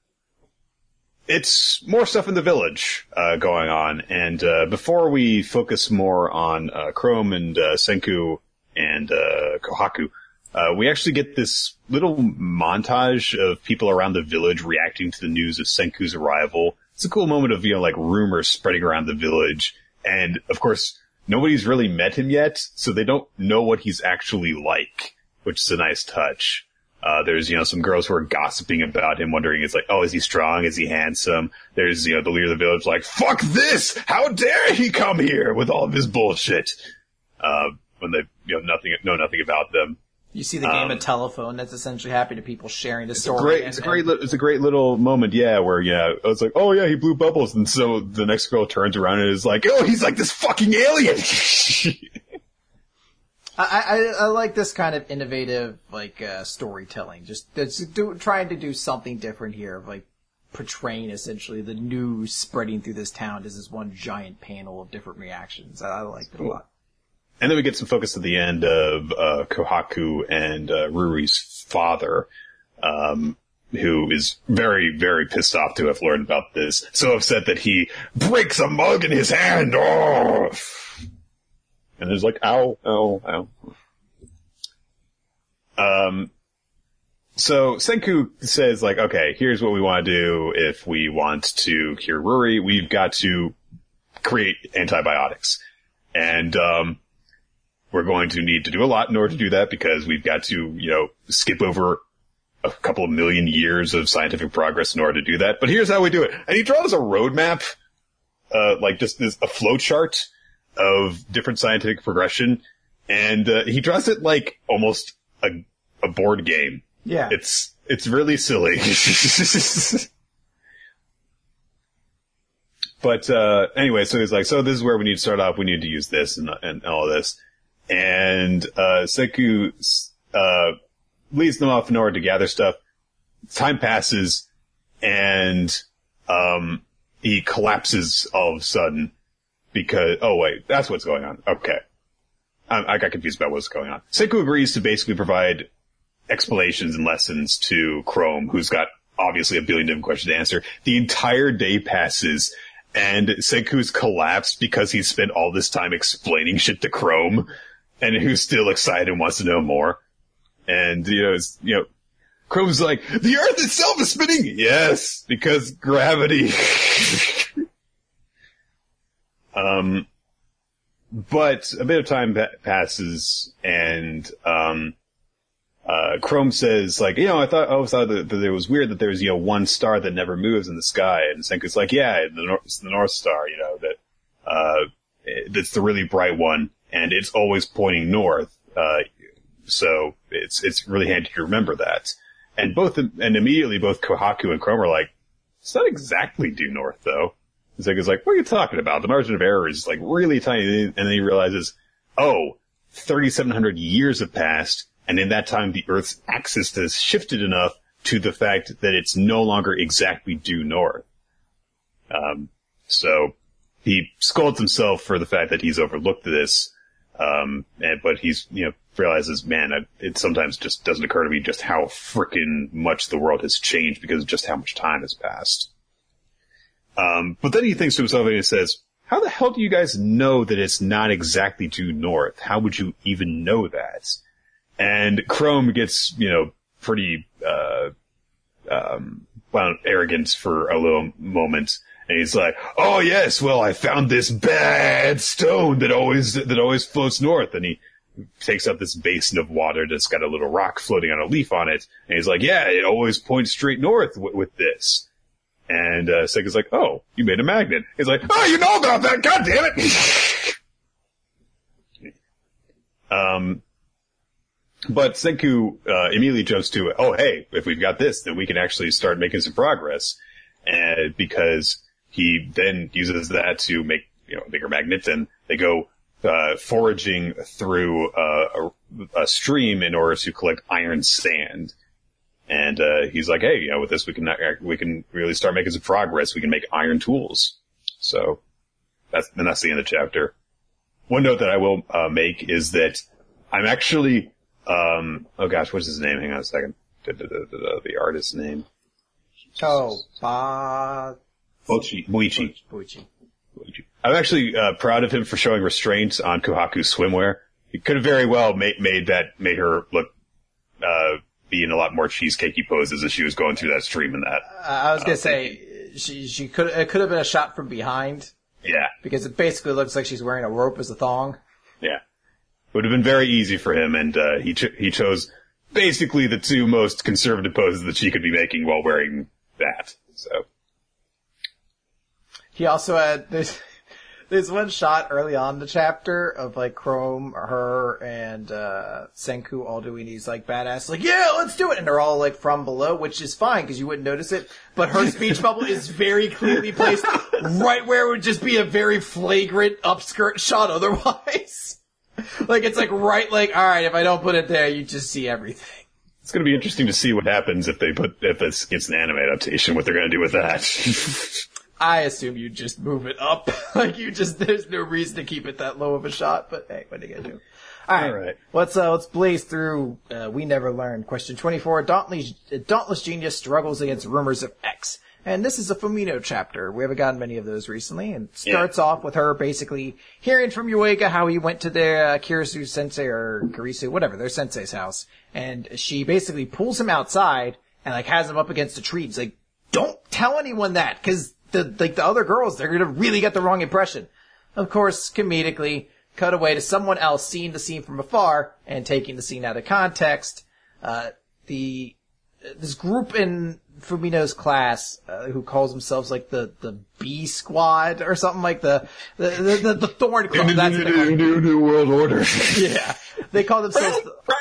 It's more stuff in the village, uh, going on. And, uh, before we focus more on, uh, Chrome and, uh, Senku and, uh, Kohaku, uh, we actually get this little montage of people around the village reacting to the news of Senku's arrival. It's a cool moment of, you know, like rumors spreading around the village. And, of course, nobody's really met him yet, so they don't know what he's actually like, which is a nice touch. Uh, there's, you know, some girls who are gossiping about him, wondering, it's like, oh, is he strong? Is he handsome? There's, you know, the leader of the village like, fuck this! How dare he come here with all of his bullshit? Uh, when they, you know, nothing, know nothing about them. You see the game um, of telephone that's essentially happening to people sharing the story. It's a great, and, it's a great, and... it's a great little moment, yeah, where, yeah, it's like, oh yeah, he blew bubbles, and so the next girl turns around and is like, oh, he's like this fucking alien! I, I, I like this kind of innovative, like, uh, storytelling. Just, just do, trying to do something different here, of like, portraying essentially the news spreading through this town as this one giant panel of different reactions. I, I liked it a lot. And then we get some focus at the end of, uh, Kohaku and, uh, Ruri's father, um, who is very, very pissed off to have learned about this. So upset that he breaks a mug in his hand. Oh! And there's like, ow, ow, ow. Um, so Senku says like, okay, here's what we want to do if we want to cure Ruri. We've got to create antibiotics. And, um, we're going to need to do a lot in order to do that because we've got to, you know, skip over a couple of million years of scientific progress in order to do that. But here's how we do it. And he draws a roadmap, uh, like just this, a flow chart of different scientific progression, and uh, he draws it like almost a a board game. Yeah. It's it's really silly. But uh anyway, so he's like, so this is where we need to start off, we need to use this and and all this. And uh Senku uh leads them off in order to gather stuff. Time passes and um he collapses all of a sudden. Because, oh wait, that's what's going on. Okay. I, I got confused about what's going on. Senku agrees to basically provide explanations and lessons to Chrome, who's got obviously a billion different questions to answer. The entire day passes, and Senku's collapsed because he's spent all this time explaining shit to Chrome, and who's still excited and wants to know more. And, you know, it's, you know, Chrome's like, the Earth itself is spinning! Yes, because gravity. Um, but a bit of time pa- passes and, um, uh, Chrome says like, you know, I thought, I always thought that, that it was weird that there's, you know, one star that never moves in the sky. And Senku's like, yeah, the, nor- it's the North Star, you know, that, uh, that's the really bright one and it's always pointing north. Uh, so it's, it's really handy to remember that. And both, and immediately both Kohaku and Chrome are like, it's not exactly due north, though. Zega's like, what are you talking about? The margin of error is, like, really tiny. And then he realizes, oh, thirty-seven hundred years have passed, and in that time the Earth's axis has shifted enough to the fact that it's no longer exactly due north. Um, so he scolds himself for the fact that he's overlooked this, um, and, but he's, you know, realizes, man, I, it sometimes just doesn't occur to me just how frickin' much the world has changed because of just how much time has passed. Um, but then he thinks to himself and he says, how the hell do you guys know that it's not exactly due north? How would you even know that? And Chrome gets, you know, pretty, uh, um, well, arrogant for a little moment. And he's like, oh yes, well, I found this bad stone that always, that always floats north. And he takes up this basin of water that's got a little rock floating on a leaf on it. And he's like, yeah, it always points straight north w- with this. And, uh, Sega's like, oh, you made a magnet. He's like, oh, you know about that, god damn it! um, but Senku, uh, immediately jumps to, oh, hey, if we've got this, then we can actually start making some progress. And because he then uses that to make, you know, a bigger magnet, and they go, uh, foraging through, uh, a, a stream in order to collect iron sand. And, uh, he's like, hey, you know, with this we can, we can really start making some progress. We can make iron tools. So, that's, and that's the end of the chapter. One note that I will, uh, make is that I'm actually, um, oh gosh, what's his name? Hang on a second. The artist's name. Oh, Ba... Boichi. Boichi. Boichi. I'm actually, uh, proud of him for showing restraint on Kohaku's swimwear. He could have very well made, made that, made her look, uh, be in a lot more cheesecakey poses as she was going through that stream in that. Uh, I was gonna uh, say, she, she could, it could have been a shot from behind. Yeah. Because it basically looks like she's wearing a rope as a thong. Yeah. It would have been very easy for him, and, uh, he, ch- he chose basically the two most conservative poses that she could be making while wearing that, so. He also had, there's, there's one shot early on in the chapter of like Chrome, her, and, uh, Senku all doing these like badass, like, yeah, let's do it! And they're all like from below, which is fine because you wouldn't notice it, but her speech bubble is very clearly placed right where it would just be a very flagrant upskirt shot otherwise. Like, it's like right, like, alright, if I don't put it there, you just see everything. It's gonna be interesting to see what happens if they put, if this gets an anime adaptation, what they're gonna do with that. I assume you just move it up. Like, you just, there's no reason to keep it that low of a shot, but hey, what are you gonna do? Alright. All right. Let's, uh, let's blaze through, uh, We Never Learned. Question twenty-four. Dauntless, Dauntless Genius struggles against rumors of X. And this is a Fumino chapter. We haven't gotten many of those recently. And it starts yeah. off with her basically hearing from Yuiga how he went to their uh, Kirisu sensei or Kirisu, whatever, their sensei's house. And she basically pulls him outside and like has him up against a tree. It's like, don't tell anyone that, cause the, like the other girls, they're gonna really get the wrong impression. Of course, comedically, cut away to someone else seeing the scene from afar and taking the scene out of context. Uh, the, this group in Fumino's class, uh, who calls themselves like the, the B Squad or something, like the, the, the, the, the Thorn Club. That's what they call New, new World Order. Yeah. They call themselves,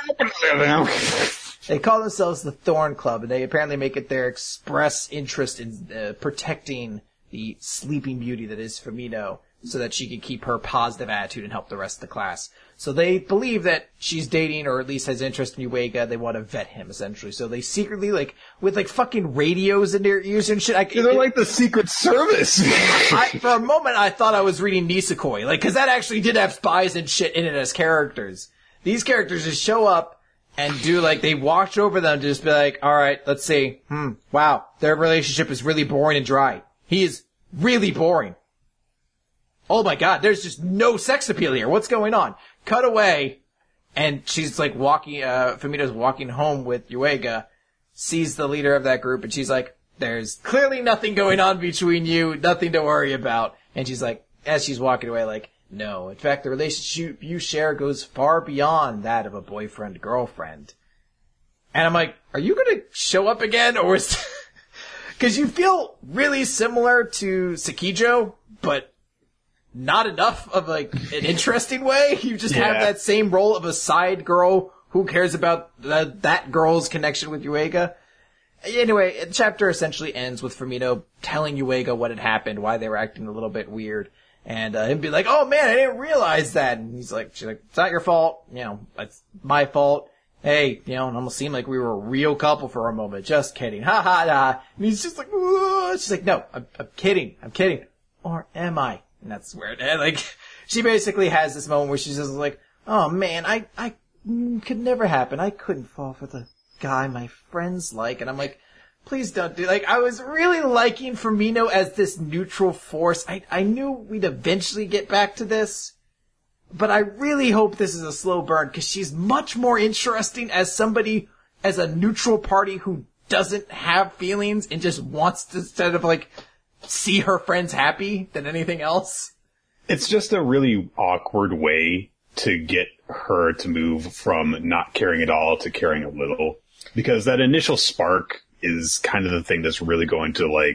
the, they call themselves the Thorn Club, and they apparently make it their express interest in uh, protecting the sleeping beauty that is Fumino, so that she can keep her positive attitude and help the rest of the class. So they believe that she's dating, or at least has interest in Yuiga. They want to vet him, essentially. So they secretly, like, with, like, fucking radios in their ears and shit. I, yeah, they're it, like the Secret Service. I, for a moment, I thought I was reading Nisekoi. Like, cause that actually did have spies and shit in it as characters. These characters just show up and do, like, they watch over them to just be like, alright, let's see. Hmm, wow, their relationship is really boring and dry. He is really boring. Oh my god, there's just no sex appeal here. What's going on? Cut away, and she's like walking, uh, Fumino's walking home with Yuiga, sees the leader of that group, and she's like, there's clearly nothing going on between you, nothing to worry about. And she's like, as she's walking away, like, no, in fact, the relationship you share goes far beyond that of a boyfriend-girlfriend. And I'm like, are you gonna show up again, or is... Cause you feel really similar to Sakijo, but not enough of like an interesting way. You just yeah. have that same role of a side girl who cares about the, that girl's connection with Yuiga. Anyway, the chapter essentially ends with Fumino telling Yuiga what had happened, why they were acting a little bit weird, and uh, him be like, "Oh man, I didn't realize that." And he's like, "She's like, it's not your fault, you know, it's my fault. Hey, you know, it almost seemed like we were a real couple for a moment. Just kidding, ha ha ha." And he's just like, "Whoa." She's like, "No, I'm, I'm kidding, I'm kidding, or am I?" And that's where it like she basically has this moment where she's just like, "Oh man, I I mm, could never happen. I couldn't fall for the guy my friends like." And I'm like, please don't do, like, I was really liking Fumino as this neutral force. I, I knew we'd eventually get back to this, but I really hope this is a slow burn, because she's much more interesting as somebody, as a neutral party who doesn't have feelings and just wants to sort of, like, see her friends happy than anything else. It's just a really awkward way to get her to move from not caring at all to caring a little. Because that initial spark is kind of the thing that's really going to, like,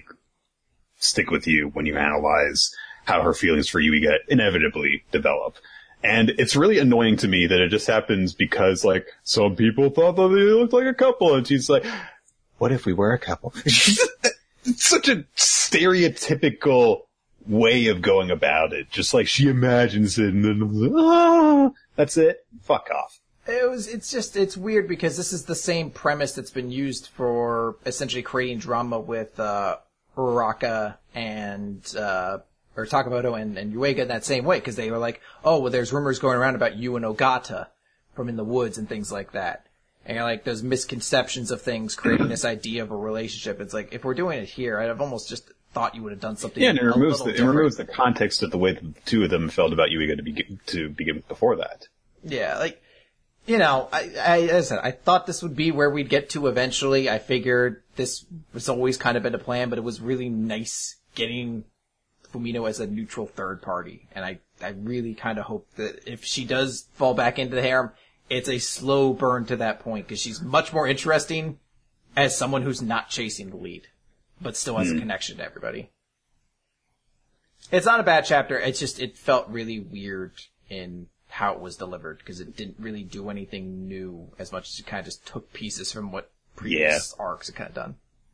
stick with you when you analyze how her feelings for Yuiga inevitably develop. And it's really annoying to me that it just happens because, like, some people thought that they looked like a couple, and she's like, what if we were a couple? It's such a stereotypical way of going about it. Just like she imagines it, and then, ah, that's it. Fuck off. It was, it's just, it's weird because this is the same premise that's been used for essentially creating drama with, uh, Uraraka and, uh, or Takamoto and, and Yuiga in that same way, because they were like, oh, well, there's rumors going around about you and Ogata from In the Woods and things like that. And like those misconceptions of things creating this idea of a relationship. It's like, if we're doing it here, I'd have almost just thought you would have done something. Yeah, and it removes the, it different. removes the context of the way that the two of them felt about Yuiga to begin, to begin with before that. Yeah, like, you know, I, I, as I said, I thought this would be where we'd get to eventually. I figured this was always kind of been a plan, but it was really nice getting Fumino as a neutral third party. And I, I really kind of hope that if she does fall back into the harem, it's a slow burn to that point, because she's much more interesting as someone who's not chasing the lead, but still has mm. a connection to everybody. It's not a bad chapter. It's just, it felt really weird in how it was delivered, because it didn't really do anything new as much as it kind of just took pieces from what previous yeah. arcs had kind of done.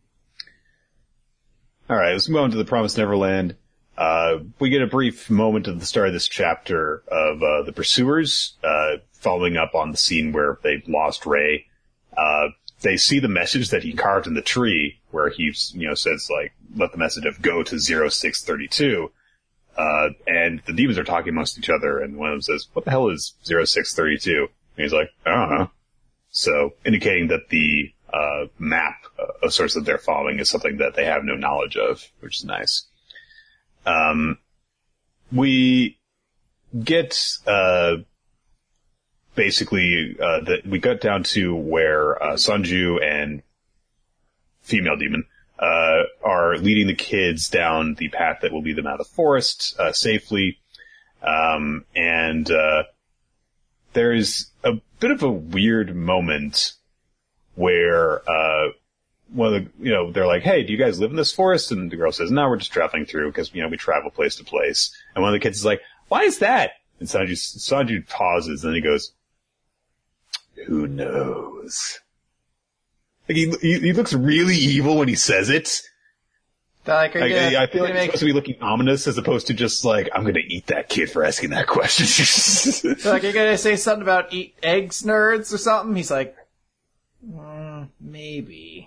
All right, let's move on to the Promised Neverland. Uh, we get a brief moment at the start of this chapter of uh, the pursuers uh, following up on the scene where they lost Ray. Uh, they see the message that he carved in the tree, where he, you know, says like, "Let the message of go to zero six thirty-two." Uh, and the demons are talking amongst each other, and one of them says, "What the hell is zero six thirty-two?" And he's like, "I don't know." So, indicating that the, uh, map uh, of sorts that they're following is something that they have no knowledge of, which is nice. Um, we get, uh, basically, uh, that we got down to where, uh, Sanju and female demon, uh, are leading the kids down the path that will lead them out of the forest, uh, safely. Um, and, uh, there's a bit of a weird moment where, uh, one of the, you know, they're like, "Hey, do you guys live in this forest?" And the girl says, "No, we're just traveling through because, you know, we travel place to place." And one of the kids is like, "Why is that?" And Sanju, Sanju pauses, and then he goes, "Who knows?" Like, he, he, he looks really evil when he says it. Like, like, gonna, I feel like make... he's supposed to be looking ominous as opposed to just like, "I'm gonna eat that kid for asking that question." So like, you're gonna say something about eat eggs, nerds, or something? He's like, mm, maybe.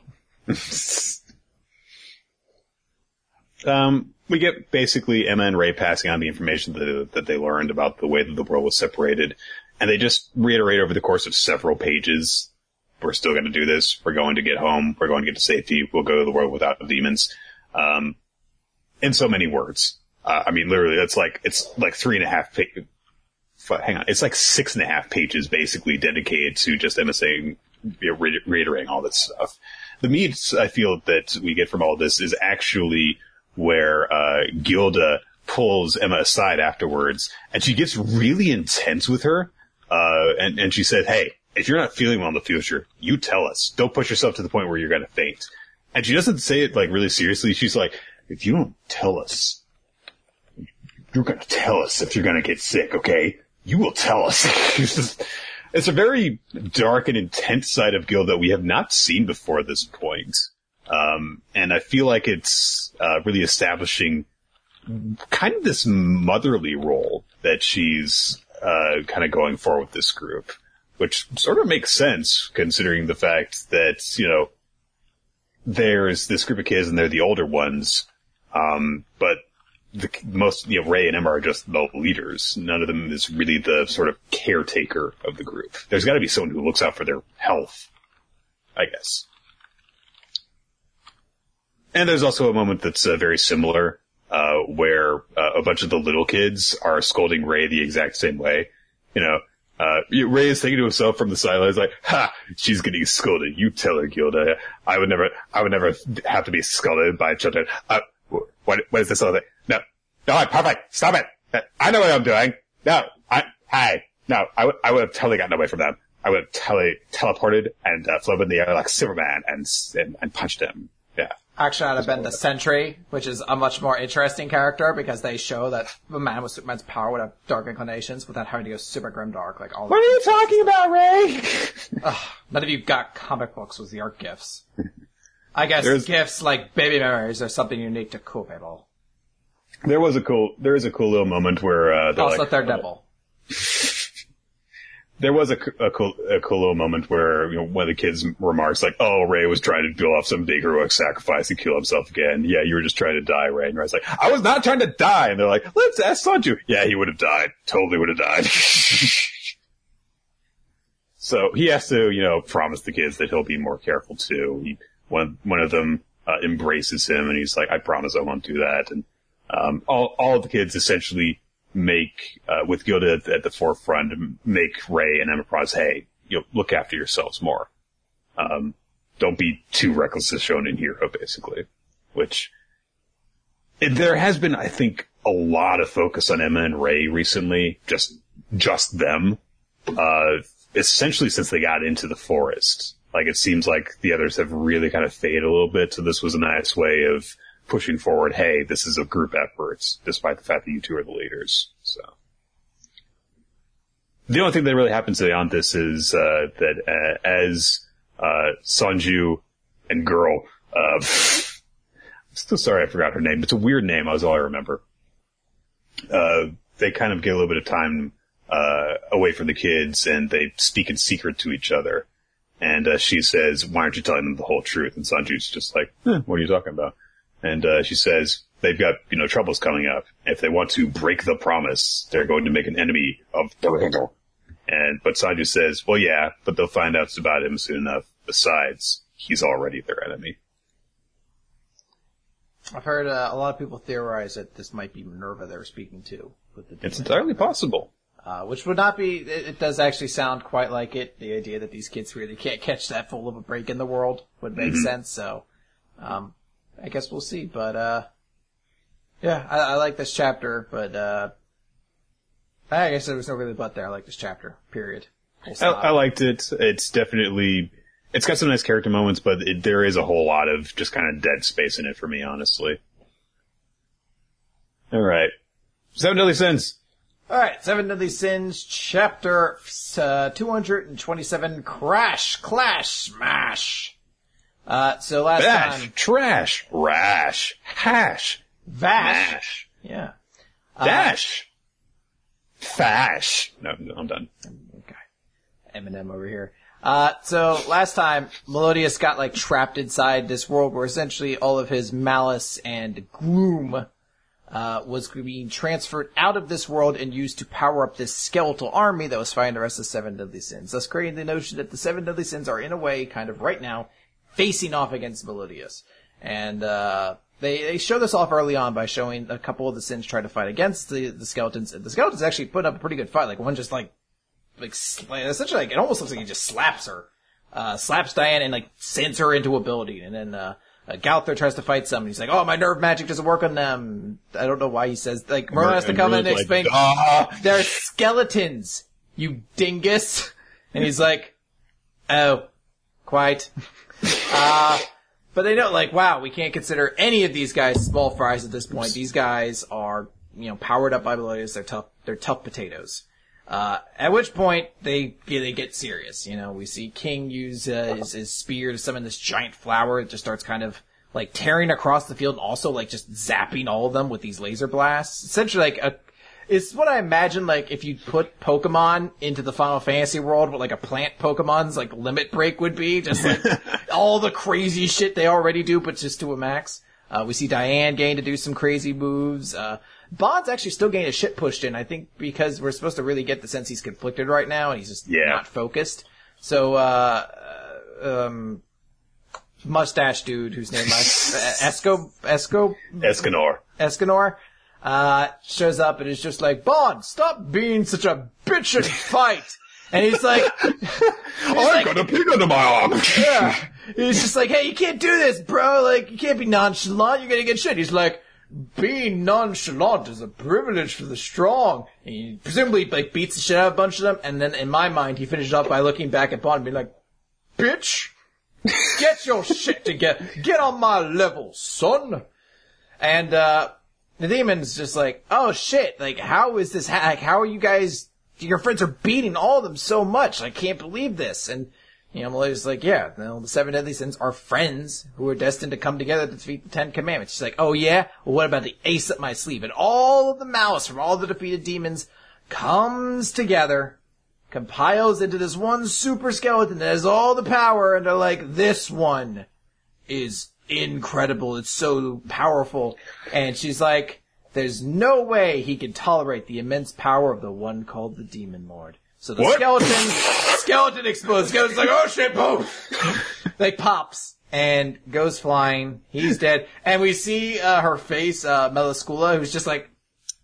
um, we get basically Emma and Ray passing on the information that, that they learned about the way that the world was separated, and they just reiterate over the course of several pages, "We're still going to do this. We're going to get home. We're going to get to safety. We'll go to the world without demons." Um, in so many words. Uh, I mean, literally, that's like, it's like three and a half pages. Hang on. It's like six and a half pages basically dedicated to just Emma saying, you know, re- reiterating all this stuff. The meat I feel that we get from all this is actually where, uh, Gilda pulls Emma aside afterwards, and she gets really intense with her, uh, and, and she said, "Hey, if you're not feeling well in the future, you tell us. Don't push yourself to the point where you're gonna faint." And she doesn't say it like really seriously. She's like, "If you don't tell us, you're gonna tell us if you're gonna get sick, okay? You will tell us." It's a very dark and intense side of Gilda that we have not seen before this point. Um, and I feel like it's uh, really establishing kind of this motherly role that she's uh, kind of going for with this group, which sort of makes sense considering the fact that, you know, there's this group of kids and they're the older ones, um, but the most, you know, Ray and Emma are just the leaders. None of them is really the sort of caretaker of the group. There's got to be someone who looks out for their health, I guess. And there's also a moment that's uh, very similar, uh, where uh, a bunch of the little kids are scolding Ray the exact same way. You know, uh, Ray is thinking to himself from the sidelines like, ha, she's getting scolded. You tell her, Gilda. I would never, I would never have to be scolded by children. Uh, what, what is this other thing? No, no, perfect. Stop it. I know what I'm doing. No, I, I, no, I would, I would have totally gotten away from them. I would have tele, teleported and uh, flown in the air like Superman and, and, and punched him. Yeah. Actually, I'd have been the Sentry, which is a much more interesting character because they show that a man with Superman's power would have dark inclinations without having to go super grimdark like all. What are you talking about, Ray? Ugh, none of you got comic books with your gifts. I guess There's... gifts like baby memories are something unique to cool people. There was a cool, there is a cool little moment where, uh, they're also like, third nipple. There was a, a cool, a cool little moment where, you know, one of the kids remarks like, oh, Ray was trying to pull off some big heroic sacrifice and kill himself again. Yeah, you were just trying to die, Ray. And Ray's like, I was not trying to die. And they're like, let's ask Sanju. Yeah, he would have died. Totally would have died. So he has to, you know, promise the kids that he'll be more careful too. He, one, one of them, uh, embraces him and he's like, I promise I won't do that. And, um, all, all of the kids essentially make, uh, with Gilda at, at the forefront, make Ray and Emma promise, hey, you know, look after yourselves more. Um, don't be too reckless as Shonen hero, basically. Which, it, there has been, I think, a lot of focus on Emma and Ray recently. Just, just them. Uh, essentially since they got into the forest. Like, it seems like the others have really kind of faded a little bit, so this was a nice way of pushing forward, hey, this is a group effort, despite the fact that you two are the leaders. So, the only thing that really happens beyond this is uh, that uh, as uh, Sanju and girl, uh, I'm still sorry I forgot her name. It's a weird name. That's all I remember. Uh, they kind of get a little bit of time uh, away from the kids, and they speak in secret to each other. And uh, she says, "Why aren't you telling them the whole truth?" And Sanju's just like, eh, "What are you talking about?" And, uh, she says, they've got, you know, troubles coming up. If they want to break the promise, they're going to make an enemy of the And, but Sanju says, well, yeah, but they'll find out about him soon enough. Besides, he's already their enemy. I've heard uh, a lot of people theorize that this might be Minerva they were speaking to. With the it's entirely possible. Uh, which would not be, it, it does actually sound quite like it. The idea that these kids really can't catch that full of a break in the world would make mm-hmm. sense. So, um, I guess we'll see, but, uh, yeah, I, I like this chapter, but, uh, I guess there was no really but there. I like this chapter, period. I, I liked it. It's definitely, it's got some nice character moments, but it, there is a whole lot of just kind of dead space in it for me, honestly. Alright. Seven Deadly Sins. Alright, Seven Deadly Sins, chapter, uh, two hundred twenty-seven, Crash, Clash, Smash. Uh, so last Bash, time... trash, rash, hash, vash. mash. Yeah. Dash. Uh, fash. No, no, I'm done. Okay. Eminem over here. Uh, so last time, Melodius got like trapped inside this world where essentially all of his malice and gloom, uh, was being transferred out of this world and used to power up this skeletal army that was fighting the rest of the Seven Deadly Sins. Thus creating the notion that the Seven Deadly Sins are in a way, kind of right now, facing off against Melodius. And, uh, they, they show this off early on by showing a couple of the Sins try to fight against the, the skeletons. And the skeletons actually put up a pretty good fight. Like, one just like, like, sla- essentially like, it almost looks like he just slaps her. Uh, slaps Diane and like, sends her into a building. And then, uh, uh Gowther tries to fight some. And he's like, oh, my nerve magic doesn't work on them. I don't know why he says, like, Merlin has to come in and like, explain, ah! They're skeletons, you dingus. And he's like, oh, quite. Uh, but they know, like, wow, we can't consider any of these guys small fries at this point. These guys are, you know, powered up by Melodius. They're tough, they're tough potatoes. Uh, at which point they yeah, they get serious. You know, we see King use uh, his, his spear to summon this giant flower. It just starts kind of like tearing across the field, and also like just zapping all of them with these laser blasts. Essentially, like a it's what I imagine like if you put Pokemon into the Final Fantasy world, what like a plant Pokemon's like limit break would be, just like all the crazy shit they already do, but just to a max. Uh, we see Diane getting to do some crazy moves. Uh, Bond's actually still getting his shit pushed in, I think, because we're supposed to really get the sense he's conflicted right now, and he's just yeah. not focused. So, uh, um, mustache dude, whose name is Esco, Esco? Escanor. Escanor, uh, shows up and is just like, Bond, stop being such a bitch and fight! And he's like, I like, got a pig under my arm. Yeah. He's just like, hey, you can't do this, bro. Like, you can't be nonchalant. You're gonna get shit. He's like, being nonchalant is a privilege for the strong. And he presumably, like, beats the shit out of a bunch of them. And then, in my mind, he finishes up by looking back at Bond and being like, bitch, get your shit together. Get on my level, son. And, uh, the demon's just like, oh shit, like, how is this, ha- like, how are you guys, your friends are beating all of them so much. I can't believe this. And, you know, Malaya's like, yeah, you know, the seven deadly sins are friends who are destined to come together to defeat the Ten Commandments. She's like, oh yeah? Well, what about the ace up my sleeve? And all of the malice from all the defeated demons comes together, compiles into this one super skeleton that has all the power, and they're like, this one is incredible. It's so powerful. And she's like, there's no way he can tolerate the immense power of the one called the Demon Lord. So the what? skeleton, skeleton explodes. Skeleton's like, oh shit, boom! Like, pops and goes flying. He's dead. And we see, uh, her face, uh, Melascula, who's just like,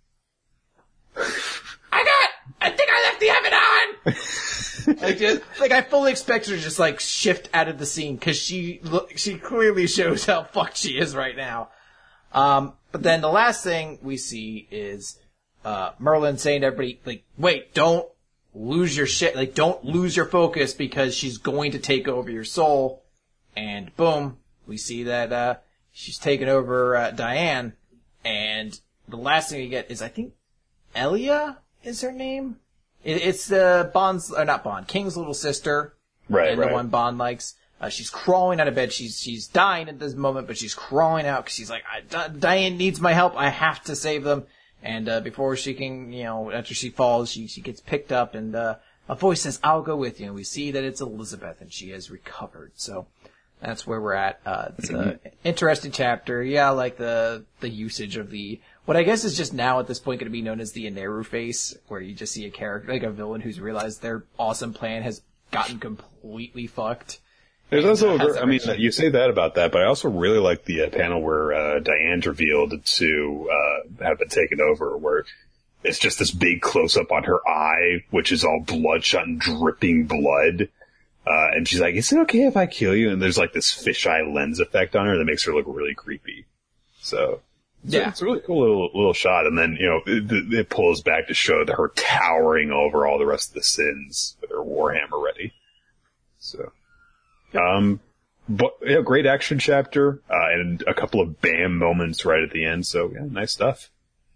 I got, I think I left the oven on! like, just, like, I fully expect her to just, like, shift out of the scene, cause she, look, she clearly shows how fucked she is right now. Um, but then the last thing we see is, uh, Merlin saying to everybody, like, wait, don't lose your shit, like, don't lose your focus because she's going to take over your soul. And boom, we see that, uh, she's taken over, uh, Diane. And the last thing we get is, I think, Elia is her name? It, it's, uh, Bond's, or not Bond, King's little sister. Right, and right. the one Bond likes. Uh, she's crawling out of bed. She's, she's dying at this moment, but she's crawling out because she's like, I, D- Diane needs my help. I have to save them. And, uh, before she can, you know, after she falls, she, she gets picked up and, uh, a voice says, I'll go with you. And we see that it's Elizabeth and she has recovered. So that's where we're at. Uh, it's an interesting chapter. Yeah, I like the, the usage of the, what I guess is just now at this point going to be known as the Aneru face, where you just see a character, like a villain who's realized their awesome plan has gotten completely fucked. There's also, I mean, you say that about that, but I also really like the uh, panel where uh, Diane's revealed to uh, have been taken over, where it's just this big close-up on her eye, which is all bloodshot and dripping blood. Uh, and she's like, is it okay if I kill you? And there's like this fisheye lens effect on her that makes her look really creepy. So, yeah, it's a really cool little, little shot. And then, you know, it, it pulls back to show that her towering over all the rest of the sins with her warhammer ready. So. Um, but, yeah, great action chapter, uh, and a couple of bam moments right at the end, so, yeah, nice stuff.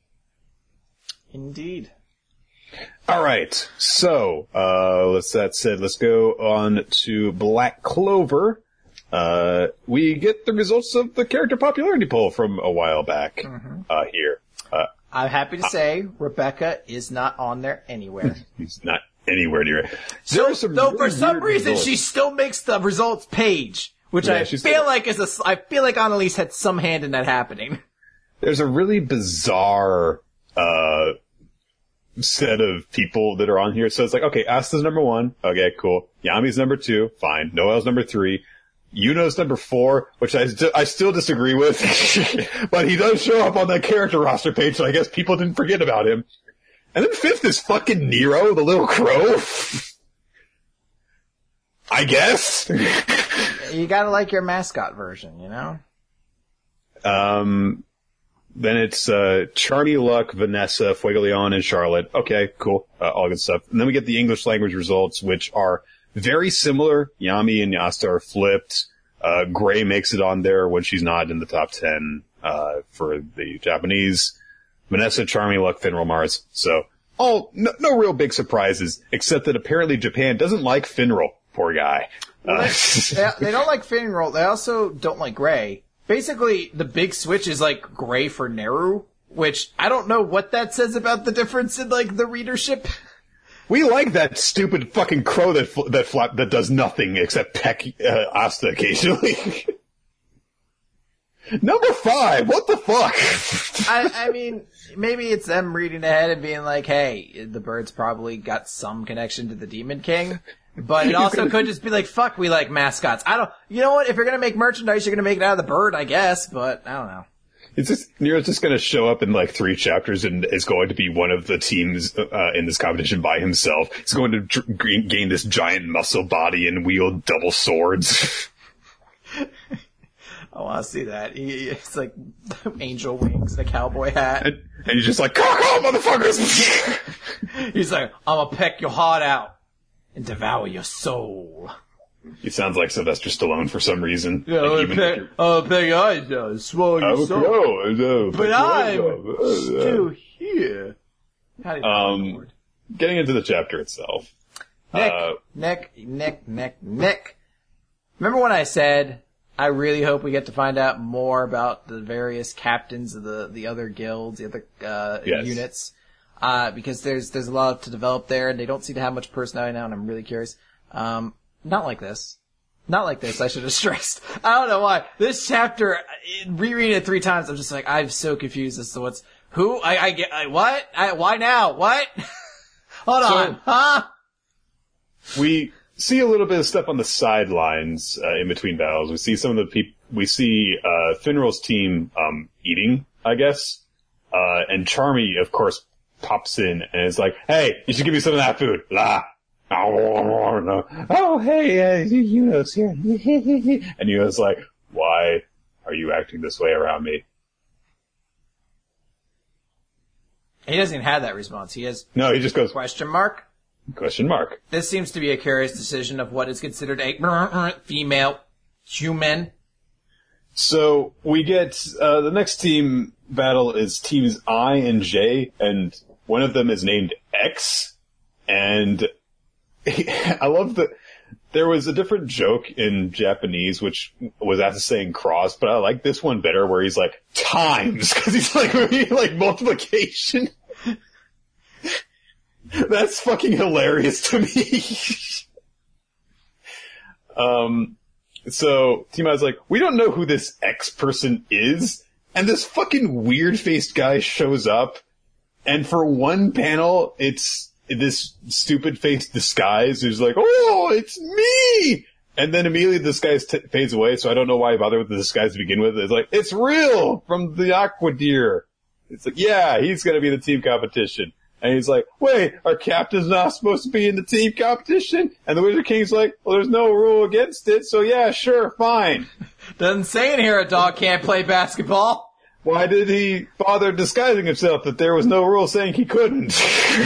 Indeed. Alright, so, uh, let's, that said, let's go on to Black Clover. Uh, we get the results of the character popularity poll from a while back, mm-hmm. uh, here. Uh, I'm happy to uh, say Rebecca is not on there anywhere. He's not anywhere near it. So, though really for some reason results. She still makes the results page, which yeah, I feel still, like is a, I feel like Annalise had some hand in that happening. There's a really bizarre, uh, set of people that are on here. So it's like, okay, Asta's number one. Okay, cool. Yami's number two. Fine. Noel's number three. Yuno's number four, which I, st- I still disagree with. But he does show up on that character roster page, so I guess people didn't forget about him. And then fifth is fucking Nero, the little crow. I guess. You gotta like your mascot version, you know? Um, then it's, uh, Charmy, Luck, Vanessa, Fuegoleon, and Charlotte. Okay, cool. Uh, all good stuff. And then we get the English language results, which are very similar. Yami and Asta are flipped. Uh, Gray makes it on there when she's not in the top ten, uh, for the Japanese. Vanessa, Charmy, Luck, Finral, Mars. So, all, no, no real big surprises, except that apparently Japan doesn't like Finral. Poor guy. Well, Uh, they, they don't like Finral. They also don't like Gray. Basically, the big switch is like Gray for Neru, which I don't know what that says about the difference in like the readership. we like that stupid fucking crow that fl- that flap that does nothing except peck uh, Asta occasionally. Number five, what the fuck? I, I mean, maybe it's them reading ahead and being like, hey, the bird's probably got some connection to the Demon King. But it also could just be like, fuck, we like mascots. I don't, you know what, if you're gonna make merchandise, you're gonna make it out of the bird, I guess, but I don't know. It's just, Nero's just gonna show up in like three chapters and is going to be one of the teams uh, in this competition by himself. He's going to dr- gain this giant muscle body and wield double swords. I want to see that. He, it's like angel wings and a cowboy hat. And, and he's just like, cock on, motherfuckers! He's like, I'm gonna peck your heart out and devour your soul. He sounds like Sylvester Stallone for some reason. Yeah, like, I'm gonna peck, I'll peck your eyes out, swallow your oh, soul. no, no, But I'm still here. How do you Um, getting into the chapter itself. Nick, uh, Nick, Nick, Nick, Nick. Remember when I said I really hope we get to find out more about the various captains of the, the other guilds, the other uh, yes. units, uh, because there's there's a lot to develop there, and they don't seem to have much personality now, and I'm really curious. Um, not like this. Not like this, I should have stressed. I don't know why. This chapter, rereading it three times, I'm just like, I'm so confused as to what's, who, I, I get, I, what? I, why now? What? Hold So- on, huh? We see a little bit of stuff on the sidelines uh, in between battles. We see some of the people. We see uh, Finral's team um, eating, I guess, uh, and Charmy, of course, pops in and is like, "Hey, you should give me some of that food." La. Oh, hey, uh, Yuno's here, and Yuno's like, "Why are you acting this way around me?" He doesn't even have that response. He has No, he just goes question mark. question mark. This seems to be a curious decision of what is considered a female human. So we get uh, the next team battle is teams I and J, and one of them is named X. And I love that there was a different joke in Japanese, which was after saying cross, but I like this one better, where he's like times, because he's like like multiplication. That's fucking hilarious to me. um, so Team I's like, we don't know who this X person is, and this fucking weird-faced guy shows up, and for one panel, it's this stupid-faced disguise who's like, oh, it's me! And then immediately this guy t- fades away, so I don't know why I bother with the disguise to begin with. It's like, it's real! From the Aqua Deer. It's like, yeah, he's gonna be the team competition. And he's like, wait, our captain's not supposed to be in the team competition? And the Wizard King's like, well, there's no rule against it, so yeah, sure, fine. Doesn't say in here a dog can't play basketball. Why did he bother disguising himself that there was no rule saying he couldn't?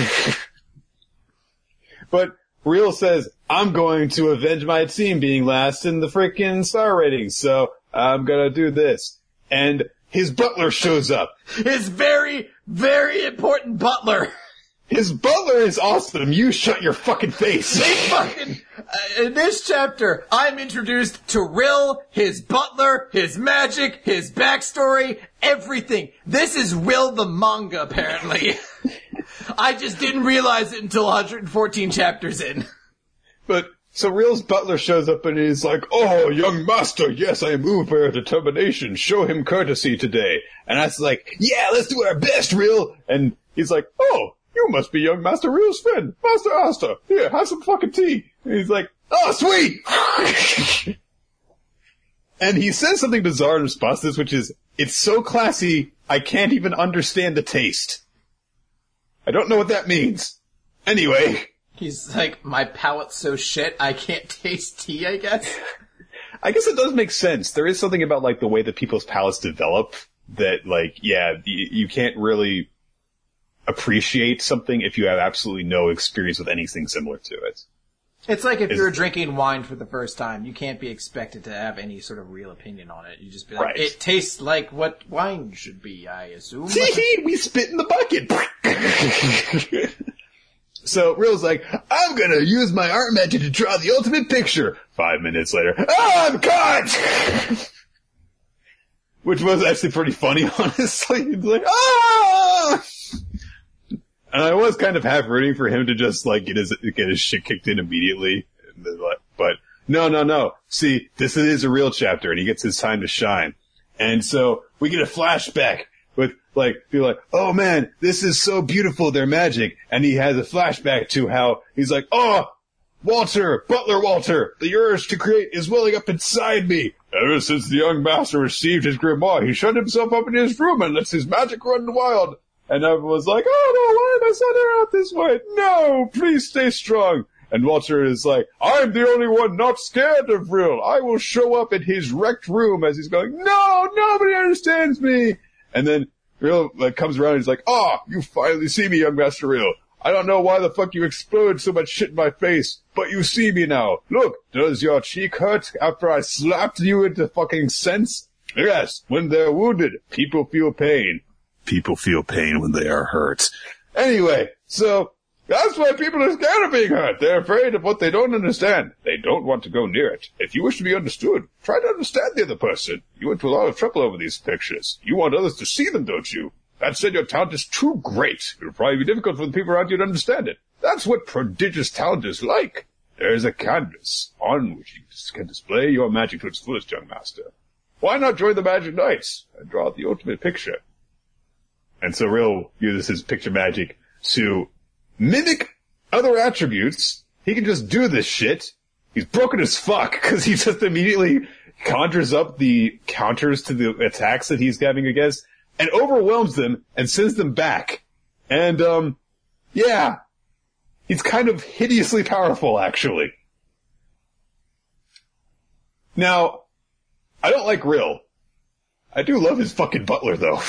But Real says, I'm going to avenge my team being last in the freaking star ratings, so I'm gonna do this. And his butler shows up. His very, very important butler. His butler is awesome. You shut your fucking face. They fucking, uh, in this chapter, I'm introduced to Rill, his butler, his magic, his backstory, everything. This is Rill the manga, apparently. I just didn't realize it until one hundred fourteen chapters in. But, so Real's butler shows up and he's like, oh, young master, yes, I am moved by your determination. Show him courtesy today. And I was like, yeah, let's do our best, Real. And he's like, oh, you must be young Master Real's friend, Master Asta. Here, have some fucking tea. And he's like, oh, sweet! And he says something bizarre in response to this, which is, it's so classy, I can't even understand the taste. I don't know what that means. Anyway. He's like, my palate's so shit, I can't taste tea, I guess. I guess it does make sense. There is something about, like, the way that people's palates develop that, like, yeah, you, you can't really appreciate something if you have absolutely no experience with anything similar to it. It's like if Is- you're drinking wine for the first time, you can't be expected to have any sort of real opinion on it. You just be like, Right. it tastes like what wine should be, I assume. Tee-hee, we spit in the bucket. so Real's like, I'm gonna use my art magic to draw the ultimate picture. Five minutes later, oh, I'm caught! Which was actually pretty funny, honestly. He's like, ah! And I was kind of half rooting for him to just, like, get his, get his shit kicked in immediately. But, no, no, no. See, this is a real chapter, and he gets his time to shine. And so, we get a flashback with, like, be like, oh man, this is so beautiful, their magic. And he has a flashback to how, he's like, oh, Walter, Butler Walter, the urge to create is welling up inside me. Ever since the young master received his grimoire, he shut himself up in his room and lets his magic run wild. And I was like, oh no, why am I sending out this way? No, please stay strong. And Walter is like, I'm the only one not scared of Rill. I will show up in his wrecked room as he's going, no, nobody understands me. And then Rill like, comes around and he's like, oh, you finally see me, young Master Rill. I don't know why the fuck you exploded so much shit in my face, but you see me now. Look, does your cheek hurt after I slapped you into fucking sense? Yes, when they're wounded, people feel pain. People feel pain when they are hurt. Anyway, so, that's why people are scared of being hurt. They're afraid of what they don't understand. They don't want to go near it. If you wish to be understood, try to understand the other person. You went to a lot of trouble over these pictures. You want others to see them, don't you? That said, your talent is too great. It will probably be difficult for the people around you to understand it. That's what prodigious talent is like. There is a canvas on which you can display your magic to its fullest, young master. Why not join the Magic Knights and draw the ultimate picture? And so Rill uses his picture magic to mimic other attributes. He can just do this shit. He's broken as fuck because he just immediately conjures up the counters to the attacks that he's having against and overwhelms them and sends them back. And, um, yeah. He's kind of hideously powerful, actually. Now, I don't like Rill. I do love his fucking butler, though.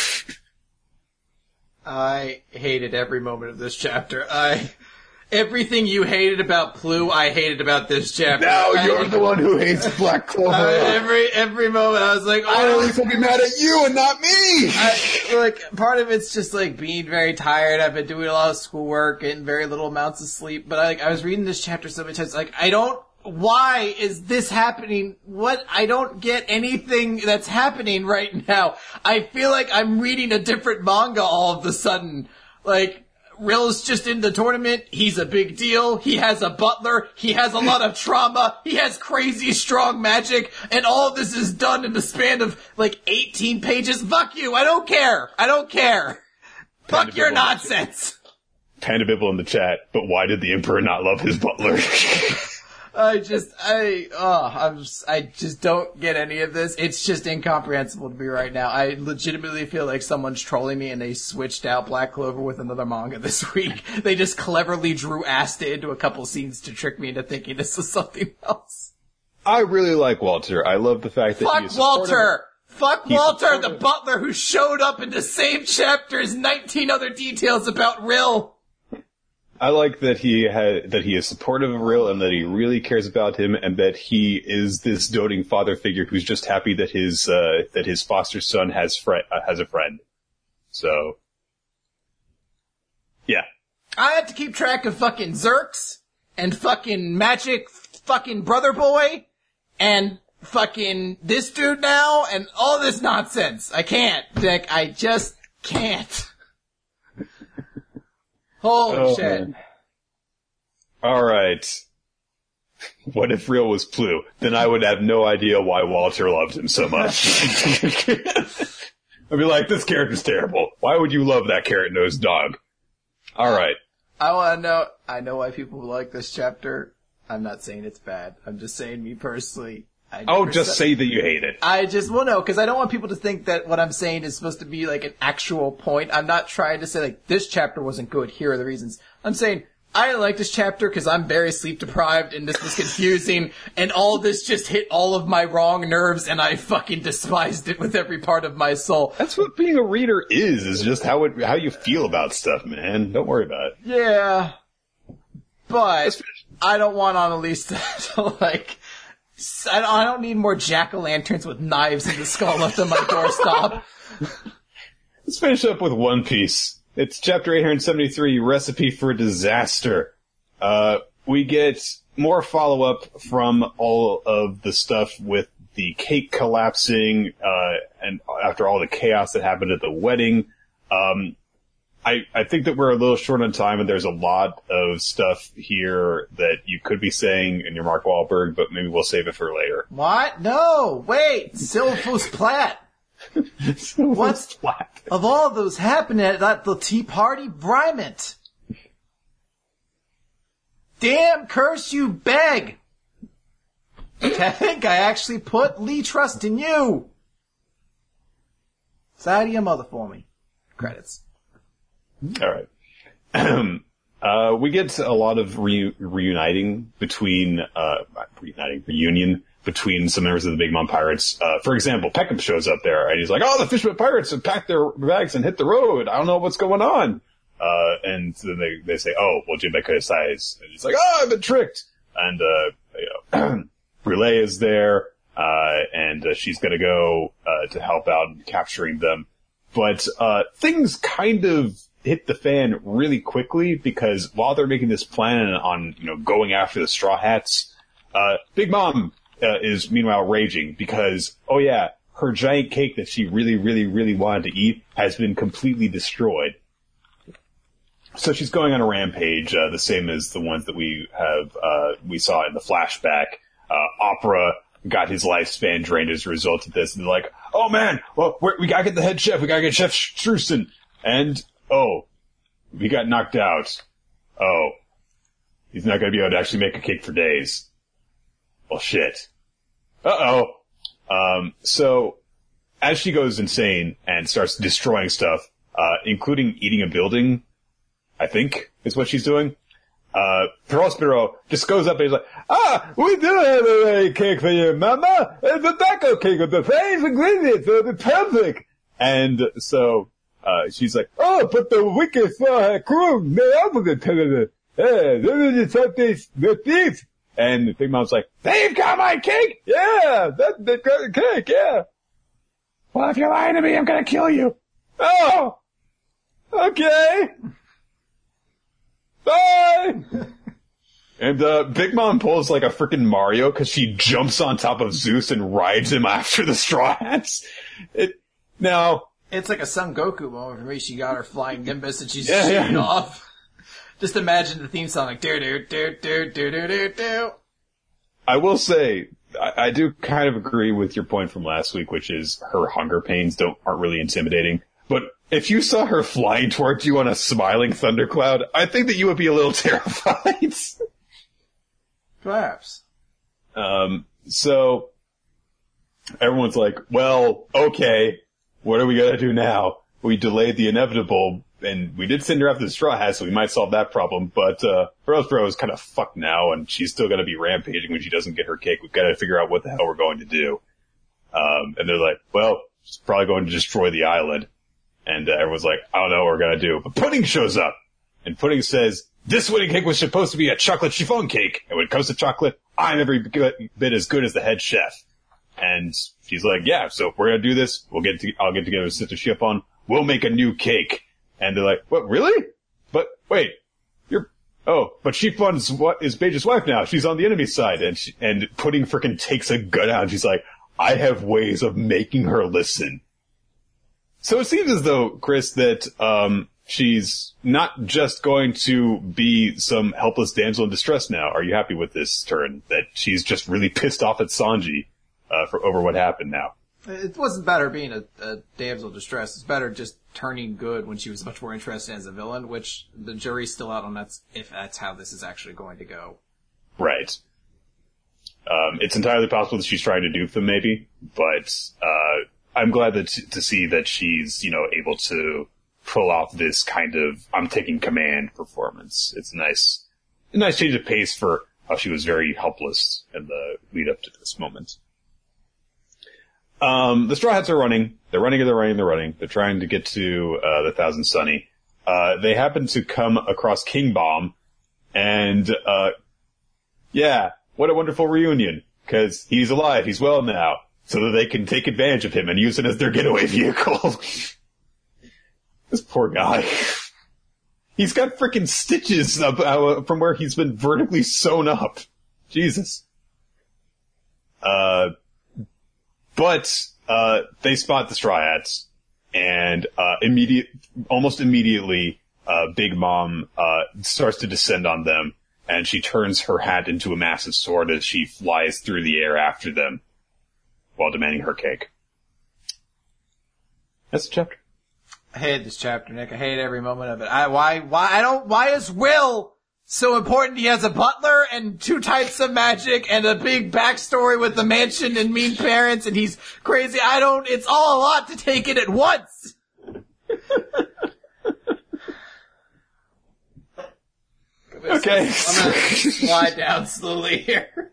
I hated every moment of this chapter. I... Everything you hated about Plu, I hated about this chapter. Now you're I, the one who hates Black Clover. I, every every moment I was like, oh, I at least will be mad at you and not me. I, like, part of it's just like being very tired. I've been doing a lot of schoolwork and very little amounts of sleep. But I, like, I was reading this chapter so many times. Like, I don't. Why is this happening? What? I don't get anything that's happening right now. I feel like I'm reading a different manga all of a sudden. Like. Rill's just in the tournament. He's a big deal. He has a butler. He has a lot of trauma. He has crazy strong magic. And all of this is done in the span of like eighteen pages. Fuck you. I don't care. I don't care. Fuck your nonsense. Panda Bibble in the chat, but why did the Emperor not love his butler? I just, I, oh, I'm just, I just don't get any of this. It's just incomprehensible to me right now. I legitimately feel like someone's trolling me and they switched out Black Clover with another manga this week. They just cleverly drew Asta into a couple scenes to trick me into thinking this was something else. I really like Walter. I love the fact that Fuck he is Walter! Fuck He's Walter, supportive. the butler who showed up in the same chapter as nineteen other details about Rill. I like that he had, that he is supportive of Rill and that he really cares about him and that he is this doting father figure who's just happy that his, uh, that his foster son has fri- uh, has a friend. So, yeah. I have to keep track of fucking Zerks and fucking Magic fucking Brother Boy and fucking this dude now and all this nonsense. I can't. Like, I just can't. Holy Oh, shit. man. Alright. What if Rill was Plu? Then I would have no idea why Walter loved him so much. I'd be like, this character's terrible. Why would you love that carrot-nosed dog? Alright. I want to know, I know why people like this chapter. I'm not saying it's bad. I'm just saying me personally. I Oh, never just sa- say that you hate it. I just, well no, because I don't want people to think that what I'm saying is supposed to be like an actual point. I'm not trying to say like, this chapter wasn't good, here are the reasons. I'm saying, I didn't like this chapter because I'm very sleep deprived and this was confusing and all this just hit all of my wrong nerves and I fucking despised it with every part of my soul. That's what being a reader is, is just how it, how you feel about stuff, man. Don't worry about it. Yeah. But, I don't want Annalise to, to like, I don't, I don't need more jack-o'-lanterns with knives in the skull left on my doorstop. Let's finish up with One Piece. It's chapter eight seventy-three, Recipe for Disaster. Uh, we get more follow-up from all of the stuff with the cake collapsing, uh, and after all the chaos that happened at the wedding. Um, I, I think that we're a little short on time, and there's a lot of stuff here that you could be saying in your Mark Wahlberg, but maybe we'll save it for later. What? No! Wait! Silvus Platt! What's Platt? Of all those happened at the Tea Party, Bryment! Damn, curse you, beg! I think I actually put Lee Trust in you! Side of your mother for me. Credits. Alright. uh, we get a lot of re- reuniting between, uh, reuniting, reunion between some members of the Big Mom Pirates. Uh, for example, Peckham shows up there and he's like, oh, the Fishman Pirates have packed their bags and hit the road. I don't know what's going on. Uh, and then they, they say, oh, well, Jinbei decides. And he's like, oh, I've been tricked. And, uh, you know, Brûlé is there, uh, and uh, she's gonna go, uh, to help out in capturing them. But, uh, things kind of hit the fan really quickly because while they're making this plan on, you know, going after the Straw Hats, uh, Big Mom, uh, is meanwhile raging because, oh yeah, her giant cake that she really, really, really wanted to eat has been completely destroyed. So she's going on a rampage, uh, the same as the ones that we have, uh, we saw in the flashback. Uh, Opera got his lifespan drained as a result of this, and they're like, oh man, well, we're, we gotta get the head chef, we gotta get Chef Strusen. And, oh, we got knocked out. Oh, he's not gonna be able to actually make a cake for days. Well, shit. Uh-oh. Um, so, as she goes insane and starts destroying stuff, uh, including eating a building, I think, is what she's doing. Uh, Prospero just goes up and he's like, ah, we do have a cake for you, mama. It's a taco cake with the same ingredients, so it's perfect. And so, uh, she's like, oh, but the wicked uh, crew, they opened it to the, hey, this is the thief. And Big Mom's like, they've got my cake? Yeah, that's the cake, yeah. Well, if you're lying to me, I'm gonna kill you. Oh, okay. Bye! And, uh, Big Mom pulls like a frickin' Mario cause she jumps on top of Zeus and rides him after the Straw Hats. It, now. It's like a Son Goku moment for me. She got her flying Nimbus and she's yeah, shooting yeah. off. Just imagine the theme song like do do do do do do do do. I will say, I, I do kind of agree with your point from last week, which is her hunger pains don't, aren't really intimidating. But if you saw her flying towards you on a smiling thundercloud, I think that you would be a little terrified. Perhaps. Um, so, everyone's like, well, okay, what are we gonna do now? We delayed the inevitable, and we did send her after the Straw Hat, so we might solve that problem, but, uh, Roseboro is kind of fucked now, and she's still gonna be rampaging when she doesn't get her cake. We've gotta figure out what the hell we're going to do. Um, and they're like, well, she's probably going to destroy the island. And uh, everyone's like, I don't know what we're gonna do. But Pudding shows up. And Pudding says, this wedding cake was supposed to be a chocolate chiffon cake. And when it comes to chocolate, I'm every bit as good as the head chef. And she's like, yeah, so if we're gonna do this, we'll get to, I'll get together with Sister Chiffon. We'll make a new cake. And they're like, what, really? But, wait, you're, oh, but Chiffon's what is Beige's wife now. She's on the enemy side. And she, and Pudding frickin' takes a gun out and she's like, I have ways of making her listen. So it seems as though, Chris, that um she's not just going to be some helpless damsel in distress now. Are you happy with this turn? That she's just really pissed off at Sanji uh, for over what happened now? It wasn't better being a, a damsel in distress. It's better just turning good when she was much more interested as a villain, which the jury's still out on that's if that's how this is actually going to go. Right. Um, it's entirely possible that she's trying to dupe them, maybe, but uh I'm glad that to see that she's, you know, able to pull off this kind of I'm taking command performance. It's a nice, a nice change of pace for how she was very helpless in the lead up to this moment. Um, the Straw Hats are running. They're running, they're running, they're running. They're trying to get to, uh, the Thousand Sunny. Uh, they happen to come across King Bomb and, uh, yeah, what a wonderful reunion. Cause he's alive, he's well now. So that they can take advantage of him and use it as their getaway vehicle. This poor guy. He's got freaking stitches up, uh, from where he's been vertically sewn up. Jesus. Uh, but, uh, they spot the Straw Hats, and, uh, immediate, almost immediately, uh, Big Mom, uh, starts to descend on them, and she turns her hat into a massive sword as she flies through the air after them, while demanding her cake. That's the chapter. I hate this chapter, Nick. I hate every moment of it. I, why, why, I don't, why is Will so important? He has a butler and two types of magic and a big backstory with the mansion and mean parents and he's crazy. I don't, it's all a lot to take in at once. Okay. I'm gonna slide down slowly here.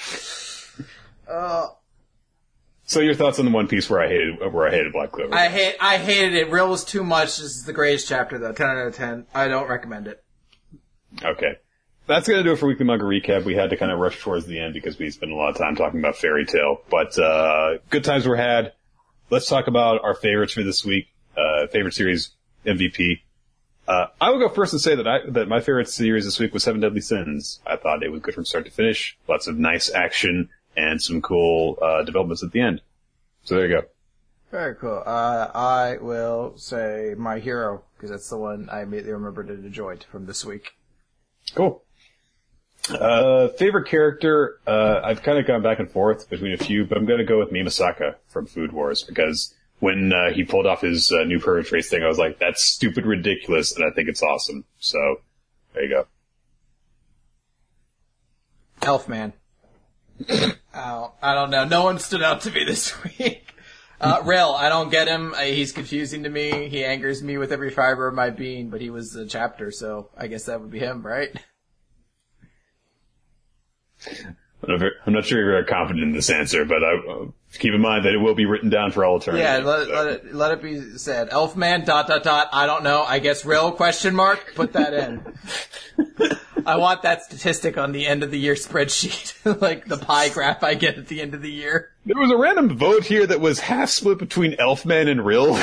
Uh, So your thoughts on the One Piece where I hated where I hated Black Clover? I hate I hated it. Real was too much. This is the greatest chapter though. Ten out of ten. I don't recommend it. Okay. That's gonna do it for Weekly Manga Recap. We had to kind of rush towards the end because we spent a lot of time talking about Fairy Tail. But uh good times were had. Let's talk about our favorites for this week. Uh favorite series M V P. Uh I will go first and say that I that my favorite series this week was Seven Deadly Sins. I thought it was good from start to finish. Lots of nice action and some cool uh developments at the end. So there you go. Very cool. Uh, I will say My Hero, because that's the one I immediately remembered and enjoyed from this week. Cool. Uh, favorite character, uh, I've kind of gone back and forth between a few, but I'm gonna go with Mimasaka from Food Wars, because when, uh, he pulled off his, uh, new Purge Race thing, I was like, that's stupid ridiculous, and I think it's awesome. So, there you go. Elfman. Oh, I don't know. No one stood out to me this week. Uh, Rail, I don't get him. I, he's confusing to me. He angers me with every fiber of my being, but he was a chapter, so I guess that would be him, right? I'm not, I'm not sure you're very confident in this answer, but I, uh, keep in mind that it will be written down for all eternity. Yeah, let, so. let it let it be said. Elfman, dot, dot, dot, I don't know. I guess Rail, question mark? Put that in. I want that statistic on the end of the year spreadsheet, like the pie graph I get at the end of the year. There was a random vote here that was half split between Elfman and Rill.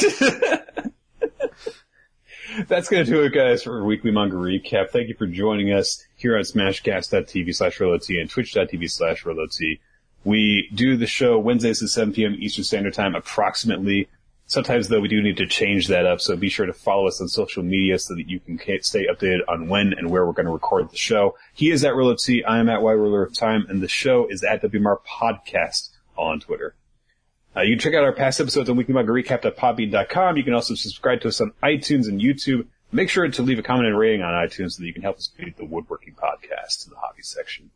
That's going to do it, guys, for our Weekly Manga Recap. Thank you for joining us here on smashcast.tv slash RoloT and twitch.tv slash RoloT. We do the show Wednesdays at seven p.m. Eastern Standard Time approximately. Sometimes, though, we do need to change that up, so be sure to follow us on social media so that you can stay updated on when and where we're going to record the show. He is at RoloT, I am at YRuler of Time, and the show is at W M R Podcast on Twitter. Uh, you can check out our past episodes on weekly manga recap dot podbean dot com. You can also subscribe to us on iTunes and YouTube. Make sure to leave a comment and rating on iTunes so that you can help us beat the Woodworking Podcast in the hobby section.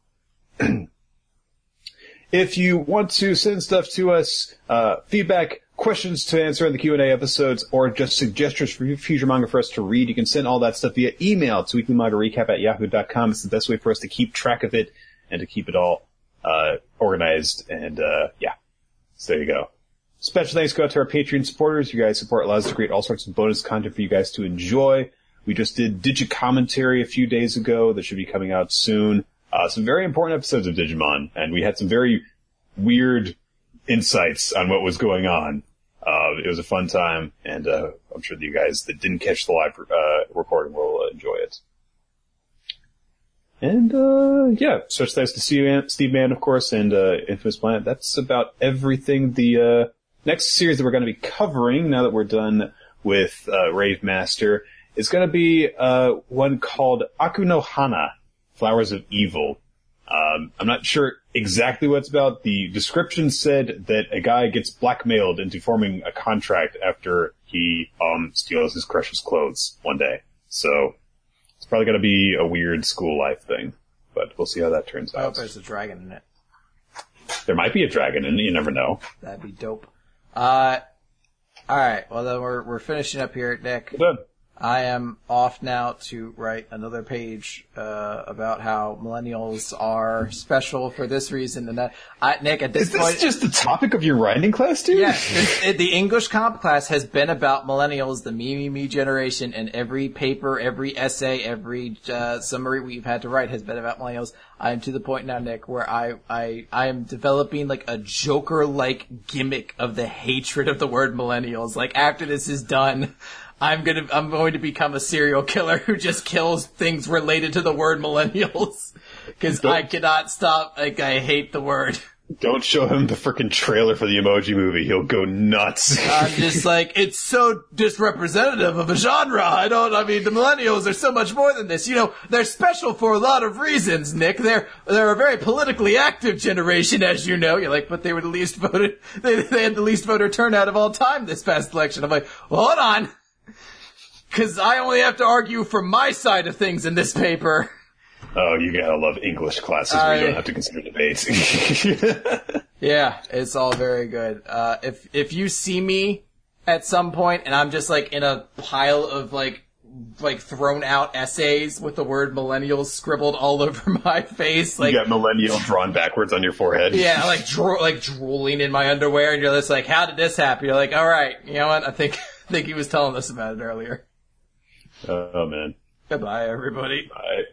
If you want to send stuff to us, uh, feedback, questions to answer in the Q and A episodes, or just suggestions for future manga for us to read, you can send all that stuff via email to weekly manga recap at yahoo dot com. It's the best way for us to keep track of it and to keep it all uh organized. And uh yeah, so there you go. Special thanks go out to our Patreon supporters. You guys' support allows us to create all sorts of bonus content for you guys to enjoy. We just did Digicommentary a few days ago that should be coming out soon. Uh, some very important episodes of Digimon, and we had some very weird insights on what was going on. Uh, it was a fun time, and uh, I'm sure that you guys that didn't catch the live uh, recording will uh, enjoy it. And, uh, yeah, such thanks to Steve, Steve Mann, of course, and uh, Infamous Planet. That's about everything. The uh, next series that we're going to be covering, now that we're done with uh, Rave Master, is going to be uh, one called Aku no Hana, Flowers of Evil. Um, I'm not sure exactly what it's about. The description said that a guy gets blackmailed into forming a contract after he um steals his crush's clothes one day. So it's probably going to be a weird school life thing, but we'll see how that turns I out. hope there's a dragon in it. There might be a dragon in it, you never know. That'd be dope. Uh, alright, well then we're, we're finishing up here, Nick. We're done. I am off now to write another page uh about how millennials are special for this reason and that. I, Nick, at this Is this point, just the topic of your writing class, dude? yes, this, it, the English comp class has been about millennials, the me me me generation, and every paper, every essay, every uh, summary we've had to write has been about millennials. I am to the point now, Nick, where I I I am developing like a Joker-like gimmick of the hatred of the word millennials. Like after this is done, I'm gonna, I'm going to become a serial killer who just kills things related to the word millennials. Cause I cannot stop, like, I hate the word. Don't show him the frickin' trailer for the Emoji Movie. He'll go nuts. I'm just like, it's so disrepresentative of a genre. I don't, I mean, the millennials are so much more than this. You know, they're special for a lot of reasons, Nick. They're, they're a very politically active generation, as you know. You're like, but they were the least voted, they, they had the least voter turnout of all time this past election. I'm like, well, hold on. Cause I only have to argue for my side of things in this paper. Oh, you gotta love English classes where I, you don't have to consider debates. Yeah, it's all very good. Uh, if, if you see me at some point and I'm just like in a pile of like, like thrown out essays with the word millennials scribbled all over my face, like. You got millennial drawn backwards on your forehead. Yeah, like dro- like drooling in my underwear and you're just like, how did this happen? You're like, alright, you know what? I think, I think he was telling us about it earlier. Uh, oh man. Goodbye, everybody. Bye.